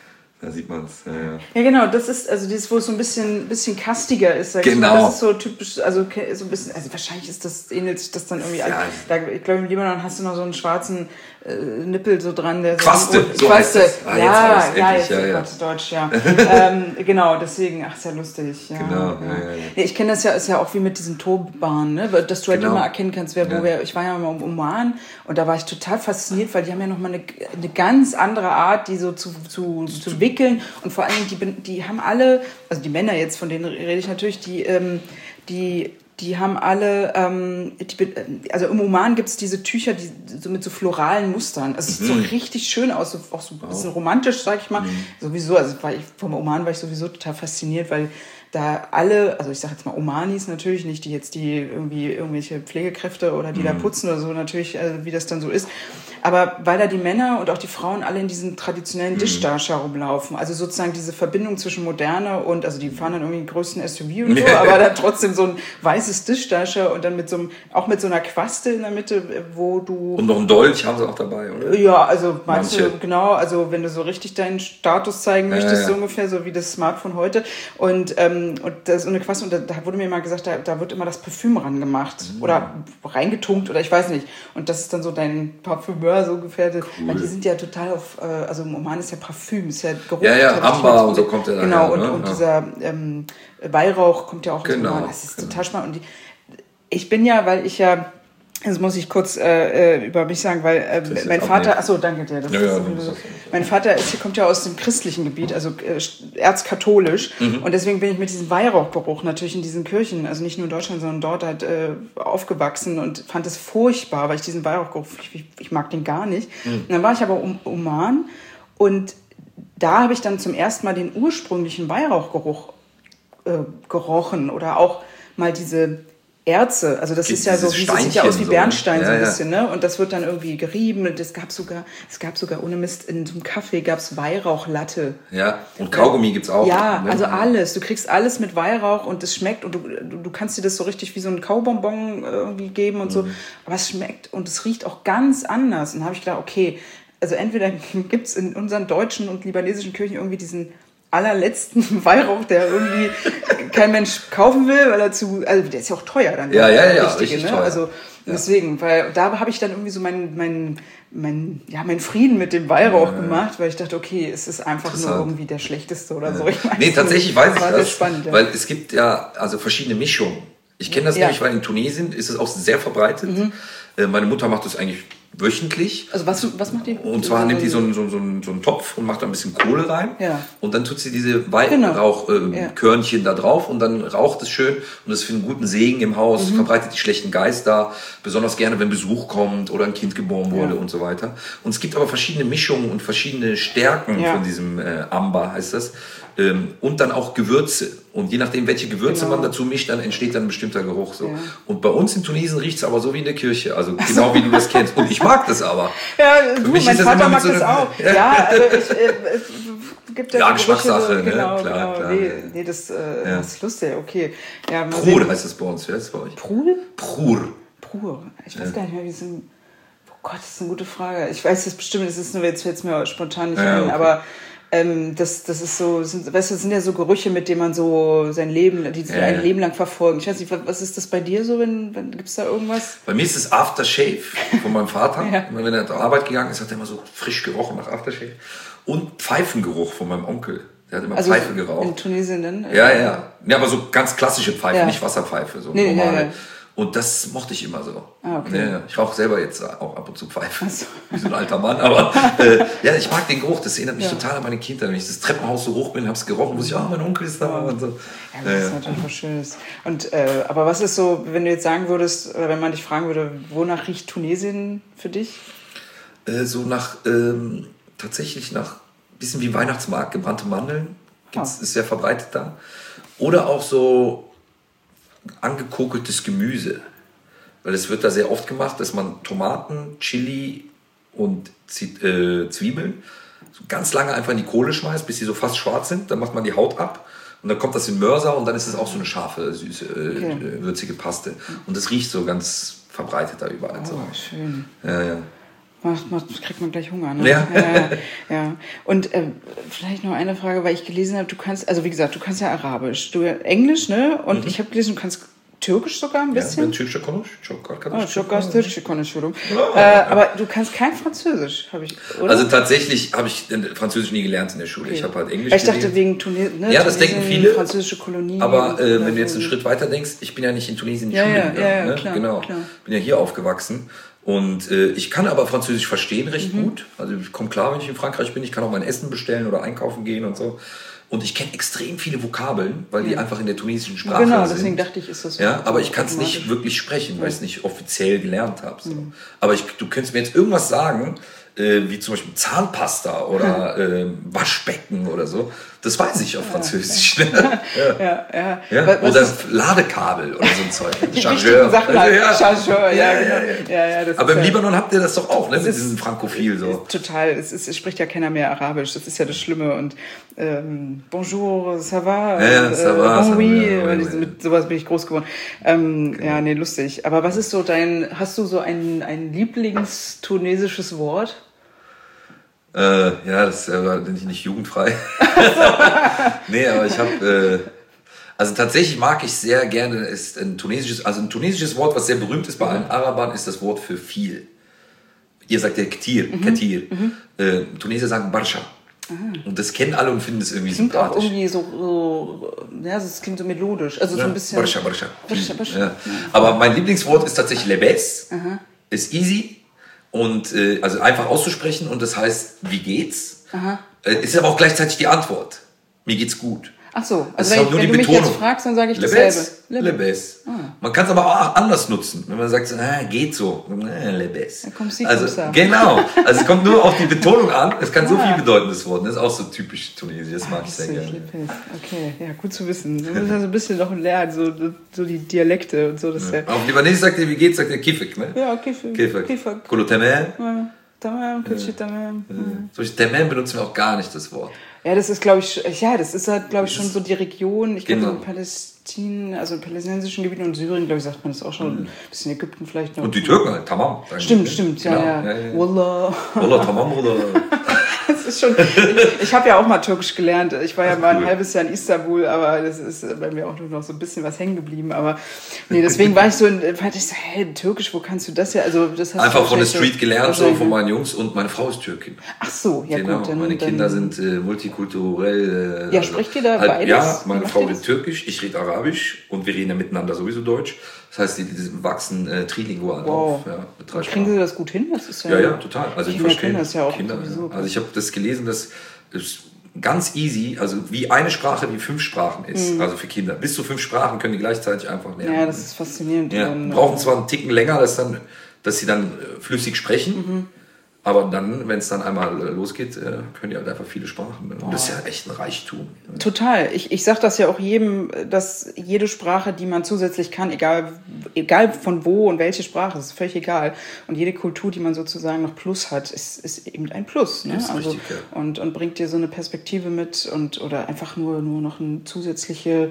Da sieht man es. Ja, ja. ja, genau, das ist also dieses, wo es so ein bisschen, bisschen kastiger ist. Sag genau. Ich mal. Das ist so typisch, also so ein bisschen, also wahrscheinlich ist das, ähnelt sich das dann irgendwie. Ja. Also, da, ich glaube, im Libanon hast du noch so einen schwarzen äh, Nippel so dran. Der Quaste, so, so heißt das. Ah, ja, jetzt ja, endlich, jetzt ja, ja. Gott, Deutsch, ja. ähm, genau, deswegen, ach, ist ja lustig. Ja, genau, ja. Ja, ja, ja. Nee, ich kenne das ja, ist ja auch wie mit diesen Turbahnen, ne? Dass du halt Genau. immer erkennen kannst, wer wo Ja. wer. Ich war ja mal im Oman und da war ich total fasziniert, weil die haben ja nochmal eine, eine ganz andere Art, die so zu, zu, zu wickeln und vor allem die, die haben alle, also die Männer jetzt, von denen rede ich natürlich, die, ähm, die, die haben alle, ähm, die, also im Oman gibt es diese Tücher, die so mit so floralen Mustern. Also es sieht Mhm. so richtig schön aus, so, auch so ein bisschen romantisch, sag ich mal. Mhm. Sowieso, also war ich, vom Oman war ich sowieso total fasziniert, weil da alle, also ich sage jetzt mal Omanis natürlich, nicht die jetzt die irgendwie irgendwelche Pflegekräfte oder die mhm. da putzen oder so, natürlich, also wie das dann so ist. Aber weil da die Männer und auch die Frauen alle in diesen traditionellen mhm. Dishdarsha rumlaufen, also sozusagen diese Verbindung zwischen Moderne und, also die fahren dann irgendwie den größten S U V und so, aber dann trotzdem so ein weißes Dishdarsha und dann mit so einem, auch mit so einer Quaste in der Mitte, wo du... Und noch ein Dolch haben sie auch dabei, oder? Ja, also meinst Manche. du, genau, also wenn du so richtig deinen Status zeigen möchtest, ja, ja. so ungefähr, so wie das Smartphone heute. Und, ähm, und das ist so eine Quaste, und da, da wurde mir mal gesagt, da, da wird immer das Parfüm ran gemacht mhm. oder reingetunkt oder ich weiß nicht. Und das ist dann so dein Parfümeur so ungefähr, cool. Weil die sind ja total auf, äh, also im Oman ist ja Parfüm, ist ja Geruch. Ja, ja, Amber und so kommt der Genau, daher, und, ne? und ja. dieser ähm, Weihrauch kommt ja auch aus genau, dem Oman. Das ist genau. total spannend. Und die, ich bin ja, weil ich ja, das muss ich kurz äh, über mich sagen, weil äh, mein Vater, achso, danke dir. Das ja, ist, ja, das das ist mein Vater ist, kommt ja aus dem christlichen Gebiet, also äh, erzkatholisch. Mhm. Und deswegen bin ich mit diesem Weihrauchgeruch natürlich in diesen Kirchen, also nicht nur in Deutschland, sondern dort halt äh, aufgewachsen und fand es furchtbar, weil ich diesen Weihrauchgeruch, ich, ich mag den gar nicht. Mhm. Und dann war ich aber im Oman und da habe ich dann zum ersten Mal den ursprünglichen Weihrauchgeruch äh, gerochen oder auch mal diese Erze, also das Gibt ist ja so, wie, das sieht ja aus wie so, Bernstein ja, so ein ja. bisschen, ne? Und das wird dann irgendwie gerieben und es gab sogar, es gab sogar ohne Mist in so einem Kaffee gab es Weihrauchlatte. Ja, und Kaugummi gibt's auch. Ja, ne? also alles. Du kriegst alles mit Weihrauch und es schmeckt und du, du, du kannst dir das so richtig wie so ein Kaubonbon irgendwie geben und mhm. so. Aber es schmeckt und es riecht auch ganz anders. Und da habe ich gedacht, okay, also entweder gibt's in unseren deutschen und libanesischen Kirchen irgendwie diesen allerletzten Weihrauch, der irgendwie kein Mensch kaufen will, weil er zu, also der ist ja auch teuer dann. Ja, ja, ja, richtige, richtig ne? teuer. Also deswegen, weil da habe ich dann irgendwie so meinen mein, mein, ja, mein Frieden mit dem Weihrauch ja, gemacht, weil ich dachte, okay, es ist einfach nur irgendwie der schlechteste oder so. Ich nee, tatsächlich nicht. weiß ich das, spannend, ja. weil es gibt ja also verschiedene Mischungen. Ich kenne das ja. nämlich, weil in Tunesien ist es auch sehr verbreitet. Mhm. Äh, meine Mutter macht das eigentlich wöchentlich. Also was, was macht die? Und zwar so nimmt die so einen, so, einen, so einen Topf und macht da ein bisschen Kohle rein. Ja. Und dann tut sie diese Weihrauchkörnchen genau. äh, ja. da drauf und dann raucht es schön. Und das ist für einen guten Segen im Haus, mhm. verbreitet die schlechten Geister. Besonders gerne, wenn Besuch kommt oder ein Kind geboren wurde ja. und so weiter. Und es gibt aber verschiedene Mischungen und verschiedene Stärken ja. von diesem äh, Amber, heißt das. Ähm, und dann auch Gewürze. Und je nachdem, welche Gewürze genau. man dazu mischt, dann entsteht dann ein bestimmter Geruch. So. Ja. Und bei uns in Tunesien riecht es aber so wie in der Kirche. Also genau so. Wie du das kennst. Und ich mag das aber. Ja, du, mein Vater mag so das auch. Ja, ja also ich, äh, es gibt ja, ja Geschmackssache. So, genau, ne? Klar, genau. klar. Nee, nee das, äh, ja. das ist lustig. Okay. Ja, Prur heißt das bei uns. Wie heißt es bei euch? Prur? Prur. Prur. Ich weiß ja. gar nicht mehr, wie es ein... Oh Gott, das ist eine gute Frage. Ich weiß das bestimmt, das ist nur, jetzt fällt es mir spontan nicht ja, ein, okay. aber... Ähm, das, das ist so, sind, weißt du, das sind ja so Gerüche, mit denen man so sein Leben, die ja, ein ja. Leben lang verfolgen. Ich weiß nicht, was ist das bei dir so, wenn, wenn gibt's da irgendwas? Bei mir ist es Aftershave von meinem Vater. ja. Wenn er zur Arbeit gegangen ist, hat er immer so frisch gerochen nach Aftershave. Und Pfeifengeruch von meinem Onkel. Der hat immer also Pfeife geraucht. In Tunesien dann? Ja, ja. Ja, aber so ganz klassische Pfeife, ja. nicht Wasserpfeife, so nee, normale. Ja, ja. Und das mochte ich immer so. Ah, okay. Ja, ich rauche selber jetzt auch ab und zu Pfeife. So. Wie so ein alter Mann. Aber äh, ja, ich mag den Geruch. Das erinnert mich ja. total an meine Kindheit. Wenn ich das Treppenhaus so hoch bin, habe es gerochen, muss ich, ah, oh, mein Onkel ist da. Ja. Und so. Ja, das ja, ist ja. natürlich was Schönes. Und, äh, aber was ist so, wenn du jetzt sagen würdest, oder wenn man dich fragen würde, wonach riecht Tunesien für dich? Äh, so nach, ähm, tatsächlich nach, bisschen wie Weihnachtsmarkt, gebrannte Mandeln. Gibt's, oh. Ist sehr verbreitet da. Oder auch so angekokeltes Gemüse. Weil es wird da sehr oft gemacht, dass man Tomaten, Chili und Zwiebeln so ganz lange einfach in die Kohle schmeißt, bis sie so fast schwarz sind. Dann macht man die Haut ab und dann kommt das in Mörser und dann ist es auch so eine scharfe, süße, okay. würzige Paste. Und das riecht so ganz verbreitet da überall. Oh, so. Schön. Ja, ja. Macht, macht, kriegt man gleich Hunger, ne? Ja. Ja, ja, ja. Und äh, vielleicht noch eine Frage, weil ich gelesen habe, du kannst, also wie gesagt, du kannst ja Arabisch, du Englisch, ne? Und mhm. ich habe gelesen, du kannst Türkisch sogar ein bisschen. Ja, Türkisch konuş. Çok Ah, çok az Türkçe konuşuyorum. Äh, aber du kannst kein Französisch, habe ich, oder? Also tatsächlich habe ich Französisch nie gelernt in der Schule. Okay. Ich habe halt Englisch gelernt. Ich dachte gelernt. wegen Tunesien, ne? Ja, das Tunesien, denken viele. Französische Kolonie. Aber äh, wenn du jetzt einen Schritt weiter denkst, ich bin ja nicht in Tunesien in die ja, Schule ja, gegangen. Ja, ja, ne? klar, genau. Klar. Bin ja hier aufgewachsen. Und äh, ich kann aber Französisch verstehen recht mhm. gut. Also ich komme klar, wenn ich in Frankreich bin. Ich kann auch mein Essen bestellen oder einkaufen gehen und so. Und ich kenne extrem viele Vokabeln, weil die ja. einfach in der tunesischen Sprache genau, sind. Genau, deswegen dachte ich, ist das so. Ja, aber ich kann es nicht wirklich sprechen, weil ich es nicht offiziell gelernt habe. So. Mhm. Aber ich, du könntest mir jetzt irgendwas sagen, äh, wie zum Beispiel Zahnpasta oder äh, Waschbecken oder so. Das weiß ich auf Französisch. Ja, ja. ja. ja, ja. ja? Oder Ladekabel oder so ein Zeug. Die Chargeur. Sachen halt. ja. Chargeur, ja, ja, genau. Ja, ja, das aber im ja, Libanon habt ihr das doch auch, ne? Mit diesem Frankophil so. Total. Es, ist, es spricht ja keiner mehr Arabisch. Das ist ja das Schlimme. Und ähm, Bonjour, ça va? Ja, ja, ça va. Bon, oui. Ja, ja, mit sowas bin ich groß geworden. Ähm, genau. Ja, nee, lustig. Aber was ist so dein, hast du so ein, ein Lieblingstunesisches Wort? Äh, ja, das ist aber nicht, nicht jugendfrei. Nee, aber ich habe, äh, also tatsächlich mag ich sehr gerne, ist ein tunesisches, also ein tunesisches Wort, was sehr berühmt ist bei allen Arabern, ist das Wort für viel. Ihr sagt ja Ketir, mhm. Ketir. Mhm. Äh, Tunesier sagen Barscha. Ah. Und das kennen alle und finden es irgendwie klingt sympathisch. Klingt auch irgendwie so, so, ja, das klingt so melodisch, also so ja, ein bisschen. Barscha, Barscha. Barscha, Barscha. Ja. Aber mein Lieblingswort ist tatsächlich Lebes. Aha. Ist easy. Und äh, also einfach auszusprechen und das heißt, wie geht's? Aha. Äh, ist aber auch gleichzeitig die Antwort. Mir geht's gut. Ach so, also wenn, ich, wenn du mich jetzt fragst, dann sage ich dasselbe. Lebes. Ah. Man kann es aber auch anders nutzen. Wenn man sagt, so, ah, geht so. Ah, Lebes. Dann kommt sie also, genau. Also es kommt nur auf die Betonung an. Es kann ah. so viel bedeuten, das Wort. Das ist auch so typisch Tunesisch. Das mag ah, ich sehr gerne. Okay, ja, gut zu wissen. Man muss ja so ein bisschen noch lernen, so, so die Dialekte und so. Das ja. Ja. Auf Libanesisch sagt er, wie geht's, sagt er Kifik, ne? Ja, Kifik. Kifik. Kolotemel. Tamam, tamam. So Temem benutzen wir auch gar nicht, das Wort. Ja, das ist, glaube ich, ja, das ist halt, glaube ich, schon so die Region, ich glaube, genau. in Palästin, also in palästinensischen Gebieten und Syrien, glaube ich, sagt man das auch schon, ein bisschen Ägypten vielleicht noch. Und die Türken halt, Tamam. Stimmt, stimmt, ja, genau. ja. ja, ja. Wallah. Wallah, Tamam, oder? Das ist schon, ich, ich habe ja auch mal Türkisch gelernt. Ich war ja Ach, mal ein cool. halbes Jahr in Istanbul, aber das ist bei mir auch nur noch so ein bisschen was hängen geblieben. Aber nee, deswegen war ich so, fand ich so, hey, Türkisch, wo kannst du das ja? Also das hast einfach von der Street gelernt, so von meinen Jungs, und meine Frau ist Türkin. Ach so, ja genau, gut. Dann, meine Kinder dann, sind äh, multikulturell. Äh, ja, spricht ihr da halt, beides? Ja, meine Frau redet Türkisch, ich rede Arabisch und wir reden ja miteinander sowieso Deutsch. Das heißt, die, die wachsen äh, trilingual wow. auf. Ja, mit drei kriegen sie das gut hin? Das ist ja, ja, ja, total. Also Kinder ich verstehe das ja auch Kinder, sowieso. Also ich habe das gelesen, dass es ganz easy, also wie eine Sprache wie fünf Sprachen ist, mhm. also für Kinder. Bis zu fünf Sprachen können die gleichzeitig einfach lernen. Ja, das ist faszinierend. Ja, brauchen zwar einen Ticken länger, dass, dann, dass sie dann flüssig sprechen, mhm. aber dann, wenn es dann einmal losgeht, können die halt einfach viele Sprachen. Und das ist ja echt ein Reichtum. Total. Ich, ich sage das ja auch jedem, dass jede Sprache, die man zusätzlich kann, egal, egal von wo und welche Sprache, ist völlig egal. Und jede Kultur, die man sozusagen noch Plus hat, ist, ist eben ein Plus. Ne? Das ist also, richtig, ja. und, und bringt dir so eine Perspektive mit und oder einfach nur, nur noch eine zusätzliche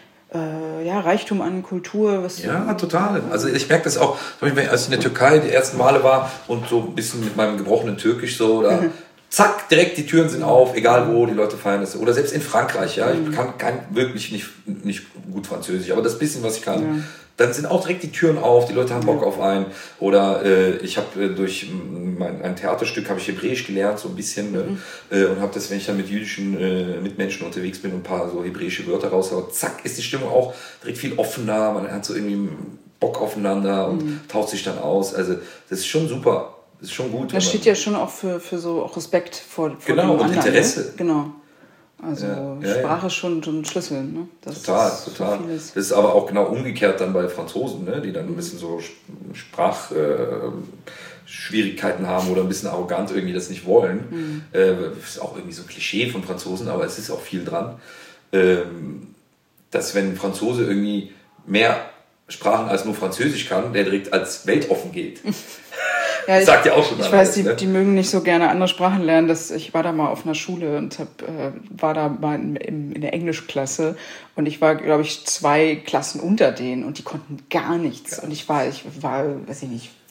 Äh, ja, Reichtum an Kultur. Was ja, so, total. Also ich merke das auch, als ich in der Türkei die ersten Male war und so ein bisschen mit meinem gebrochenen Türkisch so, da zack, direkt die Türen sind auf, egal wo, die Leute feiern das. Oder selbst in Frankreich, ja, ich kann, kann wirklich nicht, nicht gut Französisch, aber das bisschen, was ich kann, ja. dann sind auch direkt die Türen auf, die Leute haben Bock ja. auf einen. Oder äh, ich habe äh, durch mein, ein Theaterstück habe ich Hebräisch gelernt, so ein bisschen, mhm. äh, und habe das, wenn ich dann mit jüdischen äh, Mitmenschen unterwegs bin und ein paar so hebräische Wörter raushaue, zack, ist die Stimmung auch direkt viel offener, man hat so irgendwie Bock aufeinander und mhm. tauscht sich dann aus. Also das ist schon super, das ist schon gut. Das steht ja schon auch für, für so auch Respekt vor, vor genau, dem und anderen. Interesse. Ne? Genau. Also ja, ja, Sprache ja. ist schon ein Schlüssel. Ne? Das total, ist total. So das ist aber auch genau umgekehrt dann bei Franzosen, ne? Die dann ein bisschen so Sprachschwierigkeiten äh, haben oder ein bisschen arrogant irgendwie das nicht wollen. Mhm. Äh, das ist auch irgendwie so ein Klischee von Franzosen, aber es ist auch viel dran. Ähm, dass wenn ein Franzose irgendwie mehr Sprachen als nur Französisch kann, der direkt als weltoffen gilt. Ja, ich, sagt ja auch schon ich alles, weiß, die, ne? die mögen nicht so gerne andere Sprachen lernen. Das, ich war da mal auf einer Schule und hab, äh, war da mal in, in, in der Englischklasse und ich war, glaube ich, zwei Klassen unter denen und die konnten gar nichts. Ja. Und ich war, ich war, weiß ich nicht,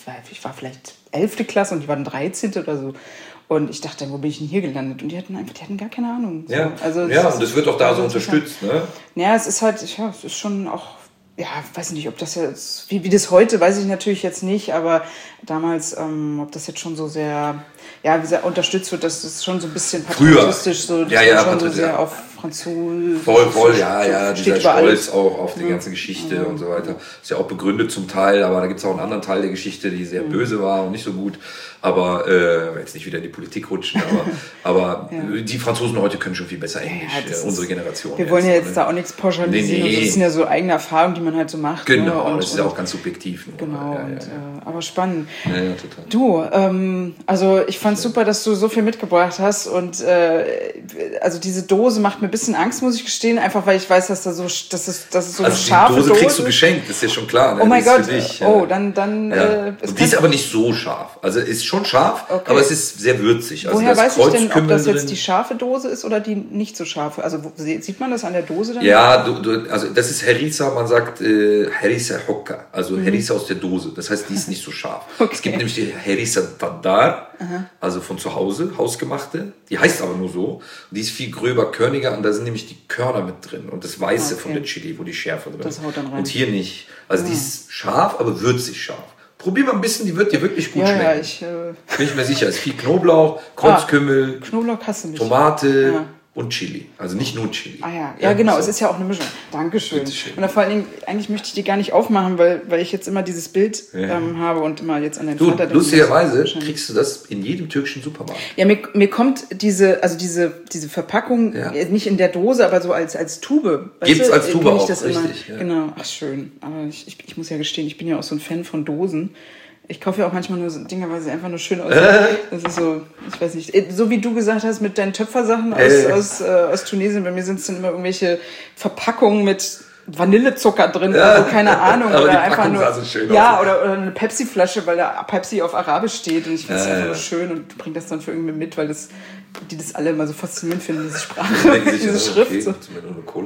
ich war vielleicht elfte Klasse und die waren dreizehnte oder so. Und ich dachte, wo bin ich denn hier gelandet? Und die hatten einfach, die hatten gar keine Ahnung. So. Ja, also, ja und das wird auch da so unterstützt, ne? Ja, es ist halt, ja, es ist schon auch, ja, weiß nicht, ob das jetzt, wie, wie das heute, weiß ich natürlich jetzt nicht, aber damals, ähm, ob das jetzt schon so sehr, ja, wie sehr unterstützt wird, das ist schon so ein bisschen patriotistisch, so, das ja, ja, schon so ja. sehr auf Französisch. Voll, voll, ja, ja, dieser Stolz alles. auch auf die ja. ganze Geschichte ja. und so weiter. Ist ja auch begründet zum Teil, aber da gibt es auch einen anderen Teil der Geschichte, die sehr ja. böse war und nicht so gut. Aber äh, jetzt nicht wieder in die Politik rutschen, aber, aber ja. die Franzosen heute können schon viel besser Englisch, ja, ja, unsere Generation. Wir wollen ja jetzt ne? da auch nichts pauschalisieren. Nee, nee. Das sind ja so eigene Erfahrungen, die man halt so macht. Genau, ne? und, das ist ja auch ganz subjektiv. Ne? Genau, ja, und, ja, ja. Äh, aber spannend. Ja, ja, total. Du, ähm, also ich fand es super, dass du so viel mitgebracht hast und äh, also diese Dose macht mir ein bisschen Angst, muss ich gestehen, einfach weil ich weiß, dass da so, dass es, dass es so also eine scharfe Dose ist. Die Dose kriegst du geschenkt, ist ja schon klar. Ne? Oh mein Gott, dich, oh, ja. dann, dann. Ja. Äh, und die ist aber nicht so scharf. Also ist schon scharf, okay. aber es ist sehr würzig. Also woher weiß ich denn, ob das drin. jetzt die scharfe Dose ist oder die nicht so scharfe? Also wo, sieht man das an der Dose dann? Ja, du, du, also das ist Harissa, man sagt äh, Harissa Hokka, also mhm. Harissa aus der Dose. Das heißt, die ist nicht so scharf. Okay. Es gibt nämlich die Harissa Tadar, Aha. also von zu Hause, hausgemachte. Die heißt aber nur so. Und die ist viel gröber, körniger und da sind nämlich die Körner mit drin und das Weiße okay. von der Chili, wo die Schärfe drin ist. Und hier nicht. Also ja. die ist scharf, aber würzig scharf. Probier mal ein bisschen, die wird dir wirklich gut ja, schmecken. Ja, ich, äh bin ich mir sicher. Es ist viel Knoblauch, Kreuzkümmel, ah, Knoblauch hast du nicht. Tomate ja. und Chili. Also nicht nur Chili. Ah ja, ja, ja genau, so. Es ist ja auch eine Mischung. Dankeschön. Und vor allen Dingen, eigentlich möchte ich die gar nicht aufmachen, weil, weil ich jetzt immer dieses Bild ja. ähm, habe und immer jetzt an den du, Vater denke. Lustigerweise kriegst du das in jedem türkischen Supermarkt. Ja, mir, mir kommt diese, also diese, diese Verpackung ja. nicht in der Dose, aber so als, als Tube. Gibt's du, als Tube auch, das richtig. Immer, ja. Genau, ach schön. Aber ich, ich, ich muss ja gestehen, ich bin ja auch so ein Fan von Dosen. Ich kaufe ja auch manchmal nur so Dinge, weil sie einfach nur schön aussehen. Das ist so, ich weiß nicht, so wie du gesagt hast mit deinen Töpfersachen aus, äh. aus, äh, aus Tunesien, bei mir sind es dann immer irgendwelche Verpackungen mit Vanillezucker drin, ja. also keine Ahnung. Aber oder die einfach Packung nur, sah so schön ja, aus. oder, oder eine Pepsi-Flasche, weil da Pepsi auf Arabisch steht und ich finde es äh. einfach nur schön und bringe das dann für irgendwie mit, weil das, die das alle immer so faszinierend finden, diese Sprache, diese sich, Schrift. Okay, so. mir nur eine Cola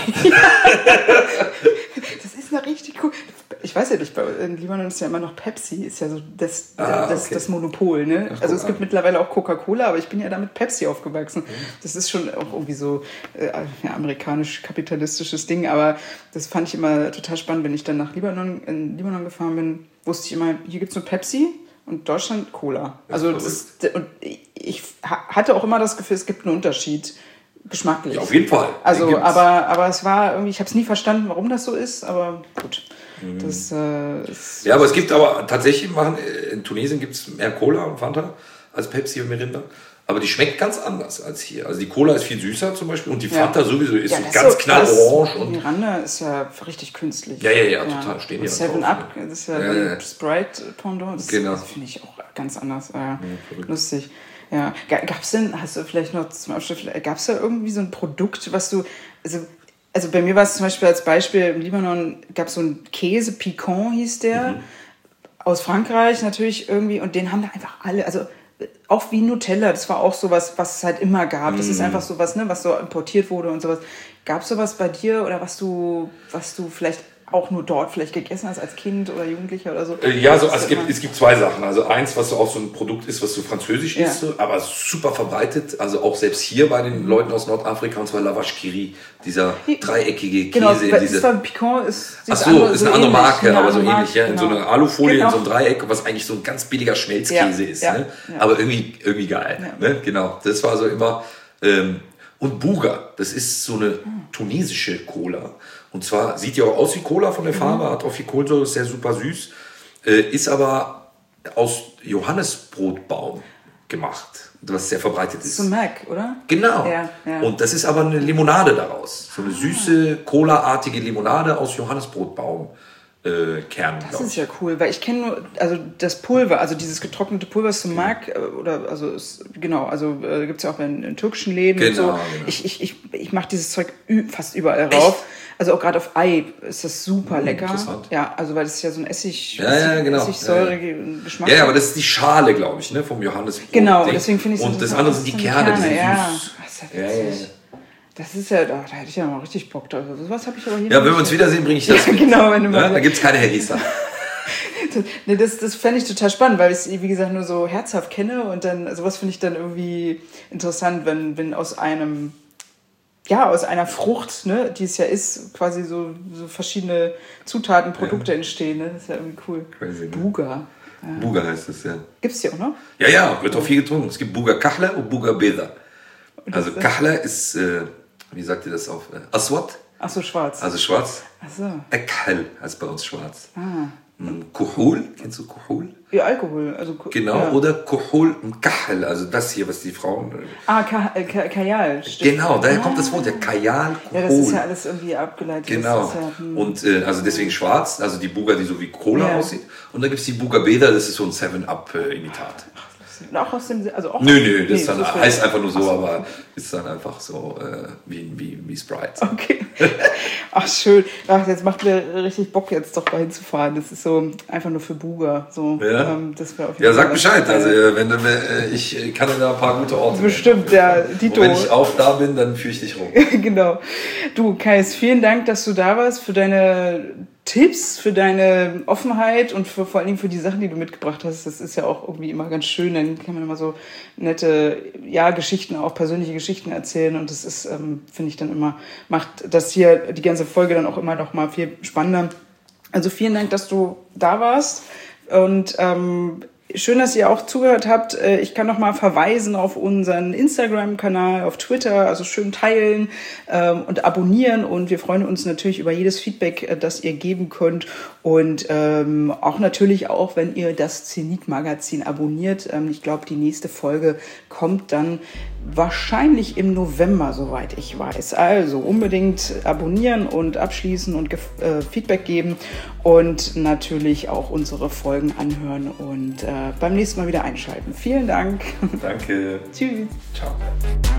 Das ist eine richtig cool. Ich weiß ja nicht, in Libanon ist ja immer noch Pepsi, ist ja so das, ah, das, okay. das Monopol. Ne? Ach, also es gibt an. mittlerweile auch Coca-Cola, aber ich bin ja da mit Pepsi aufgewachsen. Mhm. Das ist schon auch irgendwie so äh, ja, amerikanisch-kapitalistisches Ding, aber das fand ich immer total spannend, wenn ich dann nach Libanon, in Libanon gefahren bin, wusste ich immer, hier gibt es nur Pepsi und Deutschland Cola. Also das, und ich hatte auch immer das Gefühl, es gibt einen Unterschied. Geschmacklich. Ja, auf jeden Fall. Also, aber, aber es war irgendwie, ich habe es nie verstanden, warum das so ist, aber gut. Mhm. Das, äh, ist, ja, aber es gibt aber tatsächlich, machen, in Tunesien gibt es mehr Cola und Fanta als Pepsi und Mirinda. Aber die schmeckt ganz anders als hier. Also die Cola ist viel süßer zum Beispiel und die Fanta ja. sowieso ist ja, so ganz so knallorange. Und Miranda ist ja richtig künstlich. Ja, ja, ja, ja. total. Stehen und Seven Up, das ist ja, ja, ja. Sprite Pendant. Das, genau. das finde ich auch ganz anders. Äh, ja, lustig. Ja, gab es denn, hast du vielleicht noch zum Abschluss, gab es da irgendwie so ein Produkt, was du, also, also bei mir war es zum Beispiel als Beispiel, im Libanon gab es so einen Käse, Piquant hieß der, mhm. aus Frankreich natürlich irgendwie, und den haben da einfach alle, also auch wie Nutella, das war auch sowas, was es halt immer gab, das mhm. ist einfach sowas, ne, was so importiert wurde und sowas. Gab es sowas bei dir oder was du, was du vielleicht auch nur dort vielleicht gegessen hast als Kind oder Jugendlicher oder so? Ja, so, also es, gibt, es gibt zwei Sachen. Also eins, was so auch so ein Produkt ist, was so französisch ja. ist, so, aber super verbreitet. Also auch selbst hier bei den Leuten aus Nordafrika, und zwar La Vache qui rit, dieser dreieckige Käse. Genau, in diese, das war Piquant ist... Ach so, andere, ist eine so andere Marke, ähnlich, aber so ähnlich. Marke, ja, in genau. so einer Alufolie, genau. in so einem Dreieck, was eigentlich so ein ganz billiger Schmelzkäse ja, ist. Ja, ne? ja. Aber irgendwie, irgendwie geil. Ja. Ne? Genau, das war so immer... Ähm, und Buga, das ist so eine tunesische Cola. Und zwar sieht ja auch aus wie Cola von der Farbe, mhm. hat auch viel Kohlensäure, ist sehr super süß, äh, ist aber aus Johannesbrotbaum gemacht, was sehr verbreitet ist. So Mac, oder? Genau. Ja, ja. Und das ist aber eine Limonade daraus. So eine süße, Cola-artige Limonade aus Johannesbrotbaum. Äh, Kern, das ist ja cool, weil ich kenne nur, also das Pulver, also dieses getrocknete Pulver Sumak, äh, oder, also ist, genau, also äh, gibt es ja auch in, in türkischen Läden genau, und so. Genau. Ich, ich, ich, ich mache dieses Zeug ü- fast überall rauf. Echt? Also auch gerade auf Ei ist das super hm, lecker. Ja, also weil das ist ja so ein Essig, ja, ja, genau. Essigsäure ja, ja. Geschmack. Ja, ja, aber das ist die Schale, glaube ich, ne, vom Johannesbrot. Genau, deswegen finde ich es Und das andere sind die Kerne, die sind ja. süß. Das ist ja, ja, ja. Das ist ja, da, da hätte ich ja mal richtig Bock drauf. So was habe ich aber hier. Ja, wenn wir uns wiedersehen, bringe ich das ja, mit. genau, wenn du mal. Ja, da gibt es keine Harissa. das, nee, das, das fände ich total spannend, weil ich es, wie gesagt, nur so herzhaft kenne und dann sowas finde ich dann irgendwie interessant, wenn, wenn aus einem, ja, aus einer Frucht, ne, die es ja ist, quasi so, so verschiedene Zutaten, Produkte ja. entstehen. Ne? Das ist ja irgendwie cool. Crazy, ne? Buga. Ja. Buga heißt es, ja. Gibt's die auch noch? Ja, ja, wird auch viel getrunken. Es gibt Buga Kahla und Buga Beda. Also Kahla ist, äh, wie sagt ihr das auf? Äh, Aswad. Ach so, schwarz. Also schwarz. Ach so. Ekhal heißt bei uns schwarz. Ah. Kuhul, kennst du Kuhul? Ja, Alkohol. Also, genau, ja. Oder Kuhul und Kahal, also das hier, was die Frauen... Ah, Ka- äh, Ka- Kajal. Genau, daher ah. kommt das Wort, der Kajal, Kuhul. Ja, das ist ja alles irgendwie abgeleitet. Genau, ja, hm. und äh, also deswegen schwarz, also die Buga, die so wie Cola ja. aussieht. Und dann gibt es die Buga Beda, das ist so ein seven up imitat Äh, auch aus dem... Also auch nö, nö, das nee, dann, so heißt einfach nur so, so, aber ist dann einfach so äh, wie, wie, wie Sprite. Okay. Ach, schön. Ach, jetzt macht mir richtig Bock, jetzt doch mal hinzufahren. Das ist so einfach nur für Buga. So, ja, ähm, das auf jeden ja sag Fall Bescheid. Also, wenn du, äh, ich kann dir da ein paar gute Orte bestimmt, ja. Dito. Und wenn ich auch da bin, dann führe ich dich rum. Genau. Du, Kais, vielen Dank, dass du da warst, für deine Tipps, für deine Offenheit und für, vor allen Dingen für die Sachen, die du mitgebracht hast. Das ist ja auch irgendwie immer ganz schön. Dann kann man immer so nette, ja, Geschichten, auch persönliche Geschichten erzählen. Und das ist, ähm, finde ich dann immer, macht das hier, die ganze Folge dann auch immer noch mal viel spannender. Also vielen Dank, dass du da warst. Und ähm, schön, dass ihr auch zugehört habt. Ich kann noch mal verweisen auf unseren Instagram-Kanal, auf Twitter, also schön teilen ähm, und abonnieren. Und wir freuen uns natürlich über jedes Feedback, das ihr geben könnt. Und ähm, auch natürlich auch, wenn ihr das Zenit-Magazin abonniert. Ähm, ich glaube, die nächste Folge kommt dann wahrscheinlich im November, soweit ich weiß. Also unbedingt abonnieren und abschließen und gef- äh, Feedback geben und natürlich auch unsere Folgen anhören und äh, beim nächsten Mal wieder einschalten. Vielen Dank. Danke. Tschüss. Ciao.